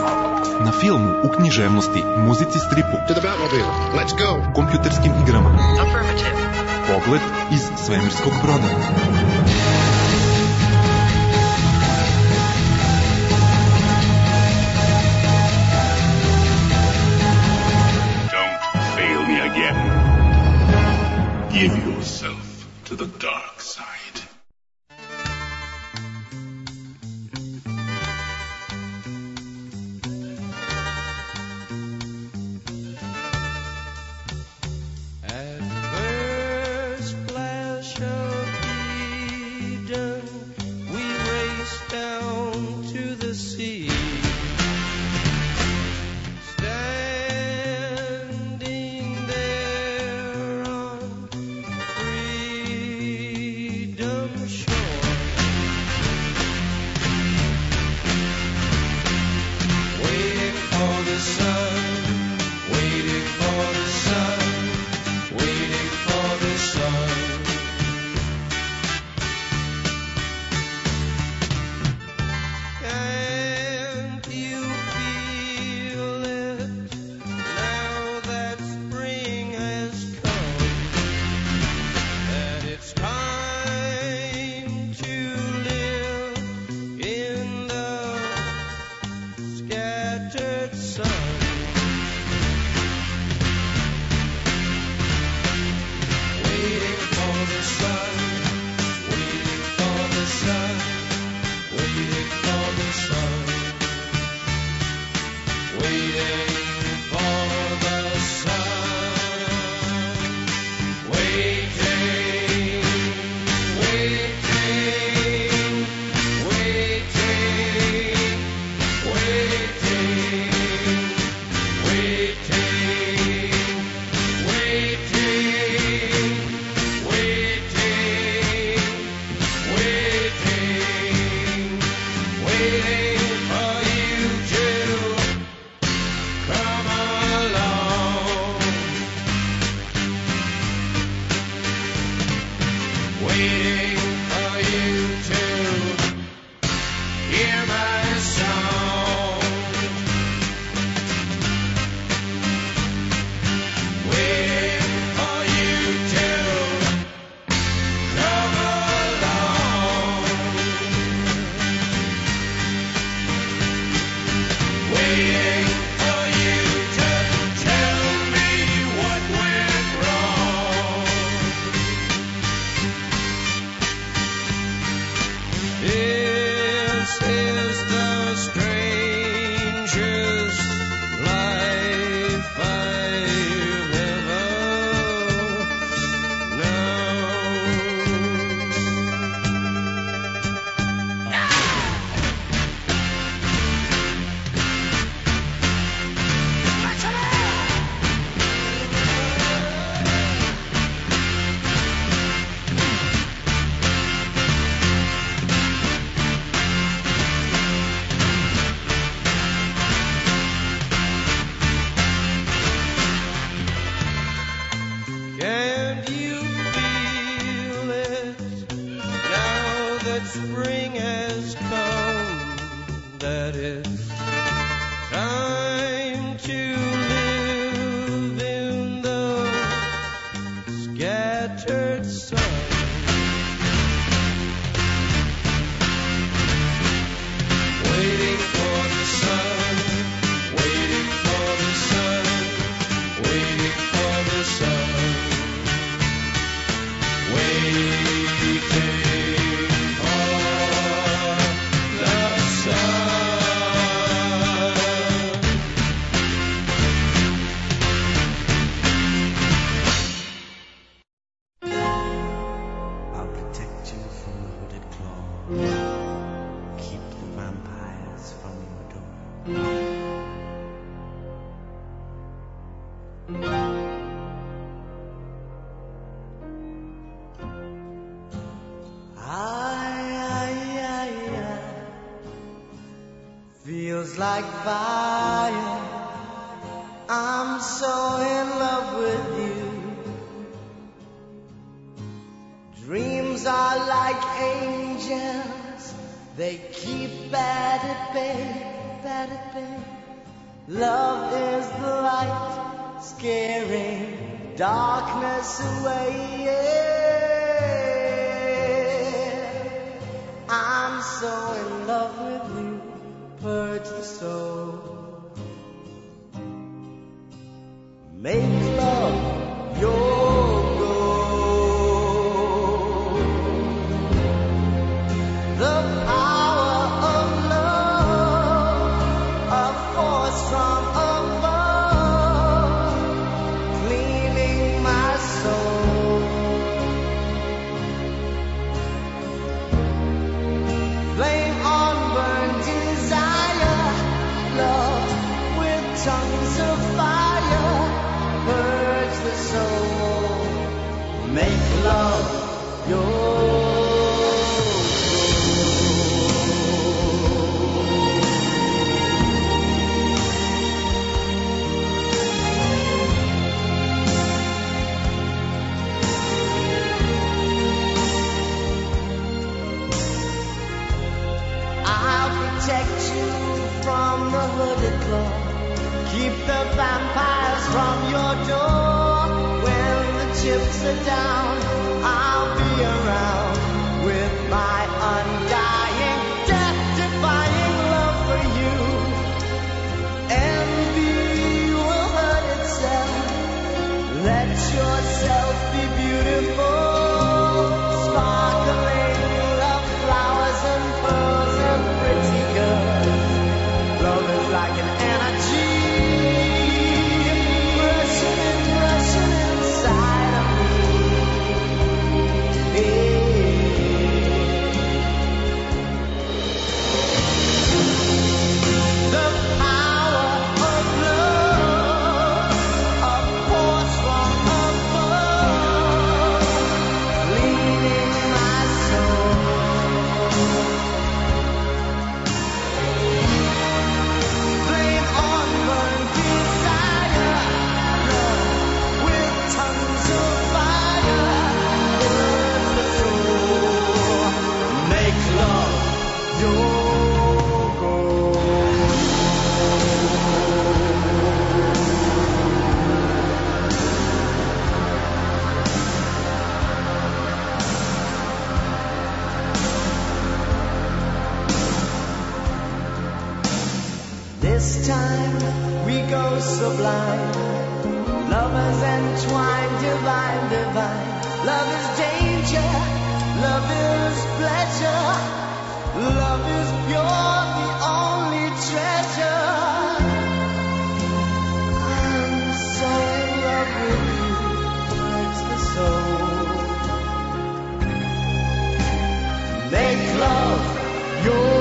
na filmu, u književnosti, muzici, stripu, To the Batmobile. Let's go. kompjuterskim igrama. Affirmative. Pogled iz svemirskog broda. Fail me again. Give yourself to the dark side. At first flash of waiting for you to come along, waiting for you to hear my song, waiting for you to come along, waiting for you to tell me what went wrong. This is the strangest life I've ever Can't you feel it now that spring has come? That it's time to live in the scattered sun. Waiting for the sun, waiting for the sun, waiting for the sun. Waiting for the sun. I'll protect you from the hooded claw, keep the vampires from your door. I, I, I, feels like fire. I'm so in love with you. Dreams are like angels, they keep at it, babe, at it, babe. Love is the light, scaring darkness away. Yeah. I'm so in love with you, purge the soul. Make love your the power of love, a force from above, cleaning my soul. Flame on, burn desire, love with tongues of fire, purge the soul, make love your protect you from the hooded claw, keep the vampires from your door. When the chips are down, I'll be around with my undying, death-defying love for you. Envy will hurt itself, let yourself be beautiful, sparkling of flowers and pearls and pretty girls. Love is like an energy, rushing and rushing inside of me. This time we go sublime. Lovers entwined, divine, divine. Love is danger, love is pleasure. Love is pure, the only treasure. I'm so in love with you, hurts the soul. Make love your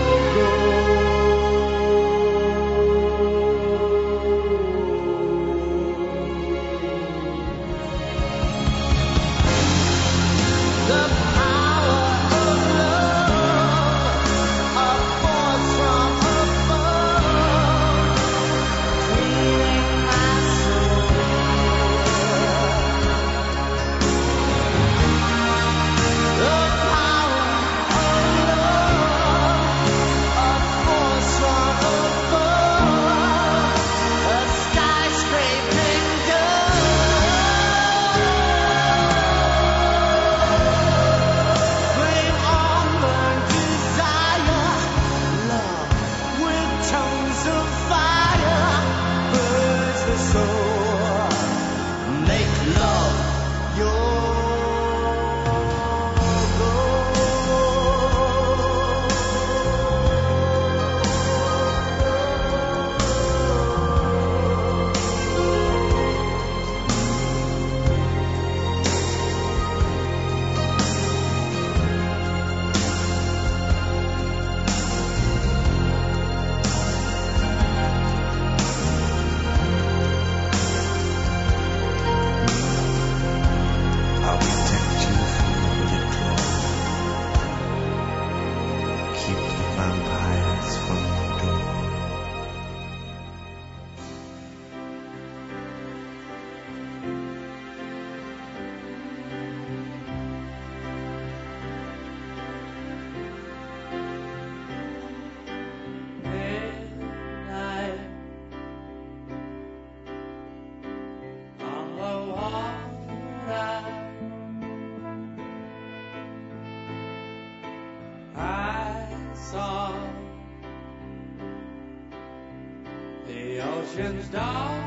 ocean's daughter.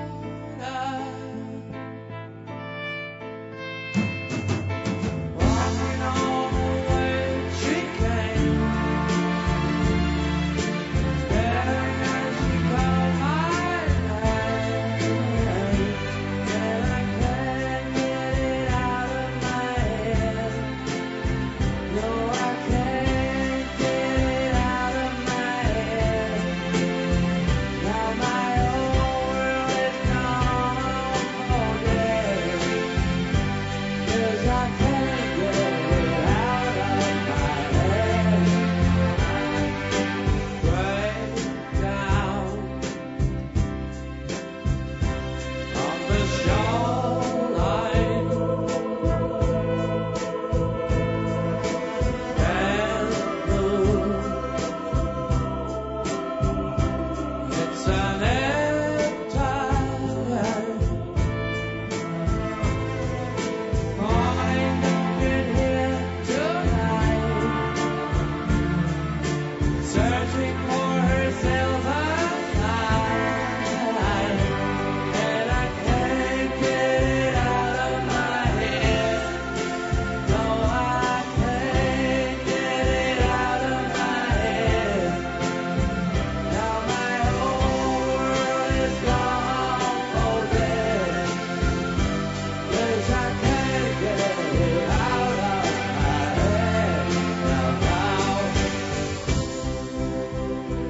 Walking all the way she came, staring as she called my name, and I can't get it out of my head. No, I can't get it out of my head. Now my whole world is gone all day, 'cause I can't get it out of my head. Break down on the shoreline, and blue. It's an empty morning, don't get here tonight, searching for herself a night, and I can't get it out of my head. No, I can't get it out of my head. Now my whole world is gone all day, 'cause I can't get it out of my head. Now, now.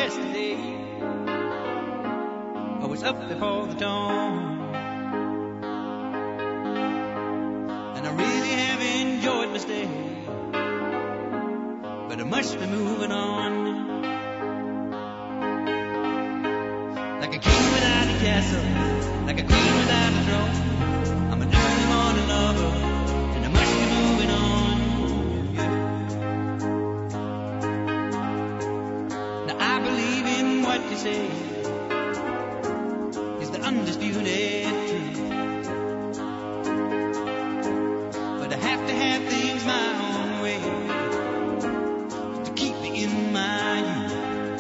yesterday. I was up before the dawn, and I really have enjoyed my stay, but I must be moving on. Like a king without a castle, like a queen without a throne, I'm an early morning lover, and I must be moving on. Yeah. Now I believe in what you say is the undisputed truth, but I have to have things my own way to keep me in my youth.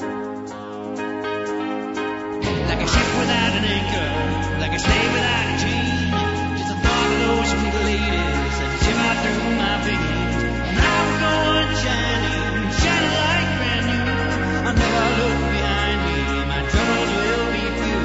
Like a ship without an anchor, like a slave without a chain, just a thought of those sweet ladies that shimmer through my veins. And I will go on shining, shining like brand new. I'll never look behind me, my troubles will be few.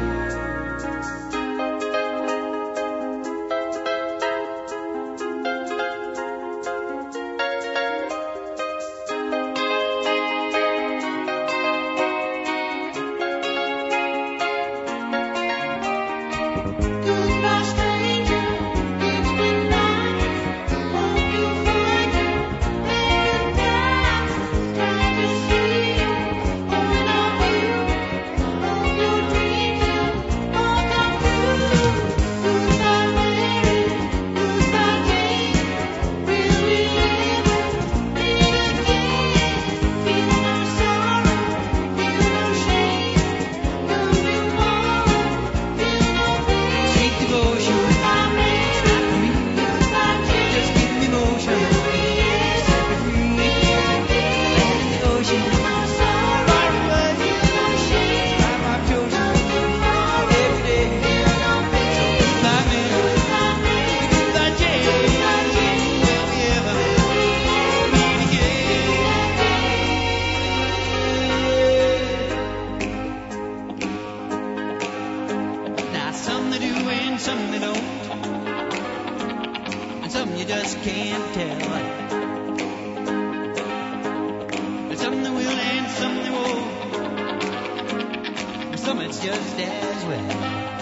Goodbye, stranger. It's been nice. Hope you find your paradise. Glad to see you. Going on you. Hope your dreams will all come true. Goodbye, Mary. Goodbye, Jane. Will we ever meet again? Feel no sorrow. Feel no shame. No tomorrow. Feel no pain. Sweet devotion, Goodbye, Mary. not for me, Goodbye, Jane. just give me motion. Will we ever Set me free, meet again? land in the ocean, Feel no sorrow. far away, Feel no shame. life I've chosen, No tomorrow. every day. Feel no pain. Goodbye, Mary. Goodbye, Mary. Goodbye, Jane. Goodbye, Jane. Will we ever meet again? Now some they do and some they don't, and some you just can't tell. And some they will and some they won't, and some it's just as well.